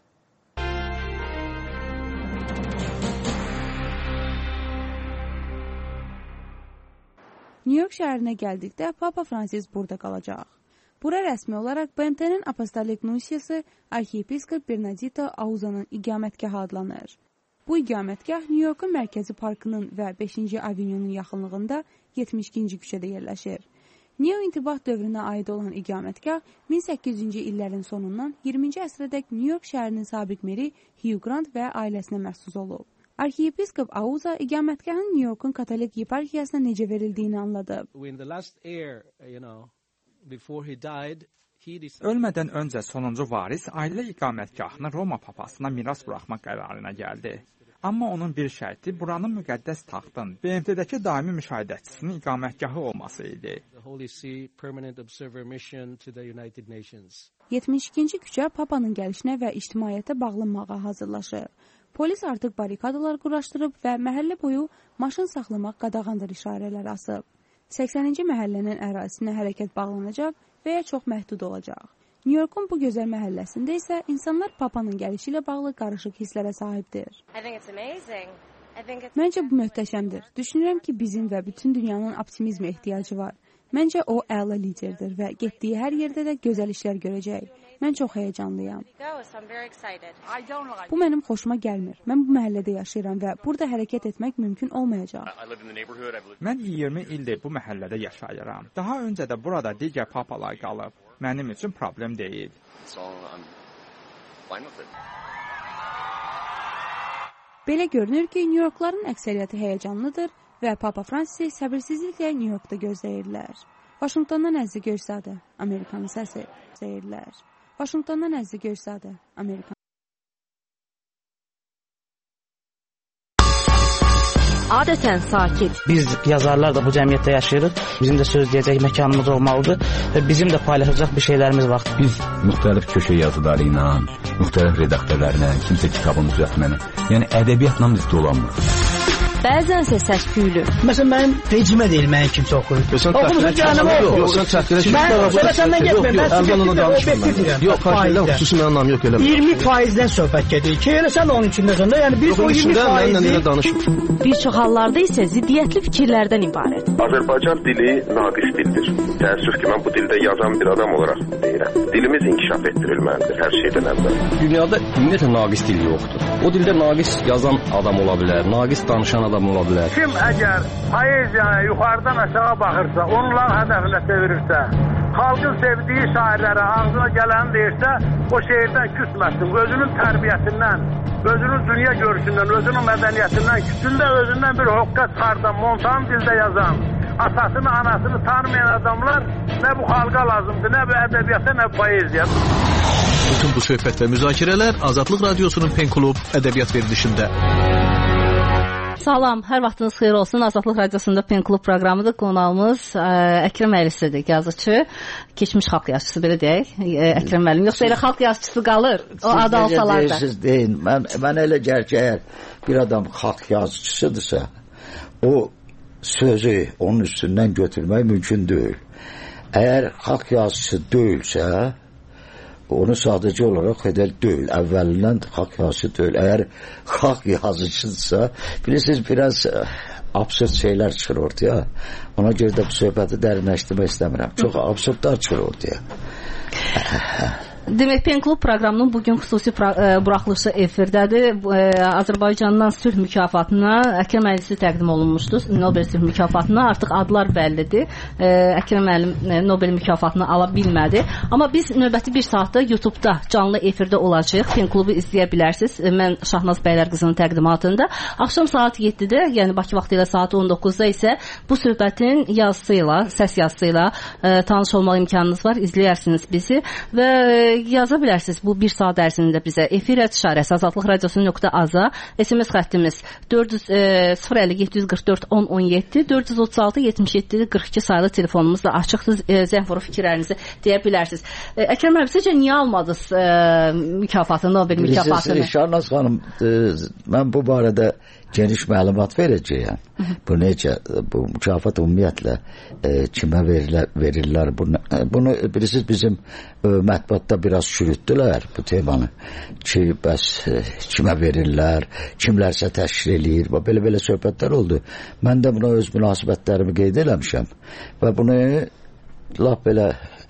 New York şəhərinə gəldikdə Papa Fransis burada qalacaq. Bura rəsmi olaraq B M T-nin Apostolik Nunsiası Arxiyepiskop Bernardito Auza'nın iqamətgahı adlanır. Bu iqamətgah New Yorkun Mərkəzi Parkının və beşinci Avenyonun yaxınlığında yetmiş ikinci küçədə yerləşir. Neo-intibah dövrünə aid olan iqamətgah min səkkiz yüzüncü illərin sonundan iyirminci əsrədək New York şəhərinin sabiq meri Hugh Grant və ailəsinə məxsus olub. Arxiyepiskop Auza iqamətgahın New Yorkun Katolik yeparxiyasına necə verildiyini anladı. Ölmədən öncə sonuncu varis ailə iqamətgahını Roma papasına miras buraxmaq qərarına gəldi. Amma onun bir şərti buranın müqəddəs taxtın B M T-dəki daimi müşahidəçisinin iqamətgahı olması idi. yetmiş ikinci küçə Papanın gəlişinə və ictimaiyyətə bağlanmağa hazırlaşır. Polis artıq barikadalar quraşdırıb və məhəllə boyu maşın saxlamaq qadağandır işarələri asıb. səksəninci məhəllənin ərazisinə hərəkət bağlanacaq və ya çox məhdud olacaq. New Yorkun bu gözəl məhəlləsində isə insanlar Papanın gəlişi ilə bağlı qarışıq hisslərə sahibdir. Məncə bu möhtəşəmdir. Düşünürəm ki, bizim və bütün dünyanın optimizmə ehtiyacı var. Məncə o əla liderdir və getdiyi hər yerdə də gözəl işlər görəcək. Mən çox həyəcanlıyam. Bu mənim xoşuma gəlmir. Mən bu məhəllədə yaşayıram və burada hərəkət etmək mümkün olmayacaq. Mən iyirmi ildir bu məhəllədə yaşayıram. Daha öncə də burada digər papalar qalıb. Mənim üçün problem deyil. Belə görünür ki, New Yorkların əksəriyyəti həyəcanlıdır və Papa Fransisi səbirsizliklə New Yorkda gözləyirlər. Vaşinqtondan Əzli Göysadə, Amerikanın səsi, seyirlər. Vaşinqtondan Əzli Göysadə, Amerikan. Adətən sakit. Biz yazarlar da bu cəmiyyətdə yaşayırıq. Bizim də söz deyəcək məkanımız olmalıdır və bizim də paylaşacaq bir şeylərimiz var. Biz müxtəlif köşə yazıları ilə, müxtəlif redaktörlərlə, kimsə kitabın düzəltməni, yəni ədəbiyyatla biz dolanmırıq. Bəzənsə səs-küylü. Məsələn, mənim vecimə deyil, mənim kimsə oxuyur. Oxumusun canımı oxu. Yox, sən çəkilə ki, mən söhbətəndən getməyəm, mən sizinlə danışmıram. Yox, xahiş xüsusi mənim anlam yox, elə. iyirmi faizdən söhbət gedir ki, elə sən onun içindəsən də, yəni biz o iyirmi faizi... Bir çox hallarda isə ziddiyyətli fikirlərdən ibarət. Azərbaycan dili naqis dildir. Təəssüf ki, mən bu dildə yazan bir adam olaraq deyirəm. Dilimiz inkişaf etdirilməlidir hər şeydən əvvəl. Dünyada ümumiyyətlə naqis dil yoxdur. O dildə naqis yazan adam ola bilər, naqis danışan adam ola bilər. Kim əgər poeziyaya yuxarıdan aşağı baxırsa, onlar hədəfinə çevirirsə, xalqın sevdiyi şairlərə ağzına gələni deyirsə, o şeirdən küsməsin, özünün tərbiyəsindən, özünün dünya görüşündən, özünün mədəniyyətindən, küçündə özündən bir hoqqa çıxardan, montan dildə yazan, atasını, anasını tanımayan adamlar nə bu xalqa lazımdır, nə bu ədəbiyyata, nə bu poeziya. Bütün bu söhbət və müzakirələr Azadlıq Radiosunun Pen Klub ədəbiyyat verilişində. Salam, hər vaxtınız xeyir olsun. Azadlıq Radiosunda Pen Klub proqramıdır. Qonağımız Əkrəm Əlisidir, yazıcı, keçmiş xalq yazıcısı, belə deyək. Əkrəm müəllim, yoxsa elə xalq yazıcısı qalır, o adı alsalar da. Siz deyin, mən, mən elə gəl ki, əgər bir adam xalq yazıcısıdırsa, o sözü onun üstündən götürmək mümkün deyil. Əgər xalq yazıcısı deyilsə, onu sadəcə olaraq edər deyil. Əvvəlindən xalq yazıcısı deyil. Əgər xalq yazıcıdırsa, bilirsiniz, biraz absurd şeylər çıxır ortaya. Ona görə də bu söhbəti dərinləşdirmək istəmirəm. Çox absurdlar çıxır ortaya. Demək, Pen Klub proqramının bugün xüsusi buraxılışı efirdədir. Azərbaycandan sülh mükafatına Əkrəm Əlisi təqdim olunmuşdur. Nobel sülh mükafatına artıq adlar bəllidir. Əkrəm müəllim Nobel mükafatını ala bilmədi. Amma biz növbəti bir saatda YouTube-da canlı efirdə olacağıq. Pen Klubu izləyə bilərsiniz. Mən Şahnaz Bəylər qızının təqdimatında. Axşam saat yeddidə, yəni Bakı vaxtı ilə saat on doqquzda isə bu söhbətin yazısı ilə, səs yazısı ilə tanış olmaq imkanınız var. İzləyərsiniz bizi və yaza bilərsiniz bu bir saat ərzində bizə. Efir işarəsi azadlıq radiosu nöqtə az-a, S M S xəttimiz sıfır əlli yeddi yüz qırx dörd on on yeddi, dörd yüz otuz altı yetmiş yeddi qırx iki saylı telefonumuz da açıqdır. Zəng vurub fikirlərinizi deyə bilərsiniz. Əkrəm müəllim, sizcə niyə almadınız mükafatını, Nobel mükafatını? Bilirsiniz, Şahnaz xanım, mən bu barədə geniş məlumat verəcəyəm. Bu necə, bu mükafat ümumiyyətlə e, kimə verirlər, verirlər bunu, bunu bilirsiniz, bizim e, mətbuatda biraz çürütdülər bu temanı ki, bəs e, kimə verirlər, kimlərsə təşkil eləyir, belə-belə söhbətlər oldu. Mən də buna öz münasibətlərimi qeyd eləmişəm və bunu laf belə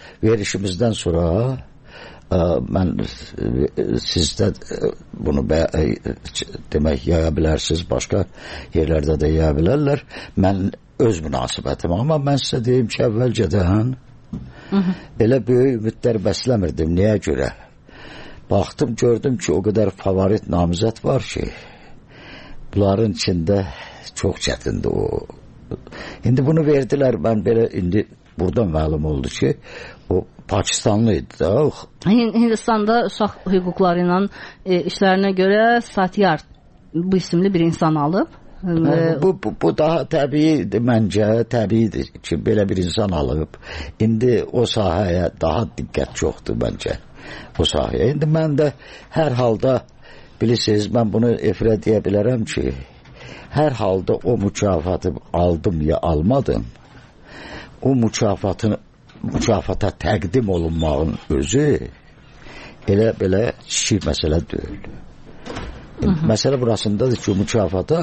verişimizdən sonra ə, mən sizdə bunu bə, demək yaya bilərsiniz, başqa yerlərdə də yaya bilərlər. Mən öz münasibətim, amma mən sizə deyim ki, əvvəlcədən elə böyük ümidlər bəsləmirdim. Niyə görə? Baxdım, gördüm ki, o qədər favorit namizət var ki, bunların içində çox çətindir o. İndi bunu verdilər, mən belə indi buradan məlum oldu ki, o Pakistanlı idi da. Hindistanda uşaq hüquqları ilə e, işlərinə görə Satyar bu isimli bir insan alıb. Hə, bu, bu, bu daha təbiidir məncə, təbiidir ki, belə bir insan alıb. İndi o sahəyə daha diqqət çoxdur məncə, o sahəyə. İndi mən də hər halda, bilirsiniz, mən bunu efirə deyə bilərəm ki, hər halda o mükafatı aldım ya almadım, o mükafatın, mükafata təqdim olunmağın özü elə belə kiçik məsələ deyil. Məsələ burasındadır ki, mükafata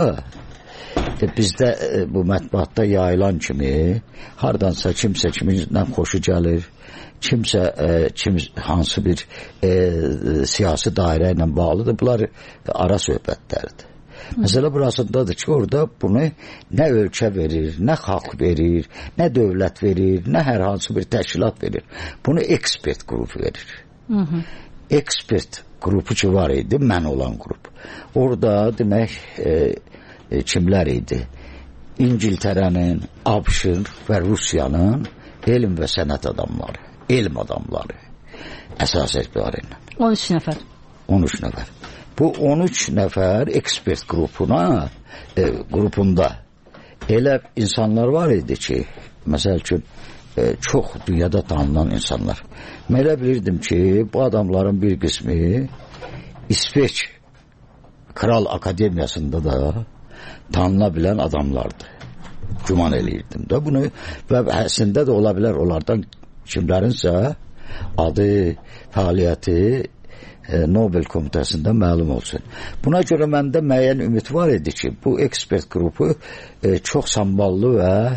e, bizdə e, bu mətbuatda yayılan kimi hardansa kimsə kiminlə xoşu gəlir, kimsə e, kim, hansı bir e, siyasi dairə ilə bağlıdır, bunlar ara söhbətlərdir. Məsələ burasındadır ki, orada bunu nə ölkə verir, nə xalq verir, nə dövlət verir, nə hər hansı bir təşkilat verir. Bunu ekspert qrupu verir. Hı -hı. Ekspert qrupu ki var idi, mən olan qrup. Orada demək e, e, kimlər idi? İngiltərənin, ABŞ-ın və Rusiyanın elm və sənət adamları, elm adamları əsas etibarıyla. on üç nəfər. on üç nəfər. Bu on üç nəfər ekspert qrupuna, e, qrupunda elə insanlar var idi ki, məsəl üçün e, çox dünyada tanınan insanlar. Mən elə bilirdim ki, bu adamların bir qismi İsveç Kral Akademiyasında da tanına bilən adamlardı. Güman eləyirdim də bunu və əslində də ola bilər onlardan kimlərinsə adı, fəaliyyəti Nobel komitəsində məlum olsun. Buna görə məndə müəyyən ümid var idi ki, bu ekspert qrupu e, çox samballı və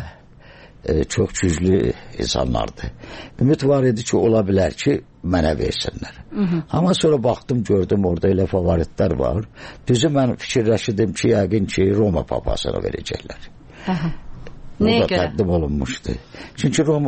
e, çox güclü insanlardır. Ümid var idi ki, ola bilər ki, mənə versinlər. Hı -hı. Amma sonra baxdım, gördüm orada elə favoritlər var. Düzü mən fikirləşirdim ki, yəqin ki, Roma papasına verəcəklər. Hı -hı. Nəyə görə? Təqdim olunmuşdu. Çünki Roma,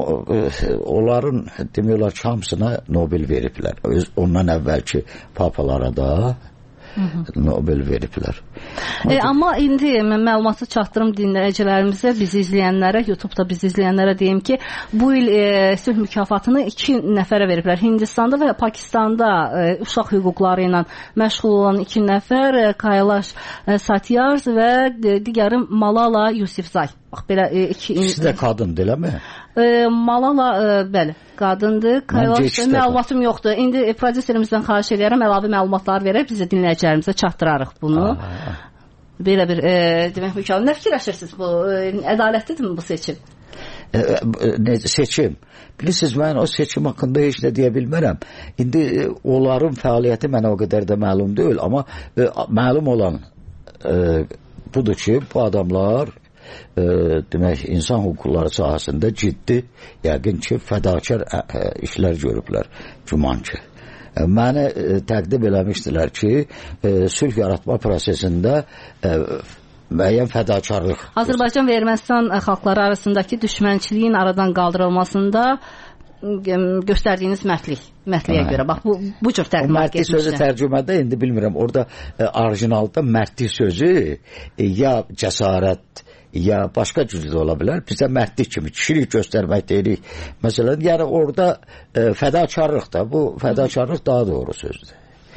onların demiyorlar ki, hamısına Nobel veriblər. Ondan əvvəlki papalara da Hı -hı. Nobel veriblər. E, amma indi məlumatı çatdırım dinləyicilərimizə, bizi izləyənlərə, YouTube'da bizi izləyənlərə deyim ki, bu il e, sülh mükafatını iki nəfərə veriblər. Hindistanda və Pakistanda e, uşaq hüquqları ilə məşğul olan iki nəfər, e, Kailash e, Satyarth və e, digəri Malala Yousafzai. Bax, belə e, iki... İkisi də qadındır, eləmi? E, Malala, e, bəli, qadındır. Kailash məlumatım yoxdur. İndi e, prodüserimizdən xahiş edirəm, əlavə məlumatlar verək, biz də dinləyicilərimizə çatdırarıq bunu. Aha. Belə bir, e, demək mükəmməl. Nə fikirləşirsiniz bu? E, ədalətlidirmi bu seçim? E, e, seçim. Bilirsiniz, mən o seçim haqqında heç nə deyə bilmərəm. İndi e, onların fəaliyyəti mənə o qədər də məlum deyil, amma e, məlum olan e, budur ki, bu adamlar e, demək, insan hüquqları sahəsində ciddi, yəqin ki, fədakar ə, ə, işlər görüblər, güman ki. Mənə e, təqdim eləmişdilər ki, e, sülh yaratma prosesində e, müəyyən fədakarlıq. Azərbaycan və Ermənistan xalqları arasındakı düşmənçiliyin aradan qaldırılmasında göstərdiyiniz mərtlik, mərtliyə hə. görə. Bax, bu, bu cür təqdimat getmişdir. Mərtlik sözü tərcümədə, indi bilmirəm, orada e, orijinalda mərtlik sözü e, ya cəsarət, ya başqa cüzdə ola bilər. Bizə mərdlik kimi kişilik göstərmək deyirik. Məsələn, yəni orada e, fədakarlıq da, bu fədakarlıq daha doğru sözdür.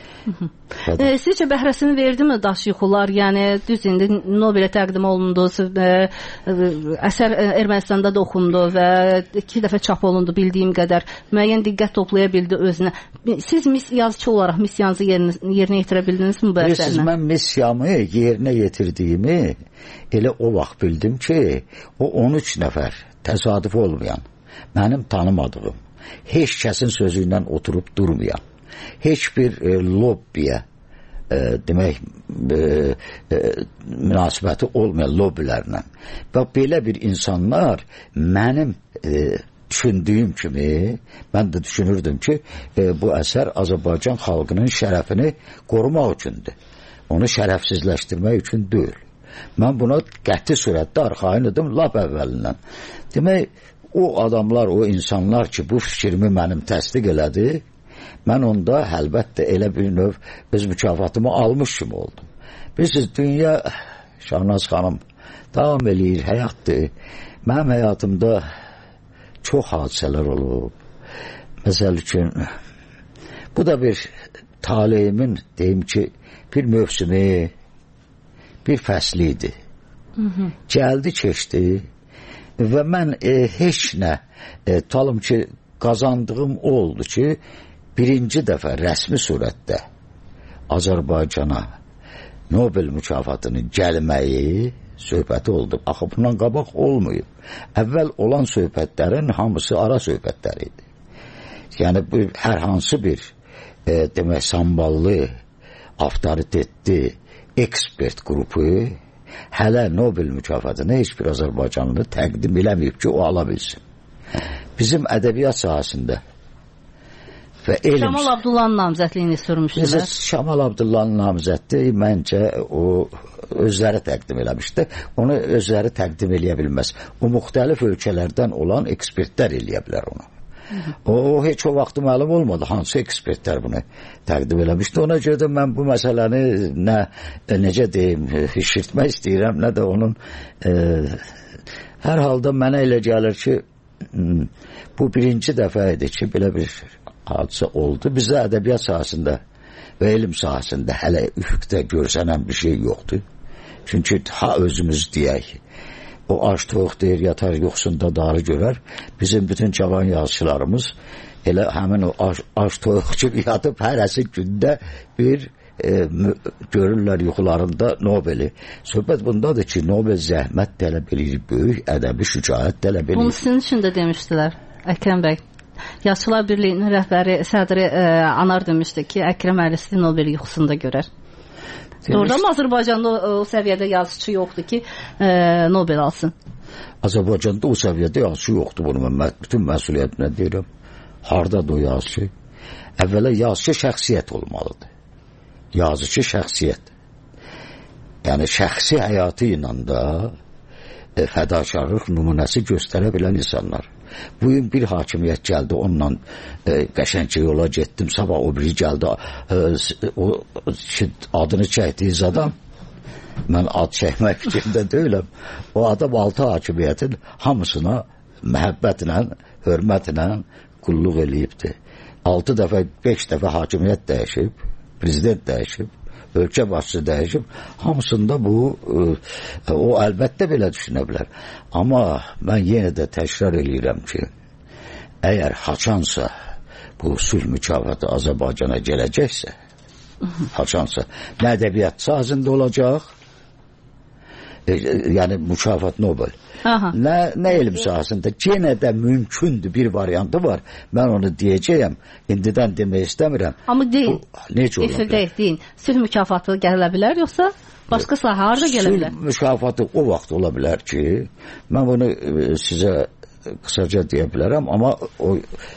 E, sizcə bəhrəsini verdi mi daşyıxular? Yəni düz indi Nobelə təqdim olundu, e, əsər Ermənistanda da oxundu və iki dəfə çap olundu bildiyim qədər. Müəyyən diqqət toplaya bildi özünə. Siz mis yazıcı olaraq missiyanızı yerinə, yerinə yetirə bildiniz mi bu əsərlə? Siz, mən missiyamı yerinə yetirdiyimi elə o vaxt bildim ki, o on üç nəfər təsadüf olmayan, mənim tanımadığım, heç kəsin sözü ilə oturub durmayan, heç bir e, lobbiyə e, demək e, e, münasibəti olmayan lobbilərlə və belə bir insanlar mənim e, düşündüyüm kimi, mən də düşünürdüm ki, e, bu əsər Azərbaycan xalqının şərəfini qorumaq üçündür. Onu şərəfsizləşdirmək üçün deyil. Mən buna qəti surətdə arxayın idim lap əvvəlindən. Demək, o adamlar, o insanlar ki, bu fikrimi mənim təsdiq elədi, mən onda əlbəttə elə bir növ öz mükafatımı almış kimi oldum. Bilirsiniz, dünya, Şahnaz xanım, davam eləyir, həyatdır. Mənim həyatımda çox hadisələr olub. Məsəl üçün, bu da bir taleyimin, deyim ki, bir mövsümü, bir fəsli idi. Gəldi, keçdi və mən e, heç nə, e, talım ki, qazandığım oldu ki, birinci dəfə rəsmi surətdə Azərbaycana Nobel mükafatının gəlməyi söhbəti oldu. Axı bundan qabaq olmayıb. Əvvəl olan söhbətlərin hamısı ara söhbətləri idi. Yəni, bu, hər hansı bir e, demək, samballı, avtoritetli ekspert qrupu hələ Nobel mükafatını heç bir Azərbaycanlı təqdim eləməyib ki, o ala bilsin. Bizim ədəbiyyat sahəsində və elm... Şamal Abdullahın namizədliyini sürmüşdülər. Şamal Abdullahın namizədliyi məncə o özləri təqdim eləmişdi. Onu özləri təqdim eləyə bilməz. O müxtəlif ölkələrdən olan ekspertlər eləyə bilər onu. O, o heç o vaxtı məlum olmadı hansı ekspertlər bunu təqdim eləmişdi. Ona görə də mən bu məsələni nə, necə deyim, şişirtmək istəyirəm, nə də onun e, hər halda mənə elə gəlir ki, bu birinci dəfə idi ki, belə bir hadisə oldu. Bizdə ədəbiyyat sahəsində və elm sahəsində hələ üfüqdə görsənən bir şey yoxdur. Çünki ha özümüz deyək, o aç toyuq deyir, yatar yoxsunda darı görər. Bizim bütün cavan yazıçılarımız elə həmin o aç, aç toyuq kimi yatıb hərəsi gündə bir e, görürlər yuxularında Nobeli. Söhbət bundadır ki, Nobel zəhmət tələb edir, böyük ədəbi şücaət tələb edir. Bunu sizin üçün də demişdilər, Əkrəm bəy. Yazıçılar Birliyinin rəhbəri sədri e, Anar demişdi ki, Əkrəm Əlisi Nobel yuxusunda görər. Doğrudan mı Azərbaycanda o, o səviyyədə yazıçı yoxdur ki, e, Nobel alsın? Azərbaycanda o səviyyədə yazıçı yoxdur. Bunu mən bütün məsuliyyətinə deyirəm. Hardadır o yazıçı? Əvvələ yazıçı şəxsiyyət olmalıdır. Yazıçı şəxsiyyət. Yəni şəxsi həyatı ilə də e, fədakarlıq nümunəsi göstərə bilən insanlar. Bu gün bir hakimiyyət gəldi, onunla e, qəşəngcə yola getdim, sabah o biri gəldi, e, o ki, adını çəkdiyiz adam, mən ad çəkmək fikrində deyiləm, o adam altı hakimiyyətin hamısına məhəbbətlə, hörmətlə qulluq eləyibdir. Altı dəfə, beş dəfə hakimiyyət dəyişib, prezident dəyişib, ölkə başçısı dəyişib, hamısında bu e, o əlbəttə belə düşünə bilər. Amma mən yenə də təkrar eləyirəm ki, əgər haçansa bu sülh mükafatı Azərbaycana gələcəksə, haçansa nə ədəbiyyat sahəsində olacaq, e, yəni mükafat Nobel, Aha. Nə, nə elm sahəsində yenə də mümkündür, bir variantı var. Mən onu deyəcəyəm, indidən demək istəmirəm. Amma deyin, necə ola bilər? Deyin, sülh mükafatı gələ bilər, yoxsa başqa sahə harada gələ bilər? Sülh mükafatı o vaxt ola bilər ki, mən bunu sizə qısaca deyə bilərəm, amma o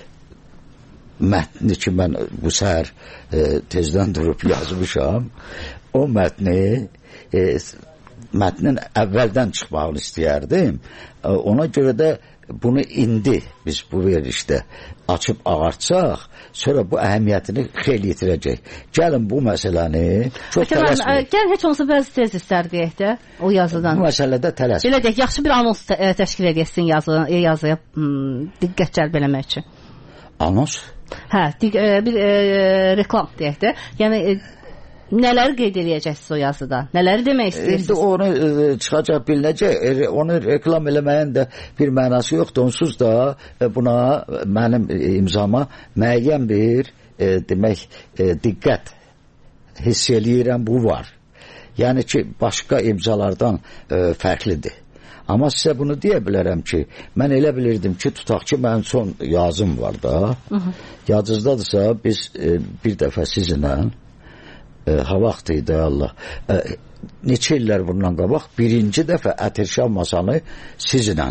mətni ki, mən bu səhər e, tezdən durub yazmışam, o mətni e, mətnin əvvəldən çıxmağını istəyərdim. Ona görə də bunu indi biz bu verilişdə açıb ağartsaq, sonra bu əhəmiyyətini xeyli yitirəcək. Gəlin bu məsələni çox tələsməyək. Gəlin heç olsa bəzi tez istərdiyək də o yazıdan. Bu məsələdə tələsməyək. Belə deyək, yaxşı bir anons təşkil edəsin yazı, yazıya diqqət cəlb eləmək üçün. Anons? Hə, bir reklam deyək də. Yəni nələri qeyd eləyəcəksiniz o yazıda? Nələri demək istəyirsiniz? İndi onu e, çıxacaq bilinəcək. E, onu reklam eləməyin də bir mənası yoxdur. Onsuz da e, buna mənim e, imzama müəyyən bir e, demək e, diqqət hiss eləyirəm, bu var. Yəni ki, başqa imzalardan e, fərqlidir. Amma sizə bunu deyə bilərəm ki, mən elə bilirdim ki, tutaq ki, mənim son yazım var da. Yadınızdadırsa, biz e, bir dəfə sizinlə E, ha vaxtıydı Allah. E, neçə illər bundan qabaq birinci dəfə Ətirşan masanı sizinlə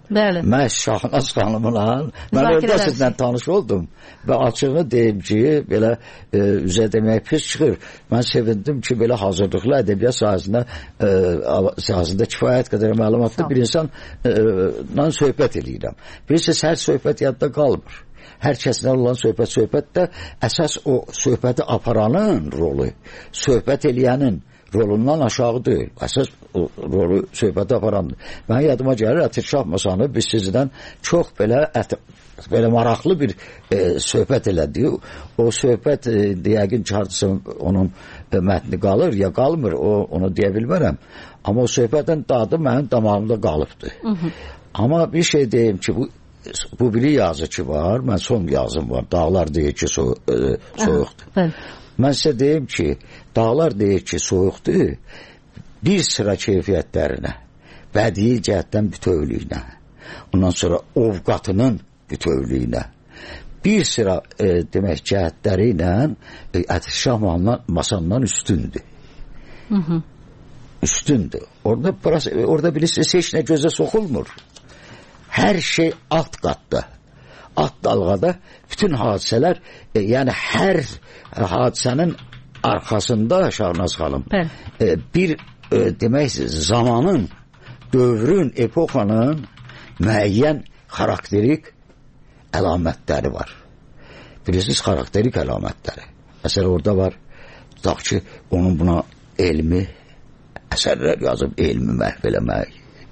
Bəli. Mən Şahnaz xanımla, mən orada sizlə tanış oldum və açığı deyim ki, belə e, üzə demək pis çıxır. Mən sevindim ki, belə hazırlıqlı ədəbiyyat sahəsində e, sahəsində kifayət qədər məlumatlı bir insanla e, söhbət edirəm. Bilirsiniz, hər söhbət yadda qalmır. Hər kəslə olan söhbət söhbətdə əsas o söhbəti aparanın rolu, söhbət eləyənin rolundan aşağı deyil. Əsas o, rolu söhbəti aparandır. Mən yadıma gəlir, Ətirşah Masanı biz sizdən çox belə ət, belə maraqlı bir e, söhbət elədi. O söhbət e, yəqin ki, hardasa onun e, mətni qalır ya qalmır, o, onu deyə bilmərəm. Amma o söhbətin dadı mənim damağımda qalıbdır. Hı -hı. Amma bir şey deyim ki, bu bu biri yazı ki var, mən son yazım var. Dağlar deyir ki, so, e, soyuqdur. Hı, mən sizə deyim ki, dağlar deyir ki, soyuqdur, bir sıra keyfiyyətlərinə, bədii cəhətdən bütövlüyünə, ondan sonra ovqatının bütövlüyünə, bir sıra e, demək cəhətləri ilə e, Ətirşah Masandan üstündür. Hı -hı. Üstündür. Orada, orada bilirsiniz, heç nə gözə soxulmur. Hər şey alt qatda. Alt dalğada bütün hadisələr, e, yəni hər hadisənin arxasında Şahnaz xanım e, bir e, demək zamanın, dövrün, epoxanın müəyyən xarakterik əlamətləri var. Bilirsiniz, xarakterik əlamətləri. Məsələn, orada var, tutaq ki, onun buna elmi əsərlər yazıb, elmi məhv eləmək.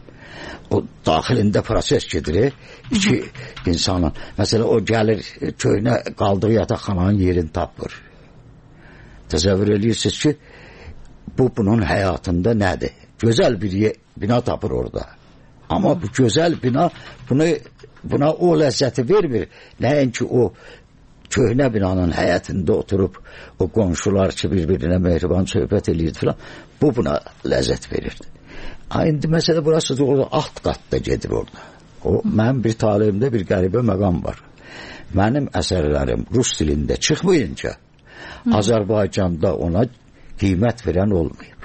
O daxilində proses gedir. İki insanın, məsələn, o gəlir köynə qaldığı yataqxananın yerini tapır. Təsəvvür edirsiniz ki, bu bunun həyatında nədir? Gözəl bir bina tapır orada. Amma bu gözəl bina bunu, buna o ləzzəti vermir. Nəinki o köhnə binanın həyətində oturub o qonşular ki, bir-birinə mehriban söhbət eləyirdi filan. Bu buna ləzzət verirdi. İndi məsələ burası da orada alt qatda gedir orada. O, mənim bir talibimdə bir qəribə məqam var. Mənim əsərlərim rus dilində çıxmayınca Hı. Azərbaycanda ona qiymət verən olmayıb.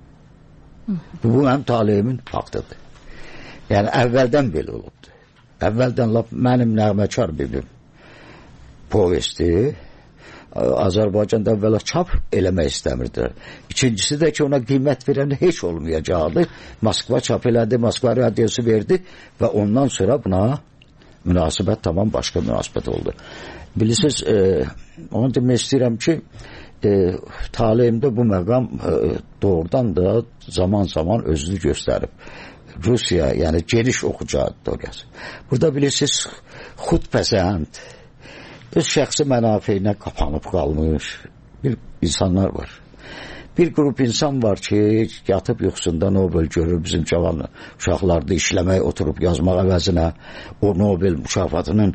Hı. Bu, bu mənim talibimin faktıdır. Yəni, əvvəldən belə olubdur. Əvvəldən lap mənim nəğməkar bibim povesti Azərbaycanda əvvəla çap eləmək istəmirdilər. İkincisi də ki, ona qiymət verən heç olmayacaqdı. Moskva çap elədi, Moskva radiosu verdi və ondan sonra buna münasibət tamam başqa münasibət oldu. Bilirsiniz, e, onu demək istəyirəm ki, e, talihimdə bu məqam e, doğrudan da zaman-zaman özünü göstərib. Rusiya, yəni geniş oxucu auditoriyası. Burada bilirsiniz, xudpəsənd, öz şəxsi mənafeyinə qapanıb qalmış bir insanlar var. Bir qrup insan var ki, yatıb yuxusunda Nobel görür, bizim cavan uşaqlarda işləmək, oturub yazmaq əvəzinə o Nobel mükafatının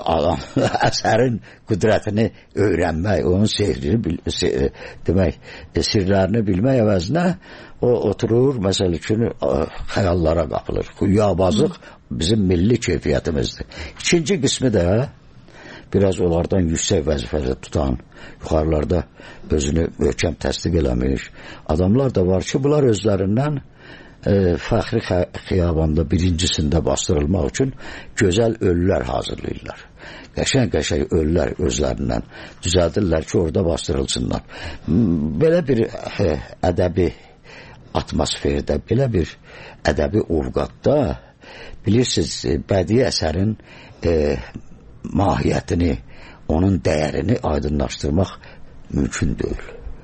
əsərin qüdrətini öyrənmək, onun sehrini bil, se, demək, sirlərini bilmək əvəzinə o oturur, məsəl üçün xəyallara qapılır. Xüyabazlıq bizim milli keyfiyyətimizdir. İkinci qismi də biraz onlardan yüksək vəzifədə tutan, yuxarılarda özünü möhkəm təsdiq eləmiş adamlar da var ki, bunlar özlərindən e, fəxri xiyabanda birincisində bastırılmaq üçün gözəl ölülər hazırlayırlar. Qəşəng-qəşəng ölülər özlərindən düzəldirlər ki, orada bastırılsınlar. Belə bir e, ədəbi atmosferdə, belə bir ədəbi ovqatda bilirsiniz, bədii əsərin e, mahiyyətini, onun dəyərini aydınlaşdırmaq mümkün deyil.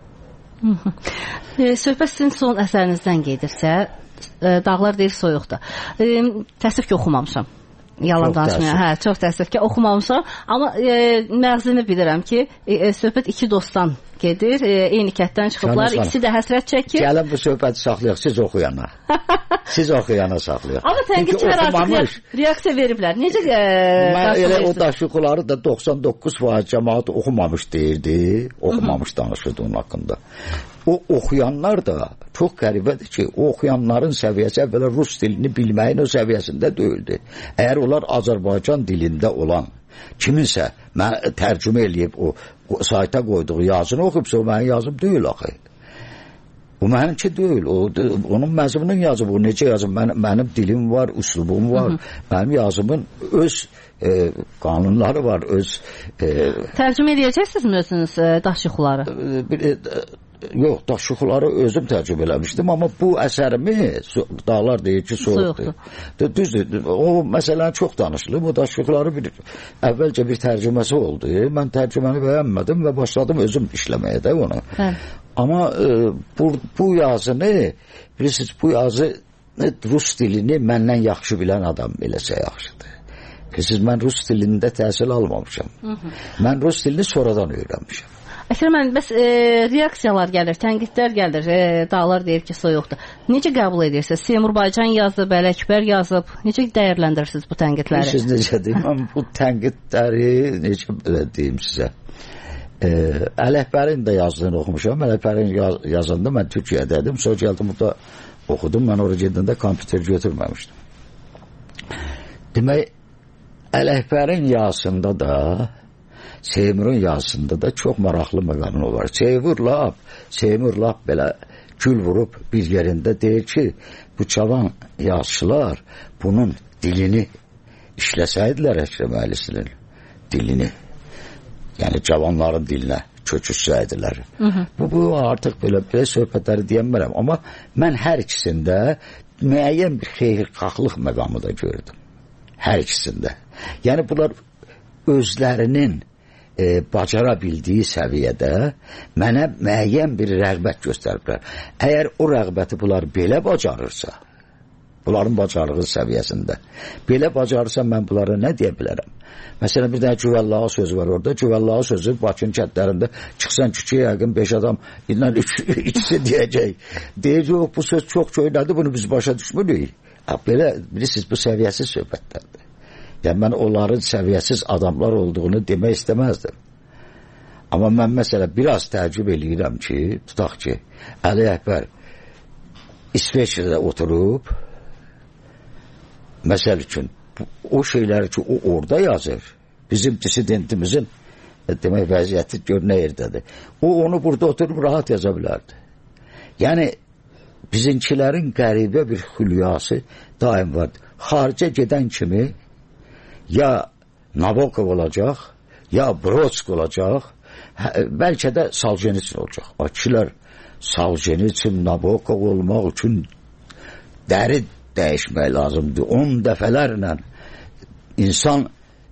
E, söhbət sizin son əsərinizdən gedirsə, e, Dağlar deyir soyuqdur. E, təəssüf ki, oxumamışam. Yalan danışmıyorum. Hə, çox təəssüf ki, oxumamışam. Amma e, məğzini bilirəm ki, e, söhbət iki dostdan gedir. E, eyni kətdən çıxıblar. Canım, İkisi də həsrət çəkir. Gəlin bu söhbəti saxlayaq, siz oxuyana. Siz oxuyana saxlayaq. Amma tənqidçilər artıq reaksiya veriblər. Necə e, mən elə o daşıqları da doxsan doqquz faiz cəmaat oxumamış deyirdi. Oxumamış danışırdı onun haqqında. O oxuyanlar da çox qəribədir ki, o oxuyanların səviyyəsi əvvəla rus dilini bilməyin o səviyyəsində deyildi. Əgər onlar Azərbaycan dilində olan kiminsə mən tərcümə eləyib o, o sayta qoyduğu yazını oxuyubsa, o mənim yazım deyil axı. Bu mənimki deyil. O, onun məzmunun yazıb, o necə yazıb? Mən, mənim dilim var, üslubum var. Hı -hı. Mənim yazımın öz e, qanunları var, öz... E, Tərcümə edəcəksiniz özünüz e, daş yuxuları? E, e, yox, daş yuxuları özüm tərcümə eləmişdim, amma bu əsərimi Dağlar deyir ki, soyuqdur. Düzdür, o məsələni çox danışılır. Bu daş yuxuları bir, əvvəlcə bir tərcüməsi oldu. Mən tərcüməni bəyənmədim və başladım özüm işləməyə də onu. Hə. Amma e, bu, bu yazını, bilirsiniz, bu yazı Rus dilini məndən yaxşı bilən adam eləsə yaxşıdır. Bilirsiniz, mən Rus dilində təhsil almamışam. Hı -hı. Mən Rus dilini sonradan öyrənmişəm. Əkrəm müəllim, bəs e, reaksiyalar gəlir, tənqidlər gəlir, e, Dağlar deyir ki, soyuqdur. Necə qəbul edirsiniz? Seymur Baycan yazıb, Ələkbər yazıb. Necə dəyərləndirirsiniz bu tənqidləri? Siz necə deyim, mən bu tənqidləri necə deyim sizə? E, Ələkbərin də yazdığını oxumuşam. Ələkbərin yaz, yazanda mən Türkiyədəydim. Sonra gəldim burada oxudum. Mən oraya gedəndə kompüter götürməmişdim. Demək, Ələkbərin yazısında da Seymurun yazısında da çox maraqlı məqamı var. Seymur lap, Seymur lap belə gül vurub bir yerində deyir ki, bu cavan yazıçılar bunun dilini işləsəydilər Əkrəm Əlisi'nin dilini, yəni cavanların dilinə köçüşsəydilər. Bu, bu artıq belə, belə söhbətləri deyəmərəm. Amma mən hər ikisində müəyyən bir xeyirxahlıq məqamı da gördüm. Hər ikisində. Yəni bunlar özlərinin E, bacara bildiyi səviyyədə mənə müəyyən bir rəğbət göstəriblər. Əgər o rəğbəti bunlar belə bacarırsa, bunların bacarığı səviyyəsində belə bacarırsa, mən bunlara nə deyə bilərəm? Məsələn, bir dənə Cüvəllağı sözü var orada. Cüvəllağı sözü Bakının kətlərində çıxsan küçüyə yəqin beş adam ilə ikisi deyəcək. Deyəcək, bu söz çox köynədir, bunu biz başa düşmürük. Belə, bilirsiniz, bu səviyyəsiz söhbətlərdir. Yəni, mən onların səviyyəsiz adamlar olduğunu demək istəməzdim. Amma mən məsələ biraz təəccüb eləyirəm ki, tutaq ki, Əli Əkbər İsveçrədə oturub, məsəl üçün, o şeyləri ki, o orada yazır, bizim disidentimizin demək, vəziyyəti gör nə yerdədir. O, onu burada oturub rahat yaza bilərdi. Yəni, bizimkilərin qəribə bir xülyası daim vardır. Xarica gedən kimi ya Nabokov olacaq, ya Brodsk olacaq, hə, bəlkə də Solzhenitsin olacaq. O kişilər Solzhenitsin, Nabokov olmaq üçün dəri dəyişmək lazımdır. On dəfələrlə insan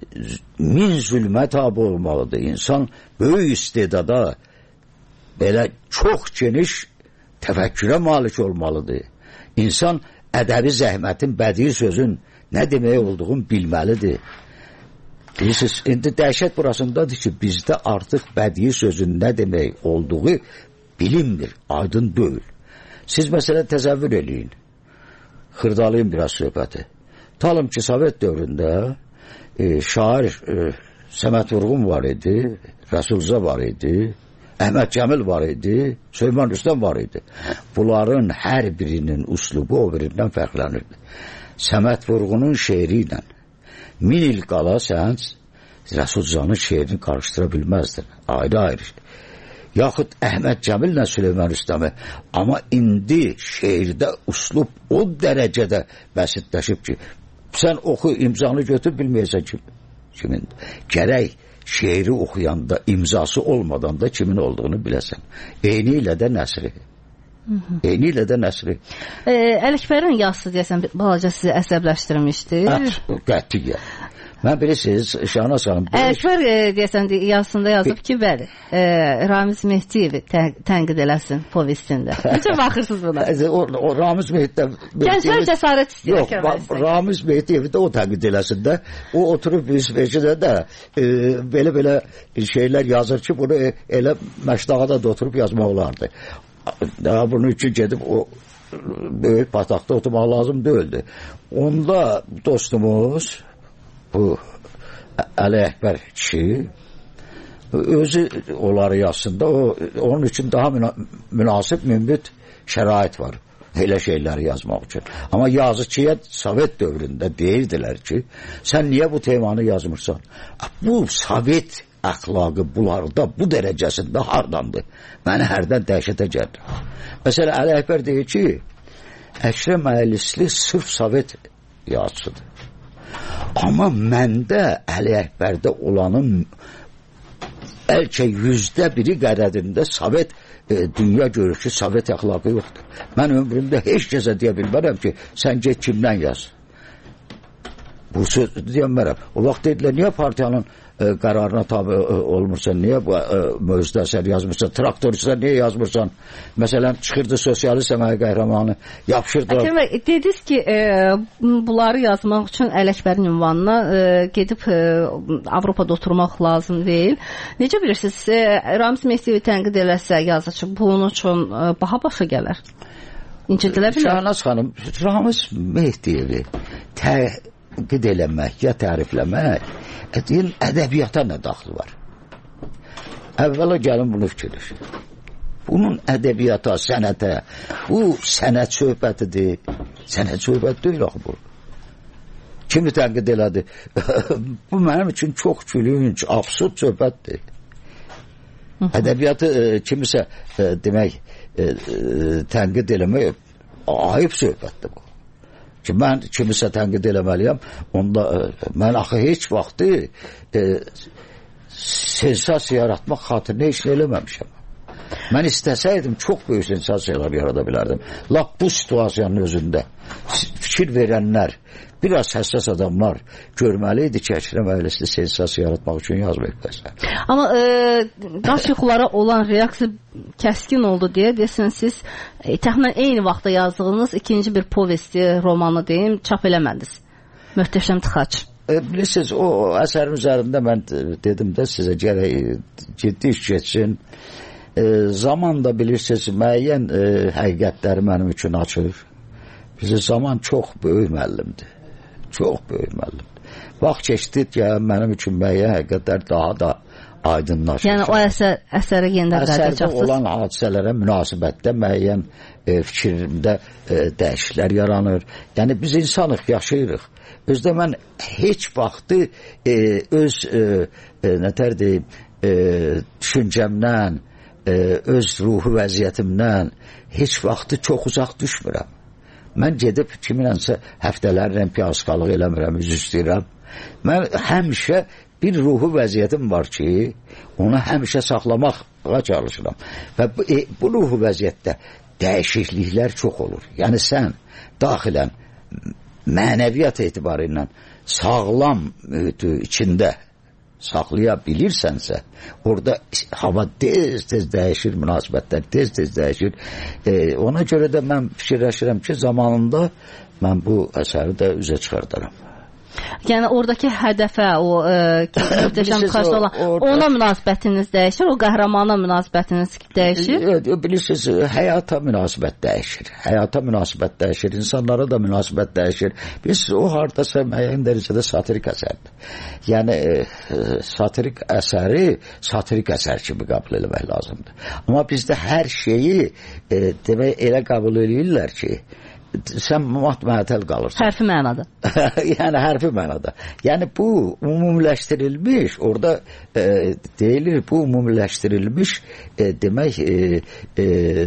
min zülmə tabi olmalıdır. İnsan böyük istedada belə çox geniş təfəkkürə malik olmalıdır. İnsan ədəbi zəhmətin, bədii sözün nə demək olduğunu bilməlidir. Bilirsiniz, indi dəhşət burasındadır ki, bizdə artıq bədii sözün nə demək olduğu bilinmir, aydın deyil. Siz məsələn təsəvvür eləyin, xırdalayın biraz söhbəti. Talım ki, Sovet dövründə e, şair e, Səməd Vurğun var idi, Rəsulza var idi, Əhməd Cəmil var idi, Süleyman Rüstəm var idi. Bunların hər birinin uslubu o birindən fərqlənirdi. Səməd Vurğunun şeiri ilə min il qala sən Rəsulzanın şeirini qarışdıra bilməzdin. Ayrı-ayrı. Yaxud Əhməd Cəmillə Süleyman Rüstəmi. Amma indi şeirdə uslub o dərəcədə bəsitləşib ki, sən oxu, imzanı götür, bilməyəsən ki, kimin. Gərək şeiri oxuyanda imzası olmadan da kimin olduğunu biləsən. Eyni ilə də nəsri. Eyni ilə də nəsri. E, Ələkbərin yazısı deyəsən balaca sizi əsəbləşdirmişdi. Qətiyyən. Mən bilirsiniz, Şahına Hanım... Ələkbər e, deyəsən yazısında yazıb ki, bəli, e, Ramiz Mehdiyevi tə, tənqid eləsin povestində. Necə baxırsınız buna? o, o Ramiz Mehdiyevi... Gənclər cəsarət istəyir. Yox, Ramiz Mehdiyevi də o tənqid eləsin də. O oturub İsveçrədə də e, belə-belə şeylər yazır ki, bunu elə məşdağada da oturub yazmaq olardı. Daha bunun üçün gedib o böyük pataqda oturmaq lazım deyildi. Onda dostumuz bu Əli Əkbər kişi özü onları yazsın da o, onun üçün daha müna münasib mümbit şərait var elə şeyləri yazmaq üçün. Amma yazıcıya Sovet dövründə deyirdilər ki, sən niyə bu temanı yazmırsan? Bu Sovet əxlaqı bunlarda bu dərəcəsində hardandır? Məni hərdən dəhşətə gəlir. Məsələn, Əli Əkbər deyir ki, Əkrəm Əylisli sırf Sovet yazıcıdır. Amma məndə Əli Əkbərdə olanın bəlkə yüzdə biri qədərində Sovet e, dünya görüşü, Sovet əxlaqı yoxdur. Mən ömrümdə heç kəsə deyə bilmərəm ki, sən get kimdən yaz. Bu söz deyəmərəm. O vaxt dedilər, niyə partiyanın e, qərarına tabi e, olmursan, niyə bu e, mövzuda əsər yazmırsan, traktorçuda niyə yazmırsan? Məsələn, çıxırdı sosialist əməyi qəhrəmanı, yapışırdılar. Əkəm bəy, dediniz ki, e, bunları yazmaq üçün Əli Əkbərin ünvanına e, gedib e, Avropada oturmaq lazım deyil. Necə bilirsiniz, e, Ramiz Mehdiyevi tənqid eləsə yazıcı, bunun üçün e, baha başa gələr? İncidilə bilər? Şahnaz xanım, Ramiz Mehdiyevi tə qid eləmək, ya tərifləmək, deyil, ədəbiyyata nə daxlı var? Əvvəla gəlin bunu fikirləşin. Bunun ədəbiyyata, sənətə, bu sənət söhbətidir. Sənət söhbət deyil axı bu. Kimi tənqid elədi? Bu mənim üçün çox gülünc, absurd söhbətdir. Ədəbiyyatı e, kimisə e, demək, e, e, tənqid eləmək ayıb söhbətdir bu. Ki, mən kimisə tənqid eləməliyəm, onda e, mən axı heç vaxtı e, sensasiya yaratmaq xatirinə heç nə eləməmişəm. Mən istəsəydim çox böyük sensasiyalar yarada bilərdim. Lap bu situasiyanın özündə fikir verənlər, biraz həssas adamlar görməliydi ki, Əkrəm Əylisli sensasiya yaratmaq üçün yazmayıb. Amma e, daş yuxulara olan reaksiya kəskin oldu deyə desən siz e, təxminən eyni vaxtda yazdığınız ikinci bir povesti, romanı deyim, çap eləmədiniz. Möhtəşəm Tıxac. E, bilirsiniz, o əsərin üzərində mən dedim də sizə gərək ciddi iş geçsin. E, zaman da bilirsiniz, müəyyən e, həqiqətləri mənim üçün açır. Bizim zaman çox böyük müəllimdir. Çox böyük müəllimdir. Vaxt keçdi ki, mənim üçün müəyyən həqiqətlər daha da aydınlaşır. Yəni o əsər, əsərə yenidən qayıdacaqsınız. Əsərdə olan hadisələrə münasibətdə müəyyən e, fikrimdə e, dəyişikliklər yaranır. Yəni biz insanıq, yaşayırıq. Özdə mən heç vaxtı e, öz e, e, nətər deyim, e, düşüncəmdən, e, öz ruhu vəziyyətimdən heç vaxtı çox uzaq düşmürəm. Mən gedib kiminənsə həftələrlə piyasqalıq eləmirəm, üz istəyirəm. Mən həmişə bir ruhu vəziyyətim var ki, onu həmişə saxlamağa çalışıram. Və bu, e, bu ruhu vəziyyətdə dəyişikliklər çox olur. Yəni sən daxilən mənəviyyat etibarı ilə sağlam mühiti içində saxlaya bilirsənsə, orada hava tez-tez dəyişir, münasibətlər tez-tez dəyişir. E, ona görə də mən fikirləşirəm ki, zamanında mən bu əsəri də üzə çıxardaram. Yəni oradakı hədəfə, o möhtəşəm Tıxacda olan, ona münasibətiniz dəyişir, o qəhrəmana münasibətiniz dəyişir? E, bilirsiniz, həyata münasibət dəyişir. Həyata münasibət dəyişir, insanlara da münasibət dəyişir. Bilirsiniz, o hardasa müəyyən dərəcədə satirik əsərdir. Yəni e, satirik əsəri satirik əsər kimi qəbul eləmək lazımdır. Amma bizdə hər şeyi e, demək elə qəbul eləyirlər ki, sən mat-mətəl qalırsan. Hərfi mənada. Yəni hərfi mənada. Yəni bu ümumiləşdirilmiş, orada e, deyilir, bu ümumiləşdirilmiş e, demək e, e,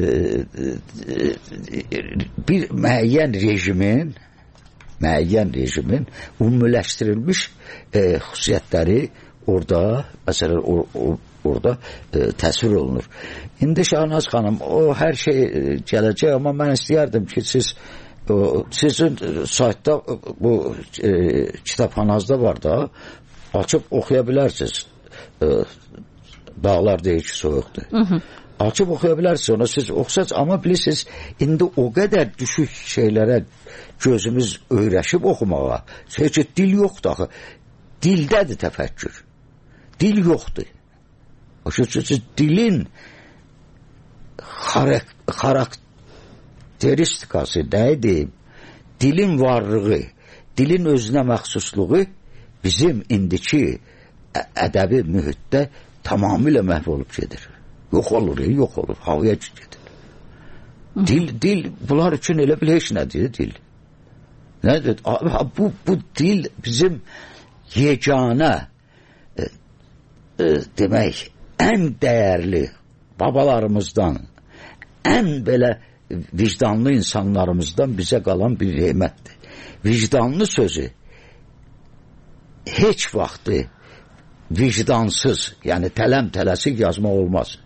e, bir müəyyən rejimin müəyyən rejimin ümumiləşdirilmiş e, xüsusiyyətləri orada, məsələn, o, o orada e, təsvir olunur. İndi Şahnaz xanım, o hər şey e, gələcək, amma mən istəyərdim ki, siz o, sizin saytda bu e, kitabxanazda var da, açıb oxuya bilərsiniz. E, dağlar deyir ki, soyuqdur. Hı -hı. Açıb oxuya bilərsiniz, onu siz oxusaz, amma bilirsiniz, indi o qədər düşük şeylərə gözümüz öyrəşib oxumağa, heç dil yoxdur axı. Dildədir təfəkkür. Dil yoxdur. O sözü dilin xarak xarakteristikası neydi? Dilin varlığı, dilin özünə məxsusluğu bizim indiki ədəbi mühitdə tamamilə məhv olub gedir. Yox olur, yox olur, havaya gedir. Dil, dil bunlar üçün elə bil heç nədir dil. Nədir? Bu, bu dil bizim yeganə e, demək, ən dəyərli babalarımızdan, ən belə vicdanlı insanlarımızdan bizə qalan bir nemətdir. Vicdanlı sözü heç vaxtı vicdansız, yəni tələm-tələsik yazmaq olmaz.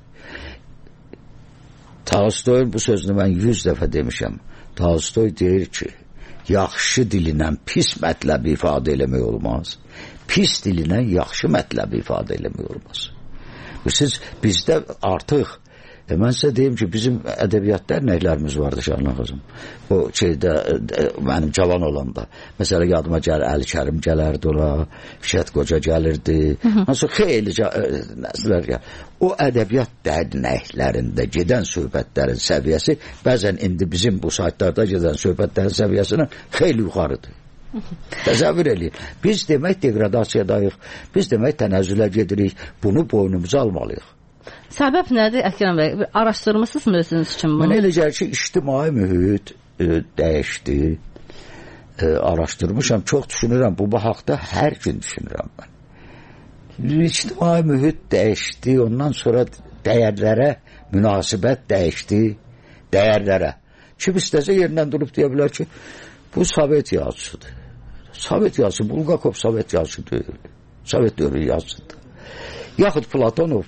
Tolstoyun bu sözünü mən yüz dəfə demişəm. Tolstoy deyir ki, yaxşı dilinən pis mətləbi ifadə eləmək olmaz. Pis dilinən yaxşı mətləbi ifadə eləmək olmaz. Siz bizdə artıq, e, mən sizə deyim ki, bizim ədəbiyyat dərnəklərimiz vardı Şahnaz qızım. O şeydə, e, mənim cavan olanda. Məsələn, yadıma gəlir, Əli Kərim gələrdi ora, Fişət Qoca gəlirdi. Nasıl xeyli e, nəslər gəlir. O ədəbiyyat dərnəklərində gedən söhbətlərin səviyyəsi bəzən indi bizim bu saytlarda gedən söhbətlərin səviyyəsindən xeyli yuxarıdır. Təsəvvür eləyin. Biz demək degradasiyadayıq, biz demək tənəzzülə gedirik, bunu boynumuza almalıyıq. Səbəb nədir Əkrəm bəy? Araşdırmısınızmı özünüz üçün bunu? Mən elə gəlir ki, ictimai mühit e, dəyişdi. E, araşdırmışam, çox düşünürəm. Bu haqda hər gün düşünürəm mən. İctimai mühit dəyişdi, ondan sonra dəyərlərə münasibət dəyişdi, dəyərlərə. Kim istəsə yerindən durub deyə bilər ki, bu Sovet yazısıdır. Sovet yazısı, Bulgakov Sovet yazısı deyil. Sovet dövrü yazısıdır. Yaxud Platonov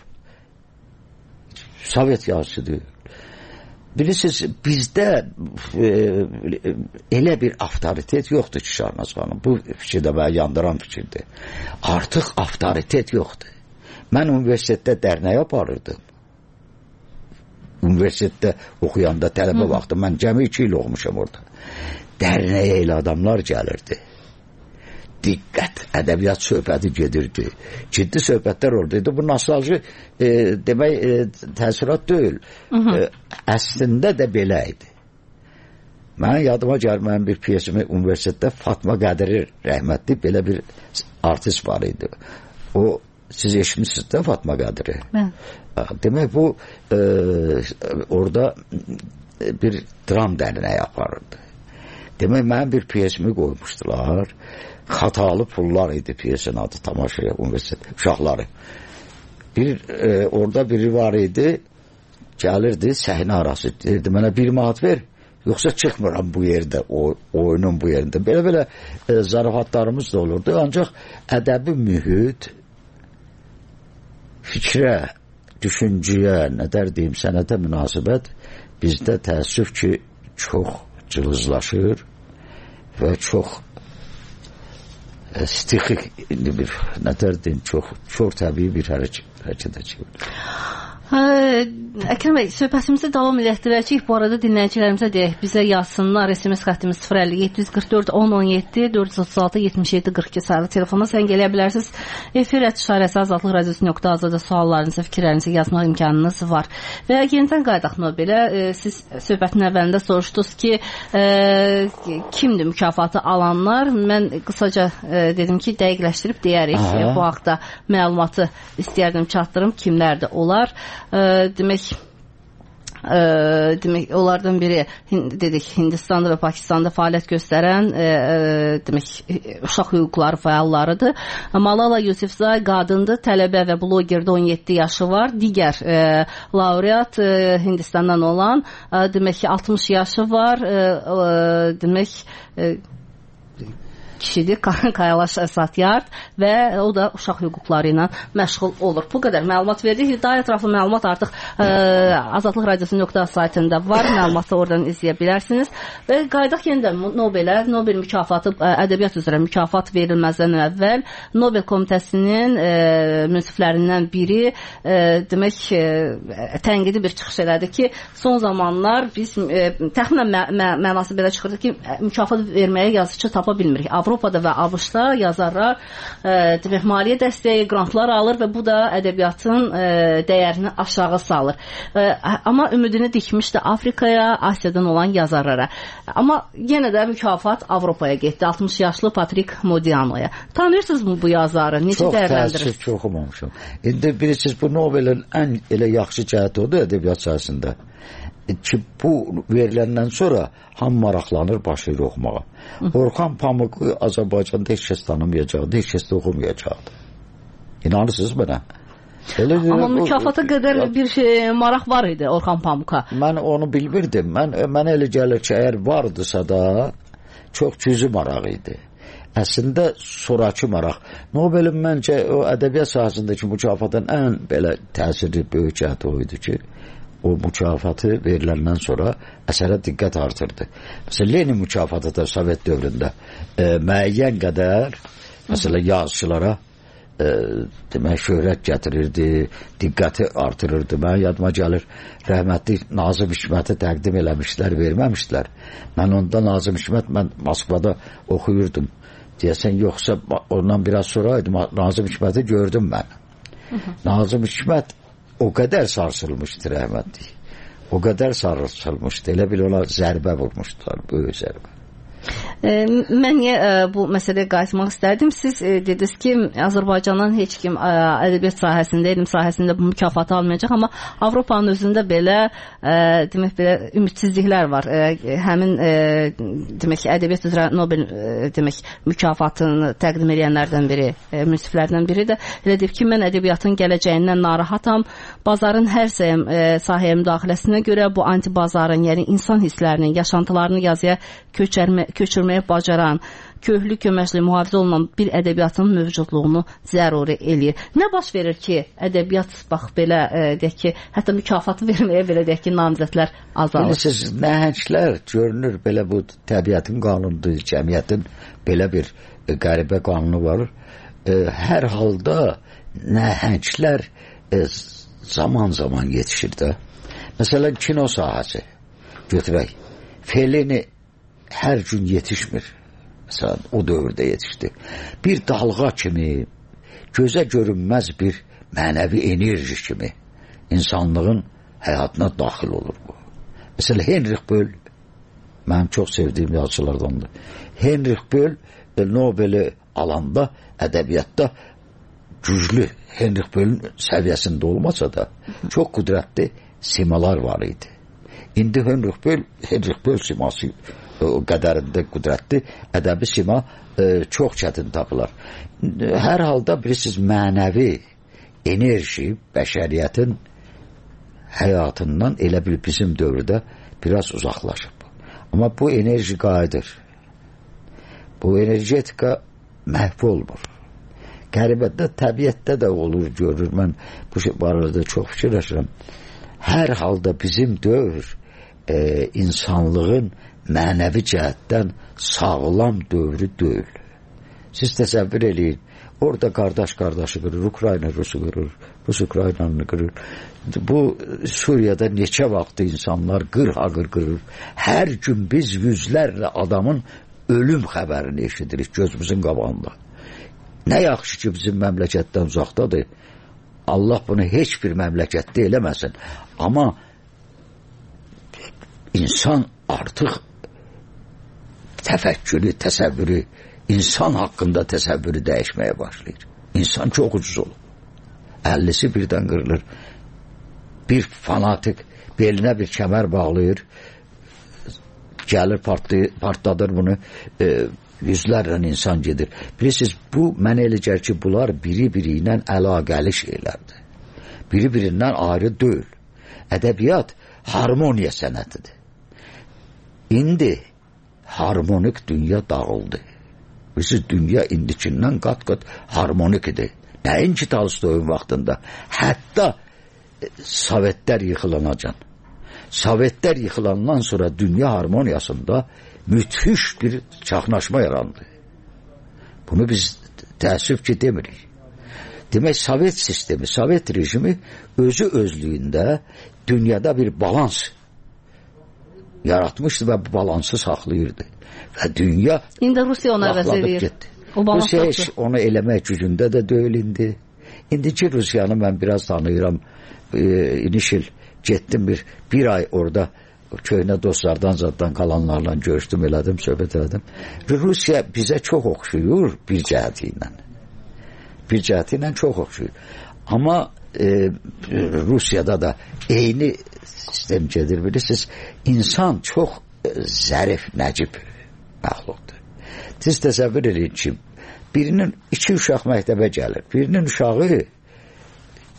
Sovet yazısı deyil. Bilirsiniz, bizdə e, elə bir avtoritet yoxdur ki, Şahnaz xanım. Bu fikir də mənə yandıran fikirdir. Artıq avtoritet yoxdur. Mən universitetdə dərnək aparırdım. Universitetdə oxuyanda tələbə vaxtı, mən cəmi iki il oxumuşam orada. Dərnəyə elə adamlar gəlirdi. Diqqət, ədəbiyyat söhbəti gedirdi. Ciddi söhbətlər oradaydı. Bu nostalji e, demək e, təəssürat deyil. E, əslində də belə idi. Mən yadıma gəlməyən bir piyesimi universitetdə Fatma Qədiri rəhmətli belə bir artist var idi. O, siz eşitmişsiniz də Fatma Qədiri. Mən. Demək bu e, orada bir dram dərnəyi aparırdı. Demək mənim bir piyesimi qoymuşdular. Xatalı pullar idi piyesin adı, tamaşaya universitet uşaqları. Bir e, orada biri var idi, gəlirdi səhnə arası, deyirdi mənə bir manat ver, yoxsa çıxmıram bu yerdə, o, oyunun bu yerində. Belə-belə e, zarafatlarımız da olurdu, ancaq ədəbi mühit fikrə, düşüncəyə, nədər deyim, sənətə münasibət bizdə təəssüf ki, çox cılızlaşır və çox stixik bir, nətər deyim, çox, çox təbii bir hərəkətə çevirir. Əkrəm bəy, söhbətimizi davam elətdirəcəyik. Bu arada dinləyicilərimizə deyək, bizə yazsınlar. S M S xəttimiz sıfır əlli yeddi yüz qırx dörd on on yeddi dörd yüz otuz altı yetmiş yeddi qırx iki sayılı telefona sən gələ bilərsiniz. Efir işarəsi azadlıq radiosu nöqtə azada suallarınızı, fikirlərinizi yazmaq imkanınız var. Və yenidən qaydaq Nobelə, e, siz söhbətin əvvəlində soruşdunuz ki, e, kimdir mükafatı alanlar? Mən qısaca e, dedim ki, dəqiqləşdirib deyərik. E, bu haqda məlumatı istəyərdim çatdırım, kimlərdir onlar? E, demək e, demək onlardan biri dedik Hindistanda və Pakistanda fəaliyyət göstərən e, e, demək uşaq hüquqları fəallarıdır. Malala Yousafzai qadındır, tələbə və blogerdə on yeddi yaşı var. Digər e, laureat e, Hindistandan olan e, demək altmış yaşı var. E, e, demək e, kişidir, Kailash Satyarth və o da uşaq hüquqları ilə məşğul olur. Bu qədər məlumat verdik. Daha ətraflı məlumat artıq ə, Azadlıq Radiosu nöqtə saytında var. Məlumatı oradan izləyə bilərsiniz. Və qaydaq yenidən Nobelə, Nobel mükafatı, ə, ədəbiyyat üzrə mükafat verilməzdən əvvəl Nobel komitəsinin ə, münsiflərindən biri ə, demək ə, tənqidi bir çıxış elədi ki, son zamanlar biz ə, təxminən mə mə mənası belə çıxırdı ki, mükafat verməyə yazıçı tapa bilmirik. Avropada və ABŞ-da yazarlar e, demək, maliyyə dəstəyi, grantlar alır və bu da ədəbiyyatın e, dəyərini aşağı salır. E, amma ümidini dikmişdi Afrikaya, Asiyadan olan yazarlara. Amma yenə də mükafat Avropaya getdi. altmış yaşlı Patrik Modiano'ya. Tanıyırsınız mı bu yazarı? Necə dəyərləndirir? Çox təəssüf, çox oxumamışam. İndi bilirsiniz, bu Nobelin ən elə yaxşı cəhəti odur ədəbiyyat sahəsində ki, bu veriləndən sonra hamı maraqlanır, başlayır oxumağa. Orxan Pamuku Azərbaycanda heç kəs tanımayacaqdı, heç kəs də oxumayacaqdı. İnanırsınız mənə? Elə, Amma mükafata qədər bir şey, maraq var idi Orxan Pamuka. Mən onu bilmirdim. Mən, mənə elə gəlir ki, əgər vardısa da çox cüzi maraq idi. Əslində sonrakı maraq. Nobelin məncə o ədəbiyyat sahəsindəki mükafatın ən belə təsirli böyük cəhəti o idi ki, o mükafatı veriləndən sonra əsərə diqqət artırdı. Məsələn, Lenin mükafatı da Sovet dövründə e, müəyyən qədər məsələn, yazıçılara e, demək, şöhrət gətirirdi, diqqəti artırırdı. Mən yadıma gəlir, rəhmətli Nazım Hikməti təqdim eləmişlər, verməmişlər. Mən onda Nazım Hikmət, mən Moskvada oxuyurdum. Deyəsən, yoxsa ondan biraz sonra idi, Nazım Hikməti gördüm mən. Hı -hı. Nazım Hikmət o qədər sarsılmışdı rəhmətli. O qədər sarsılmışdı. Elə bil ona zərbə vurmuşdular, böyük zərbə. E, mən niyə e, bu məsələyə qayıtmaq istərdim? Siz e, dediniz ki, Azərbaycandan heç kim e, ədəbiyyat sahəsində, elm sahəsində bu mükafatı almayacaq, amma Avropanın özündə belə e, demək belə ümidsizliklər var. E, həmin e, demək ədəbiyyat üzrə Nobel e, demək mükafatını təqdim edənlərdən biri, e, münsiflərdən biri də elə deyib ki, mən ədəbiyyatın gələcəyindən narahatam. Bazarın hər e, sahəyə müdaxiləsinə görə bu anti-bazarın, yəni insan hisslərinin, yaşantılarını yazıya köçərmə köçürməyə bacaran, köhlü köməkli mühafizə olunan bir ədəbiyyatın mövcudluğunu zəruri eləyir. Nə baş verir ki, ədəbiyyat bax belə e, deyək ki, hətta mükafatı verməyə belə deyək ki, namizədlər azalır. Bilirsiniz, nəhənglər görünür belə bu təbiətin qanunudur, cəmiyyətin belə bir e, qəribə qanunu var. E, hər halda nəhənglər e, zaman-zaman yetişir də. Məsələn, kino sahəsi götürək. Fellini hər gün yetişmir. Məsələn, o dövrdə yetişdi. Bir dalğa kimi, gözə görünməz bir mənəvi enerji kimi insanlığın həyatına daxil olur bu. Məsələn, Heinrich Böll, mənim çox sevdiyim yazıçılardandır. Heinrich Böll Nobeli alanda ədəbiyyatda güclü, Heinrich Böllün səviyyəsində olmasa da çox qüdrətli simalar var idi. İndi Heinrich Böll, Heinrich Böll siması o qədərində qüdrətli ədəbi sima e, çox çətin tapılar. Hər halda bilirsiniz, mənəvi enerji bəşəriyyətin həyatından elə bil bizim dövrdə biraz uzaqlaşıb. Amma bu enerji qayıdır. Bu energetika məhv olmur. Qəribədə, təbiətdə də olur, görür. Mən bu barədə çox fikirləşirəm. Hər halda bizim dövr e, insanlığın mənəvi cəhətdən sağlam dövrü deyil. Siz təsəvvür eləyin, orada qardaş qardaşı qırır, Ukrayna Rusu qırır, Rus Ukraynanı qırır. Bu Suriyada neçə vaxtı insanlar qır-haqır qırır. Hər gün biz yüzlərlə adamın ölüm xəbərini eşidirik gözümüzün qabağında. Nə yaxşı ki, bizim məmləkətdən uzaqdadır. Allah bunu heç bir məmləkətdə eləməsin. Amma insan artıq təfəkkürü, təsəvvürü, insan haqqında təsəvvürü dəyişməyə başlayır. İnsan çox ucuz olur. Əllisi birdən qırılır. Bir fanatik belinə bir kəmər bağlayır, gəlir partladır bunu, e, yüzlərlə insan gedir. Bilirsiniz, bu mənə elə gəlir ki, bunlar biri-biri ilə əlaqəli şeylərdir. Biri-birindən ayrı deyil. Ədəbiyyat harmoniya sənətidir. İndi harmonik dünya dağıldı. Bilirsiniz, dünya indikindən qat-qat harmonik idi. Nəinki Tolstoyun vaxtında. Hətta Sovetlər yıxılanacan. Sovetlər yıxılandan sonra dünya harmoniyasında müthiş bir çaxnaşma yarandı. Bunu biz təəssüf ki demirik. Demək, Sovet sistemi, Sovet rejimi özü özlüyündə dünyada bir balans yaratmışdı və bu balansı saxlayırdı. Və dünya İndi Rusiya ona əvəz edir. Rusiya heç onu eləmək gücündə də deyil indi. İndiki Rusiyanı mən biraz tanıyıram. E, inişil getdim bir, bir ay orada köhnə dostlardan zaddan qalanlarla görüşdüm, elədim, söhbət elədim. Rusiya bizə çox oxşuyur bir cəhəti ilə. Bir cəhəti ilə çox oxşuyur. Amma e, Rusiyada da eyni sistem gedir, bilirsiniz. İnsan çox e, zərif, nəcib məxluqdur. Siz təsəvvür edin ki, birinin iki uşaq məktəbə gəlir. Birinin uşağı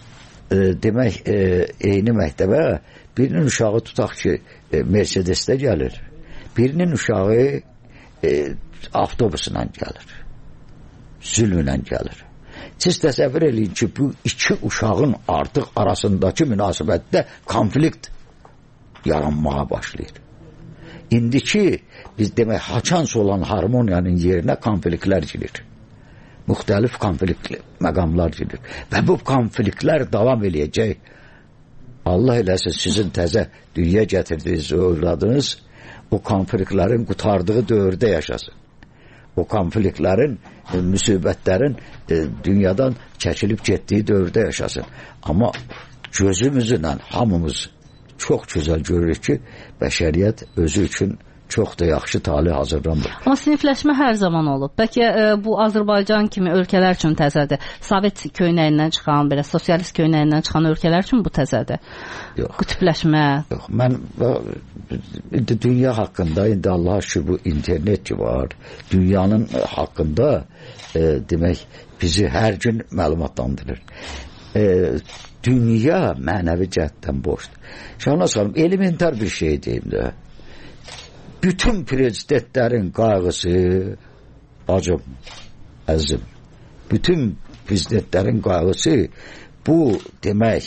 e, demək e, eyni məktəbə birinin uşağı tutaq ki e, Mercedesdə gəlir, birinin uşağı e, avtobusla gəlir, zülmlə gəlir. Siz təsəvvür edin ki, bu iki uşağın artıq arasındakı münasibətdə konflikt yaranmağa başlayır. İndiki biz demək haçans olan harmoniyanın yerinə konfliktlər girir. Müxtəlif konflikt məqamlar girir. Və bu konfliktlər davam eləyəcək. Allah eləsin sizin təzə dünya gətirdiyiniz övladınız o konfliktlərin qutardığı dövrdə yaşasın. O konfliktlərin, e, müsibətlərin e, dünyadan çəkilib getdiyi dövrdə yaşasın. Amma gözümüzlə hamımız çox gözəl görürük ki, bəşəriyyət özü üçün çox da yaxşı talih hazırlanır. Amma sinifləşmə hər zaman olub. Bəlkə e, bu Azərbaycan kimi ölkələr üçün təzədir. Sovet köynəyindən çıxan, belə sosialist köynəyindən çıxan ölkələr üçün bu təzədir. Yox. Qütbləşmə. Yox, mən indi dünya haqqında, indi Allah şükür bu internet ki var, dünyanın haqqında e, demək bizi hər gün məlumatlandırır. E, dünya mənəvi cəhətdən boşdur. Şahnaz xanım, elementar bir şey deyim də. Bütün prezidentlərin qayğısı, bacım, əzim, bütün prezidentlərin qayğısı bu demək,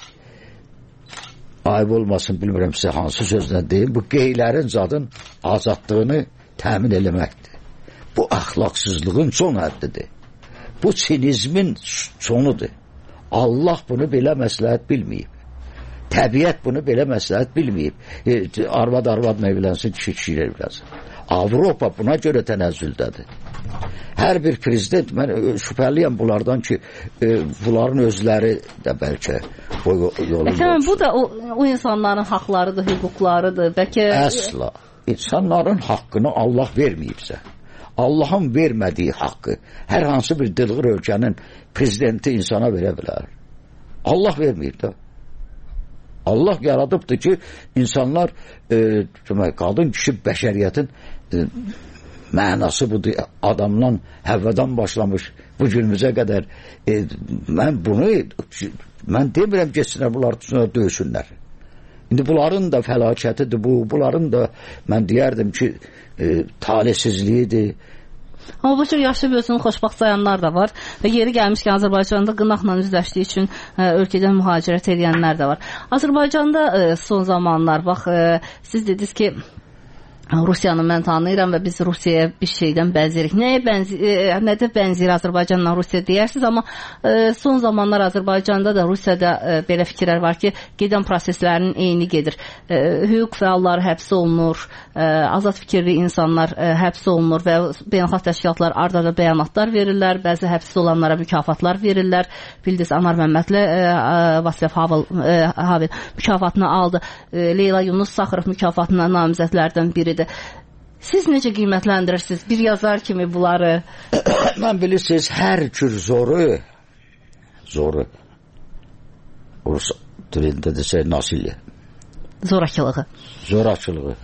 ayıb olmasın, bilmirəm sizə hansı sözlə deyim, bu qeylərin zadın azadlığını təmin eləməkdir. Bu əxlaqsızlığın son həddidir. Bu sinizmin sonudur. Allah bunu belə məsləhət bilməyib. Təbiət bunu belə məsləhət bilməyib. E, arvad arvadla evlənsin, kişi kişi ilə evlənsin. Avropa buna görə tənəzzüldədir. Hər bir prezident, mən şübhəliyəm bunlardan ki, e, bunların özləri də bəlkə o yolu yoxdur. Bu da o, o insanların haqlarıdır, hüquqlarıdır. Bəlkə... Əsla. İnsanların haqqını Allah verməyibsə, Allahın vermədiyi haqqı hər hansı bir dılğır ölkənin prezidenti insana verə bilər. Allah verməyib də. Allah yaradıbdır ki, insanlar e, demək, qadın kişi bəşəriyyətin e, mənası budur. Adamdan, Həvvadan başlamış bu günümüzə qədər e, mən bunu mən demirəm geçsinlər, bunlar tutsunlar, döysünlər. İndi bunların da fəlakətidir bu, bunların da mən deyərdim ki e, talihsizliyidir. Amma bu cür yaşayıb özünü xoşbaxt sayanlar da var və yeri gəlmişkən Azərbaycanda qınaqla üzləşdiyi üçün ə, ölkədən mühacirət edənlər də var. Azərbaycanda ə, son zamanlar bax ə, siz dediniz ki Rusiyanı mən tanıyıram və biz Rusiyaya bir şeydən bənzəyirik. Nəyə bənzəyir, nədə bənzəyir Azərbaycanla Rusiya deyərsiniz, amma e, son zamanlar Azərbaycanda da Rusiyada e, belə fikirlər var ki, gedən proseslərin eyni gedir. E, hüquq fəalları həbs olunur, e, azad fikirli insanlar e, həbs olunur və beynəlxalq təşkilatlar ard-arda bəyanatlar verirlər, bəzi həbs olanlara mükafatlar verirlər. Bildiniz, Anar Məmmədli e, Vasilyev Havel, e, Havel mükafatını aldı. E, Leyla Yunus Saxarov mükafatına namizədlərdən biridir. Siz necə qiymətləndirirsiniz bir yazar kimi bunları? Mən bilirsiniz, hər cür zoru zoru Rus dilində desək nasilya. Zorakılığı. Zorakılığı.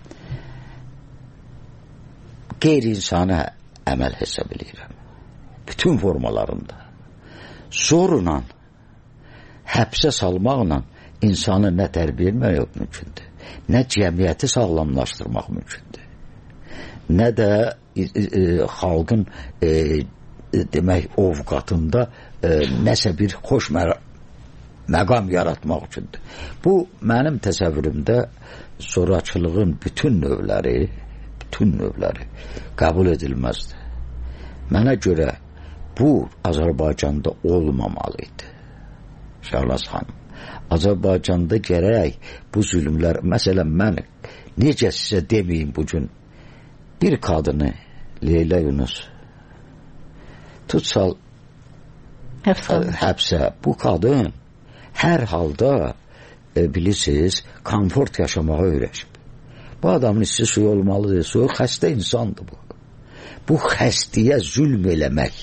Qeyri-insani əməl hesab edirəm. Bütün formalarında. Zorla, həbsə salmaqla insanı nə tərbiyə etmək mümkündür, nə cəmiyyəti sağlamlaşdırmaq mümkündür, nə də e, e, xalqın e, demək ovqatında e, nəsə bir xoş mə məqam yaratmaq üçündür. Bu mənim təsəvvürümdə zorakılığın bütün növləri bütün növləri qəbul edilməzdir. Mənə görə bu Azərbaycanda olmamalıydı. Şahnaz xanım, Azərbaycanda gərək bu zülmlər, məsələn mən necə sizə deməyim bugün, bir kadını Leyla Yunus tutsal həbsə, həbsə bu kadın hər halda e, bilirsiniz komfort yaşamağa öyrəşib. Bu adamın hissi suyu olmalıdır, suyu xəstə insandır bu. Bu xəstəyə zülm eləmək.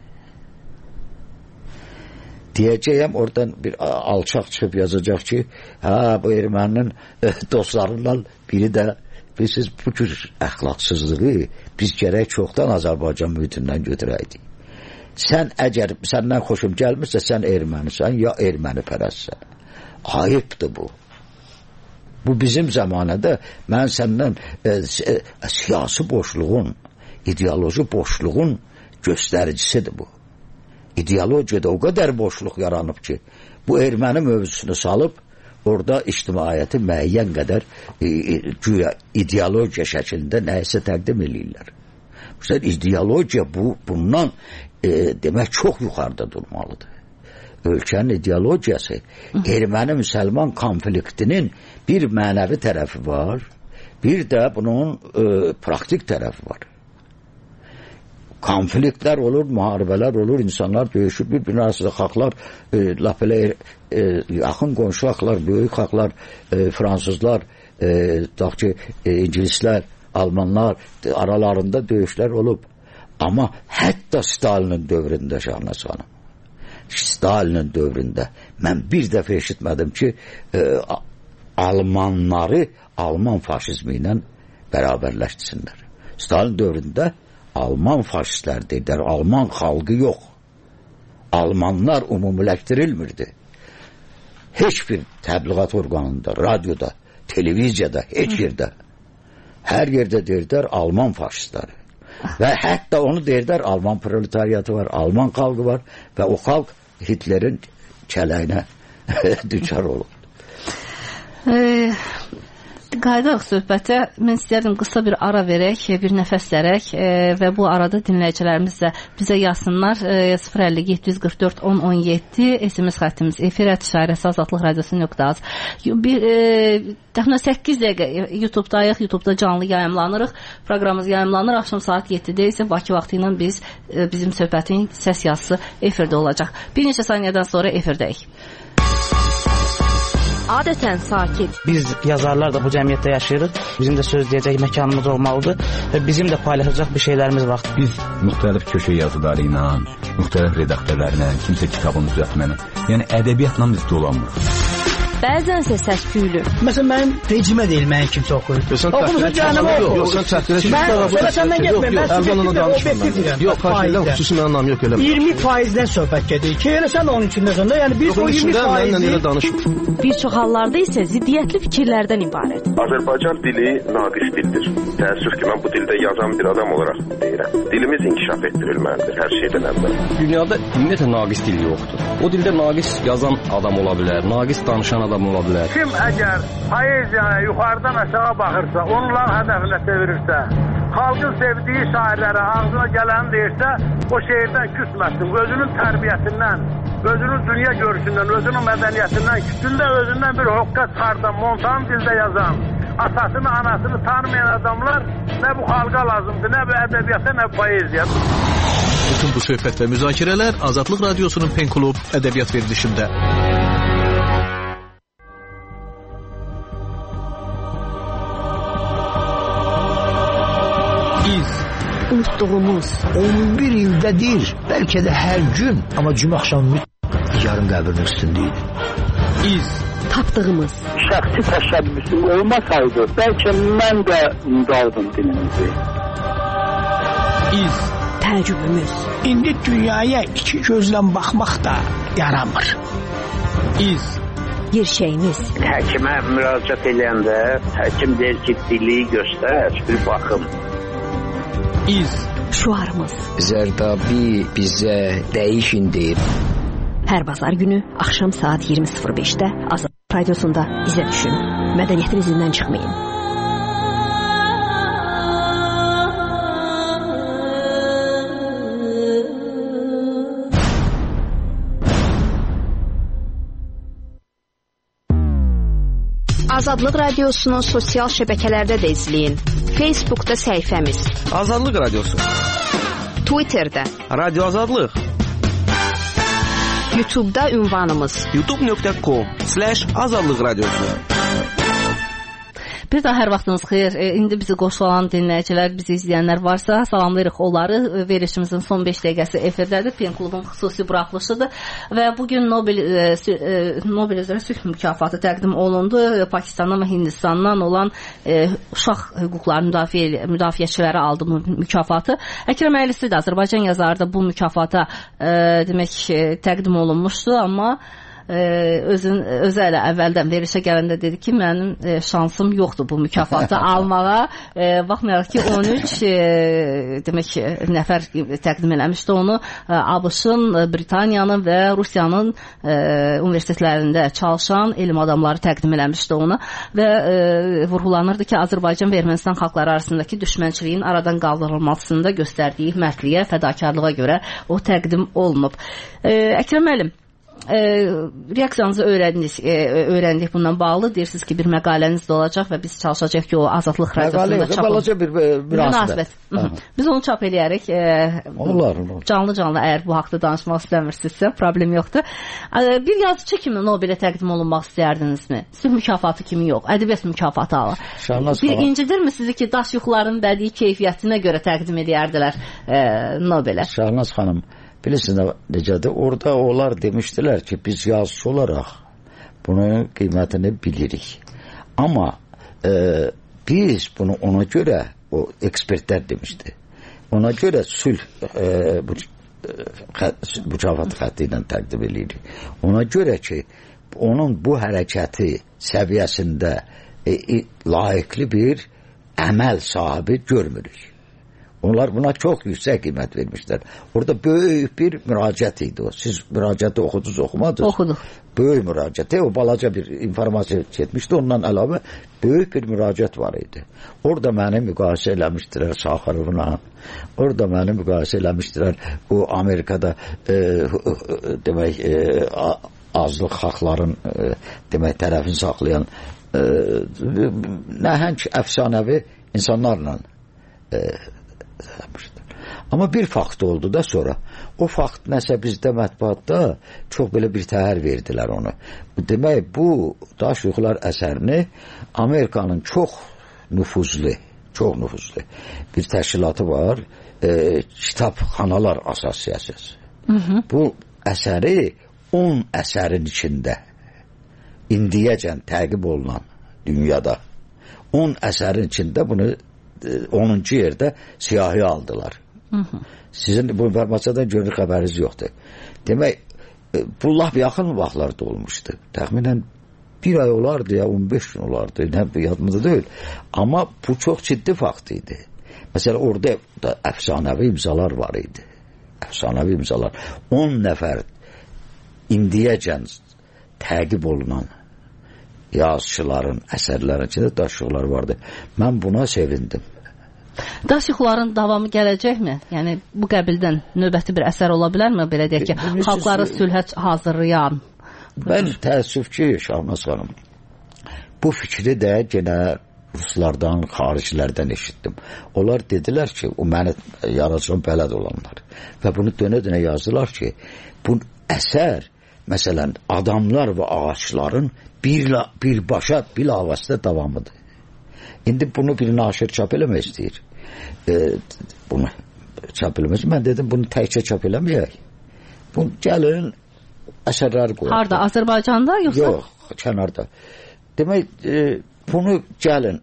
Deyəcəyəm, oradan bir alçaq çıxıb yazacaq ki, ha bu erməninin e, dostlarından biri də bilirsiniz, bu cür əxlaqsızlığı biz gərək çoxdan Azərbaycan mühitindən götürəydik. sən əgər səndən xoşum gəlmirsə, sən ermənisən, ya erməni pərəstsən. Ayıbdır bu. Bu bizim zamanədə mən səndən e, e, siyasi boşluğun, ideoloji boşluğun göstəricisidir bu. İdeologiyada o qədər boşluq yaranıb ki, bu erməni mövzusunu salıb, orada ictimaiyyəti müəyyən qədər e, e, güya ideologiya şəklində nəyisə təqdim edirlər. İşte ideologiya bu, bundan e, demək çox yuxarıda durmalıdır. Ölkənin ideologiyası erməni-müsəlman konfliktinin bir mənəvi tərəfi var, bir də bunun e, praktik tərəfi var. Konfliktlər olur, müharibələr olur, insanlar döyüşür, bir-birinin arasında xalqlar, e, laf elə e, yaxın qonşu xalqlar, böyük xalqlar, e, fransızlar, e, ki, e, ingilislər, almanlar aralarında döyüşlər olub. Amma hətta Stalinin dövründə Şahnəsanım, Stalinin dövründə mən bir dəfə eşitmədim ki, e, Almanları Alman faşizmi ilə bərabərləşdirsinlər. Stalin dövründə Alman faşistlər deyirlər, Alman xalqı yox. Almanlar umumiləşdirilmirdi. Heç bir təbliğat orqanında, radioda, televiziyada, heç yerdə. Hər yerdə deyirlər Alman faşistləri. Və hətta onu deyirlər, Alman proletariatı var, Alman xalqı var və o xalq Hitlerin kələyinə düçar olub. Eee... Qayıdaq söhbətə, mən istəyərdim qısa bir ara verək, bir nəfəs dərək e, və bu arada dinləyicilərimiz də bizə yazsınlar. E, sıfır əlli yeddi yüz qırx dörd on on yeddi S M S xəttimiz efir @şairəsi azadlıq radiosu nöqtə az. Bir e, təxminən səkkiz dəqiqə YouTube-dayıq, YouTube-da canlı yayımlanırıq. Proqramımız yayımlanır. Axşam saat yeddidə isə Bakı vaxtı ilə biz e, bizim söhbətin səs yazısı efirdə olacaq. Bir neçə saniyədən sonra efirdəyik. Adətən sakit. Biz yazarlar da bu cəmiyyətdə yaşayırıq. Bizim də söz deyəcək məkanımız olmalıdır və bizim də paylaşacaq bir şeylərimiz var. Biz müxtəlif köşə yazıları ilə, müxtəlif redaktörlərlə, kimsə kitabını düzəltməni, yəni ədəbiyyatla biz dolanmırıq. Bəzənsə səs-küylü. Məsələn, mənim rejimə deyil, mənim kimsə oxuyur. Oxumusun canım oxu. Yox, sən çəkdirə ki, mən səndən getməyim. Mən Əlvanla danışmıram. Yox, xahiş xüsusi mənim anlam yox elə. iyirmi faizdən söhbət gedir ki, elə sən onun içindəsən də, yəni biz o iyirmi faizi bir çox hallarda isə ziddiyyətli fikirlərdən ibarət. Azərbaycan dili naqis dildir. Təəssüf ki, mən bu dildə yazan bir adam olaraq deyirəm. Dilimiz inkişaf etdirilməlidir hər şeydən əvvəl. Dünyada ümumiyyətlə naqis dil yoxdur. O dildə naqis yazan adam ola bilər, naqis danışan adam ola bilər. Kim əgər poeziyaya yuxarıdan aşağı baxırsa, onların hədəfinə çevirirsə, xalqın sevdiyi şairlərə ağzına gələni deyirsə, o şeirdən küsməsin. Özünün tərbiyəsindən, özünün dünya görüşündən, özünün mədəniyyətindən, kütündə özündən bir hoqqa çıxardan, montan dildə yazan, atasını, anasını tanımayan adamlar nə bu xalqa lazımdır, nə bu ədəbiyyata, nə bu poeziya. Bütün bu söhbət və müzakirələr Azadlıq Radiosunun Pen Klub ədəbiyyat verilişində. Unutduğumuz on bir ildədir, bəlkə də hər gün, amma cümə axşamı yarın qəbrin üstündəydi. İz tapdığımız şəxsi təşəbbüsüm olmasaydı, bəlkə mən də unudardım dilimizi. İz təəccübümüz. İndi dünyaya iki gözlə baxmaq da yaramır. İz gerçəyimiz. Həkimə müraciət edəndə həkim deyir ki, dili göstər, bir baxım. İz şuarımız. Zərdabi bizə dəyişin deyib. Hər bazar günü axşam saat iyirmi sıfır beşdə Azadlıq Radiosunda izə düşün. Mədəniyyətin izindən çıxmayın. Azadlıq Radiosunun sosial şəbəkələrdə də izləyin. Facebookda səhifəmiz Azadlıq Radiosu, Twitterdə Radio Azadlıq, YouTube'da ünvanımız youtube nöqtə com slash azadlıq radiosu. Bir daha hər vaxtınız xeyir. E, indi bizi qoşulan dinləyicilər, bizi izləyənlər varsa, salamlayırıq onları. Verilişimizin son beş dəqiqəsi efirdədir. Pen klubun xüsusi buraxılışıdır və bugün Nobel e, e, Nobel üzrə sülh mükafatı təqdim olundu. Pakistandan və Hindistandan olan e, uşaq hüquqları müdafiə müdafiəçiləri aldı bu mükafatı. Əkrəm Əylisi də Azərbaycan yazarı bu mükafata e, demək e, təqdim olunmuşdu, amma Ee, özün özü elə əvvəldən verilişə gələndə dedi ki, mənim e, şansım yoxdur bu mükafatı almağa. E, baxmayaraq ki, on üç e, demək nəfər təqdim eləmişdi onu. E, ABŞ-ın, Britaniyanın və Rusiyanın e, universitetlərində çalışan elm adamları təqdim eləmişdi onu və e, vurğulanırdı ki, Azərbaycan və Ermənistan xalqları arasındakı düşmənçiliyin aradan qaldırılmasında göstərdiyi mərdliyə, fədakarlığa görə o təqdim olunub. E, Əkrəm müəllim, E, reaksiyanızı öyrəndik, e, öyrəndik bundan bağlı. Deyirsiniz ki, bir məqaləniz də olacaq və biz çalışacaq ki, o Azadlıq Radiosunda çap olunsun. Bir münasibət. Biz onu çap eləyərik. E, onlar, canlı-canlı əgər bu haqda danışmaq istəmirsinizsə, problem yoxdur. E, bir yazıcı kimi Nobelə təqdim olunmaq istəyərdinizmi? Sülh mükafatı kimi yox, ədəbiyyat mükafatı alır. Bir incidirmi sizi ki, daş yuxuların bədii keyfiyyətinə görə təqdim edərdilər e, Nobelə? Şahnaz xanım, bilirsiniz necədir? Orada onlar demişdilər ki, biz yazıcı olaraq bunun qiymətini bilirik. Amma e, biz bunu ona görə, o ekspertlər demişdi, ona görə sülh e, bu, e, mükafat xətti ilə təqdim edirik. Ona görə ki, onun bu hərəkəti səviyyəsində e, e, layiqli bir əməl sahibi görmürük. Onlar buna çox yüksək qiymət vermişlər. Orada böyük bir müraciət idi o. Siz müraciəti oxudunuz, oxumadınız? Oxuduq. Böyük müraciət. O balaca bir informasiya getmişdi. Ondan əlavə böyük bir müraciət var idi. Orada məni müqayisə eləmişdilər Saxarovla. Orada məni müqayisə eləmişdilər. O Amerikada e, demək e, azlıq xalqların e, demək tərəfini saxlayan e, nəhəng əfsanəvi insanlarla e, amma bir fakt oldu da sonra. O fakt nəsə bizdə mətbuatda çox belə bir təhər verdilər onu. Demək, bu Daş yuxular əsərini Amerikanın çox nüfuzlu, çox nüfuzlu bir təşkilatı var, e, Kitabxanalar Assosiasiyası. Bu əsəri on əsərin içində indiyəcən təqib olunan dünyada on əsərin içində bunu onuncu yerdə siyahi aldılar. Hı -hı. Sizin bu informasiyadan görünür xəbəriniz yoxdur. Demək, bu laf yaxın vaxtlarda olmuşdu. Təxminən bir ay olardı ya on beş gün olardı. Nə yadımda deyil. Amma bu çox ciddi fakt idi. Məsələn, orada da əfsanəvi imzalar var idi. Əfsanəvi imzalar. on nəfər indiyəcən təqib olunan yazıçıların əsərlərin içində daş yuxular vardı. Mən buna sevindim. Daş yuxuların davamı gələcəkmi? Yəni bu qəbildən növbəti bir əsər ola bilərmi? Belə deyək ki, e, xalqları sülhə hazırlayan. Mən təəssüf ki, Şahnaz xanım, bu fikri də genə ruslardan, xaricilərdən eşitdim. Onlar dedilər ki, o məni yaradıcılığın bələd olanlar və bunu dönə-dönə yazdılar ki, bu əsər, məsələn, adamlar və ağaçların bir, birbaşa bilavasitə davamıdır. İndi bunu bir naşir çap eləmək istəyir. E, bunu çap eləmək istəyir. Mən dedim, bunu təkcə çap eləməyək. Bunu gəlin, əsərlər qoyaq. Harada? Azərbaycanda yoxsa? Yox, kənarda. Demək, e, bunu gəlin,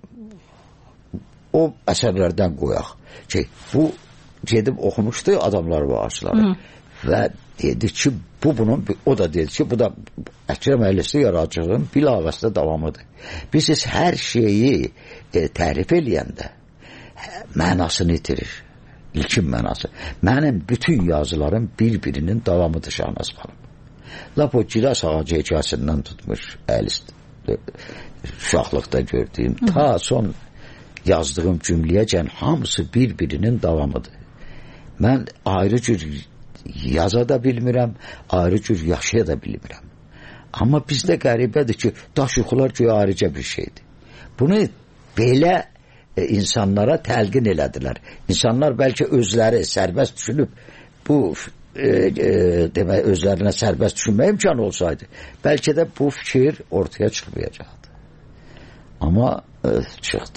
o əsərlərdən qoyaq. Ki, bu gedib oxumuşdu adamlar və ağaçları. Hı. Və dedi ki, bu bunun, o da dedi ki, bu da Əkrəm Əylisi yaradıcılığın bilavasitə davamıdır. Biz hər şeyi e, tərif eləyəndə mənasını itirir. İlkin mənası. Mənim bütün yazılarım bir-birinin davamıdır Şahnaz xanım. Lap o gilas ağacı hekayəsindən tutmuş Əlis uşaqlıqda gördüyüm, Hı. ta son yazdığım cümləyəcən hamısı bir-birinin davamıdır. Mən ayrı cür yaza da bilmirəm, ayrı cür yaşaya da bilmirəm. Amma bizdə qəribədir ki, daş yuxular göyə ayrıca bir şeydir. Bunu belə e, insanlara təlqin elədilər. İnsanlar bəlkə özləri sərbəst düşünüb, bu e, e, demək, özlərinə sərbəst düşünmə imkanı olsaydı, bəlkə də bu fikir ortaya çıxmayacaqdı. Amma e, çıxdı.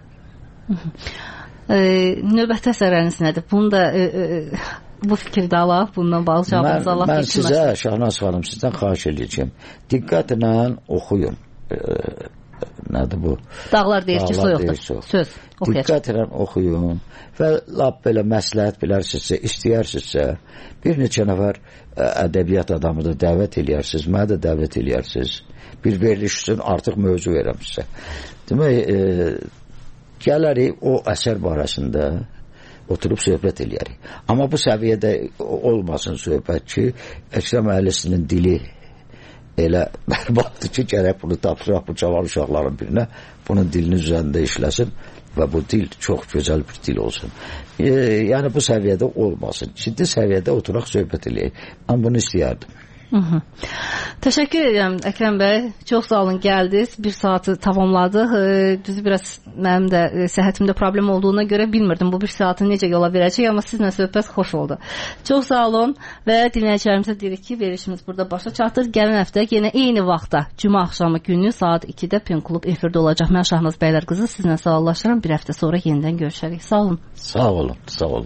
E, növbəti əsərləriniz nədir? Bunu da e, e, bu fikirdə alaq, bundan bağlı cavabınızı alaq. Mən, mən sizə, Şahnaz xanım, sizdən xahiş edəcəm. Diqqətlə oxuyun. E, nədir bu? Dağlar deyir ki, soyuqdur. Söz. Diqqətlə oxuyun və lap belə məsləhət bilərsinizsə, istəyərsinizsə, bir neçə nəfər ədəbiyyat adamı da dəvət eləyərsiniz, mənə də dəvət eləyərsiniz. Bir veriliş üçün artıq mövzu verəm sizə. Demək, e, gələrik o əsər barəsində oturub söhbət eləyərik. Amma bu səviyyədə olmasın söhbət ki, Əkrəm əhlisinin dili elə bərbatdır ki, gərək bunu tapsıraq bu cavan uşaqların birinə, bunun dilinin üzərində işləsin və bu dil çox gözəl bir dil olsun. E, yəni bu səviyyədə olmasın. Ciddi səviyyədə oturaq söhbət eləyək. Mən bunu istəyərdim. Hı -hı. Təşəkkür edirəm Əkrəm bəy. Çox sağ olun, gəldiniz. Bir saatı tamamladıq. E, düzü biraz mənim də e, səhhətimdə problem olduğuna görə bilmirdim bu bir saatı necə yola verəcək, amma sizinlə söhbət xoş oldu. Çox sağ olun və dinləyicilərimizə deyirik ki, verilişimiz burada başa çatır. Gələn həftə yenə eyni vaxtda Cümə axşamı günü saat ikidə Pen Klub efirdə olacaq. Mən Şahnaz bəylər qızı sizinlə sağollaşıram. Bir həftə sonra yenidən görüşərik. Sağ olun. Sağ olun. Sağ olun.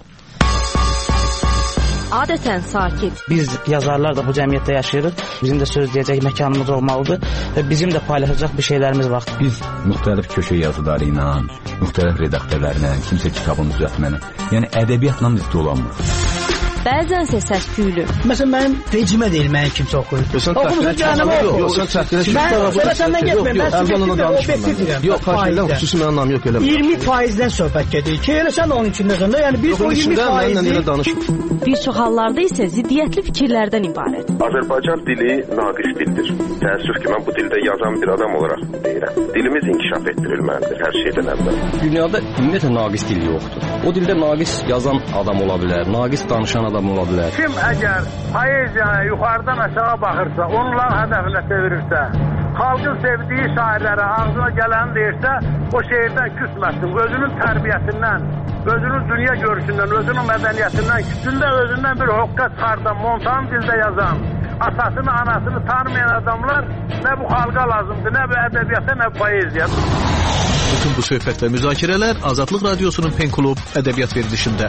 Adətən sakit. Biz yazarlar da bu cəmiyyətdə yaşayırıq. Bizim də söz deyəcək məkanımız olmalıdır və bizim də paylaşacaq bir şeylərimiz var. Biz müxtəlif köşə yazıları ilə, müxtəlif redaktörlərlə, kimsə kitabını düzəltməni, yəni ədəbiyyatla üstü olanmır. Bəzənsə səs-küylü. Məsələn, mənim vecimə deyil, mənim kimsə oxuyur. Oxumusun canımı oxu. Yox, sən çəkdirə ki, mən səndən getməyim, mən sübjektiv və obyektiv deyirəm. Yox, xaşirdən xüsusi mənim anlam yox, eləmə. iyirmi faizdən söhbət gedir ki, elə sən onun içindəsən də, yəni biz o iyirmi faizi... Bir çox hallarda isə ziddiyyətli fikirlərdən ibarət. Azərbaycan dili naqis dildir. Təəssüf ki, mən bu dildə yazan bir adam olaraq deyirəm. Dilimiz inkişaf etdirilməlidir hər şeydən əvvəl. Dünyada ümumiyyətlə naqis dil yoxdur. O dildə naqis yazan adam ola bilər, naqis danışan adam ola bilər. Kim əgər poeziyaya yuxarıdan aşağı baxırsa, onların hədəfinə çevirirsə, xalqın sevdiyi şairlərə ağzına gələni deyirsə, o şeirdən küsməsin. Özünün tərbiyəsindən, özünün dünya görüşündən, özünün mədəniyyətindən, küçündə özündən bir hoqqa çıxardan, montan dildə yazan, atasını, anasını tanımayan adamlar nə bu xalqa lazımdır, nə bu ədəbiyyata, nə bu poeziya. Bütün bu söhbət və müzakirələr Azadlıq Radiosunun Pen Klub ədəbiyyat verilişində.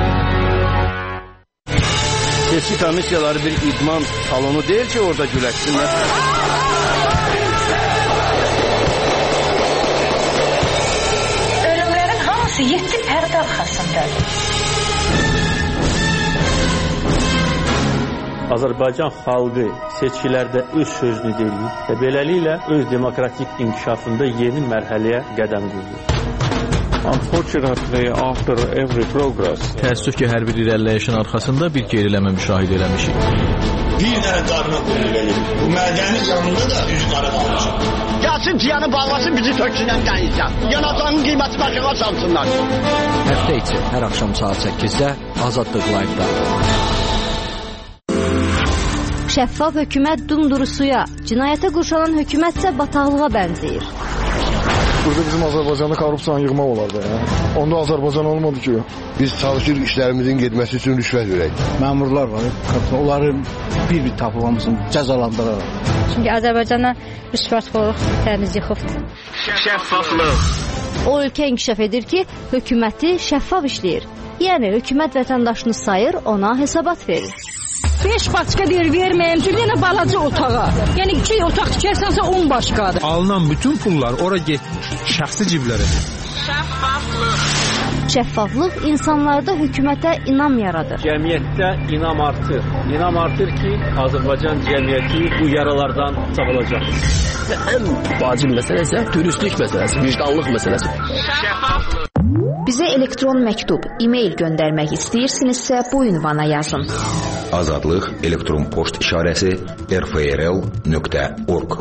Seçki komissiyaları bir idman salonu deyil ki, orada güləşsinlər. Ölümlərin hamısı yeddi pərdə arxasındadır. Azərbaycan xalqı seçkilərdə öz sözünü deyir və beləliklə öz demokratik inkişafında yeni mərhələyə qədəm qoyur. Unfortunately, after every progress, təəssüf ki, hər bir irəliləyişin arxasında bir geriləmə müşahidə eləmişik. Bir dənə qarına qoyur verir. Bu mədəni canında da üz qarı qalmışıq. Gəlsin ciyanı bağlasın, bizi töksünən qənizdən. Yanacağının qiymətini aşağı salsınlar. Həftə içi hər axşam saat səkkizdə Azadlıq Live-da. Şəffaf hökumət dumduru suya, cinayətə qurşanan hökumətsə bataqlığa bənzəyir. Burada bizim Azərbaycanda korrupsiyanı yığmaq olardı. Ya. Onda Azərbaycan olmadı ki. Biz çalışırıq işlərimizin getməsi üçün rüşvət verək. Məmurlar var, onları bir-bir tapılmamızın cəzalandıraraq. Çünki Azərbaycana rüşvətxorluq təmiz yıxıbdır. Şəffaflıq. O ölkə inkişaf edir ki, hökuməti şəffaf işləyir. Yəni hökumət vətəndaşını sayır, ona hesabat verir. beş başqa deyir verməyim, bir dənə balaca otağa. Yəni iki otaq tikərsənsə on başqadır. Alınan bütün pullar ora getmiş, şəxsi ciblərə. Şəffaflıq. Şəffaflıq insanlarda hökumətə inam yaradır. Cəmiyyətdə inam artır. İnam artır ki, Azərbaycan cəmiyyəti bu yaralardan sağolacaq. Və ən vacib məsələ isə dürüstlük məsələsi, vicdanlıq məsələsi. Şəffaflıq. Bizə elektron məktub, e-mail göndərmək istəyirsinizsə bu ünvana yazın. Azadlıq elektron poçt işarəsi r f r l nöqtə org.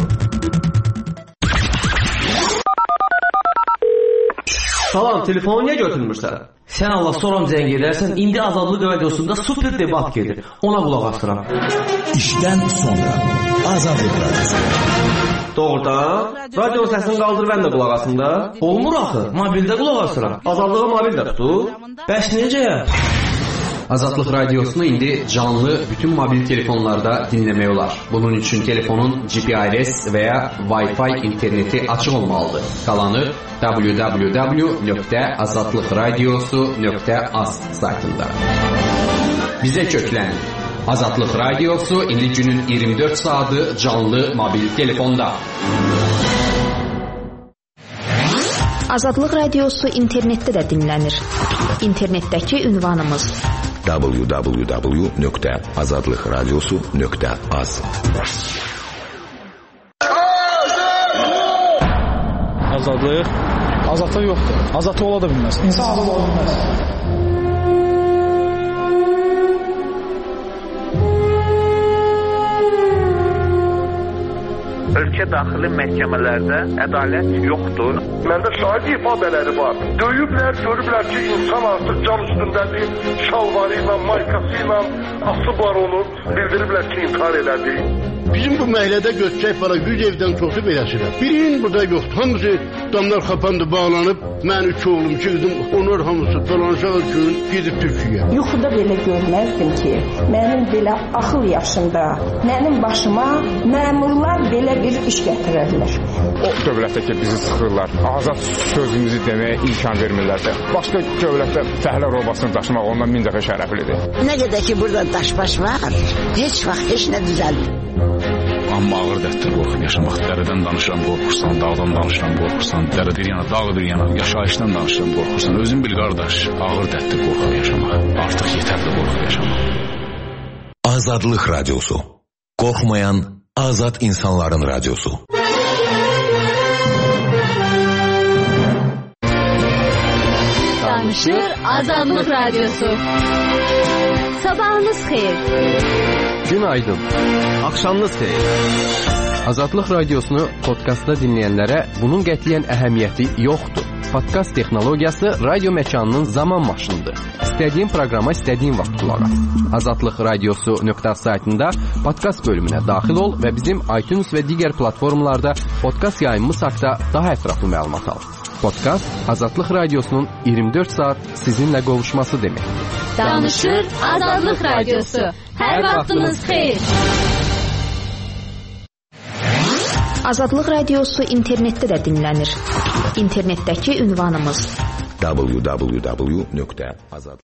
Salam, telefonu niyə götürmürsən? Sən Allah soram zəng edərsən, indi Azadlıq Radiosunda super debat gedir. Ona qulaq asıram. İşdən sonra Azadlıq Radiosu. Doğrudan, radio səsini qaldır, mən də qulaq asım da. Olmur axı, mobildə qulaq asıram. Azadlığa mobil də tutur. Bəs necə? Azadlıq Radiosunu indi canlı bütün mobil telefonlarda dinləmək olar. Bunun üçün telefonun G P R S və ya Wi-Fi interneti açıq olmalıdır. Qalanı w w w nöqtə azadlıqradiosu nöqtə az saytında. Bizə köklənin. Azadlıq Radiosu indi günün iyirmi dörd saatı canlı mobil telefonda. Azadlıq Radiosu internetdə də dinlənir. İnternetdəki ünvanımız w w w nöqtə azadlıqradiosu nöqtə az. Azadlıq azadlıq yoxdur. Azadlıq ola da bilməz. İnsan azad ola bilməz. Ölkə daxili məhkəmələrdə ədalət yoxdur. Məndə şahid ifadələri var. Döyüblər, görüblər ki, insan artıq can üstündədir. Şalvarı ilə, maykası ilə asıblar onu. Bildiriblər ki, intihar elədi. Bizim bu məhəllədə götürək para yüz evdən çoxu beləsidir. Birinin burada yoxdur. Hamısı damlar xapandı, bağlanıb. Mən üç oğlum, iki qızım, onlar hamısı dolanışağı gün gedib Türkiyə. Yuxuda belə görməzdim ki, mənim belə axıl yaşında, mənim başıma məmurlar belə bir iş gətirərlər. O dövlətdə ki, bizi sıxırlar, azad sözümüzü deməyə imkan vermirlər də. Başqa dövlətdə fəhlə robasını daşımaq ondan min dəfə şərəflidir. Nə qədər ki, burada daşbaş var, heç vaxt heç nə düzəlmir. Amma ağır dərddir qorxub yaşamaq. Dərədən danışıram, qorxursan, dağdan danışıram, qorxursan, dərə bir yana, dağ bir yana, yaşayışdan danışıram, qorxursan. Özün bil, qardaş, ağır dərddir qorxub yaşamaq. Artıq yetərli qorxub yaşamaq. Azadlıq Radiosu. Qorxmayan azad insanların radiosu. Danışır Azadlıq Radiosu. Sabahınız xeyir. Günaydın. Axşamınız xeyir. Azadlıq Radiosunu podkastda dinləyənlərə bunun qətiyyən əhəmiyyəti yoxdur. Podkast texnologiyası radio məkanının zaman maşınıdır. İstədiyin proqrama istədiyin vaxt qulaq as. azadlıq radiosu nöqtə saytında podkast bölümünə daxil ol və bizim iTunes və digər platformalarda podkast yayımımız haqqında daha ətraflı məlumat al. Podkast Azadlıq Radiosunun iyirmi dörd saat sizinlə qovuşması deməkdir. Danışır Azadlıq Radiosu. Hər vaxtınız xeyir. Azadlıq Radiosu internetdə də dinlənir. İnternetdəki ünvanımız w w w nöqtə azadlıq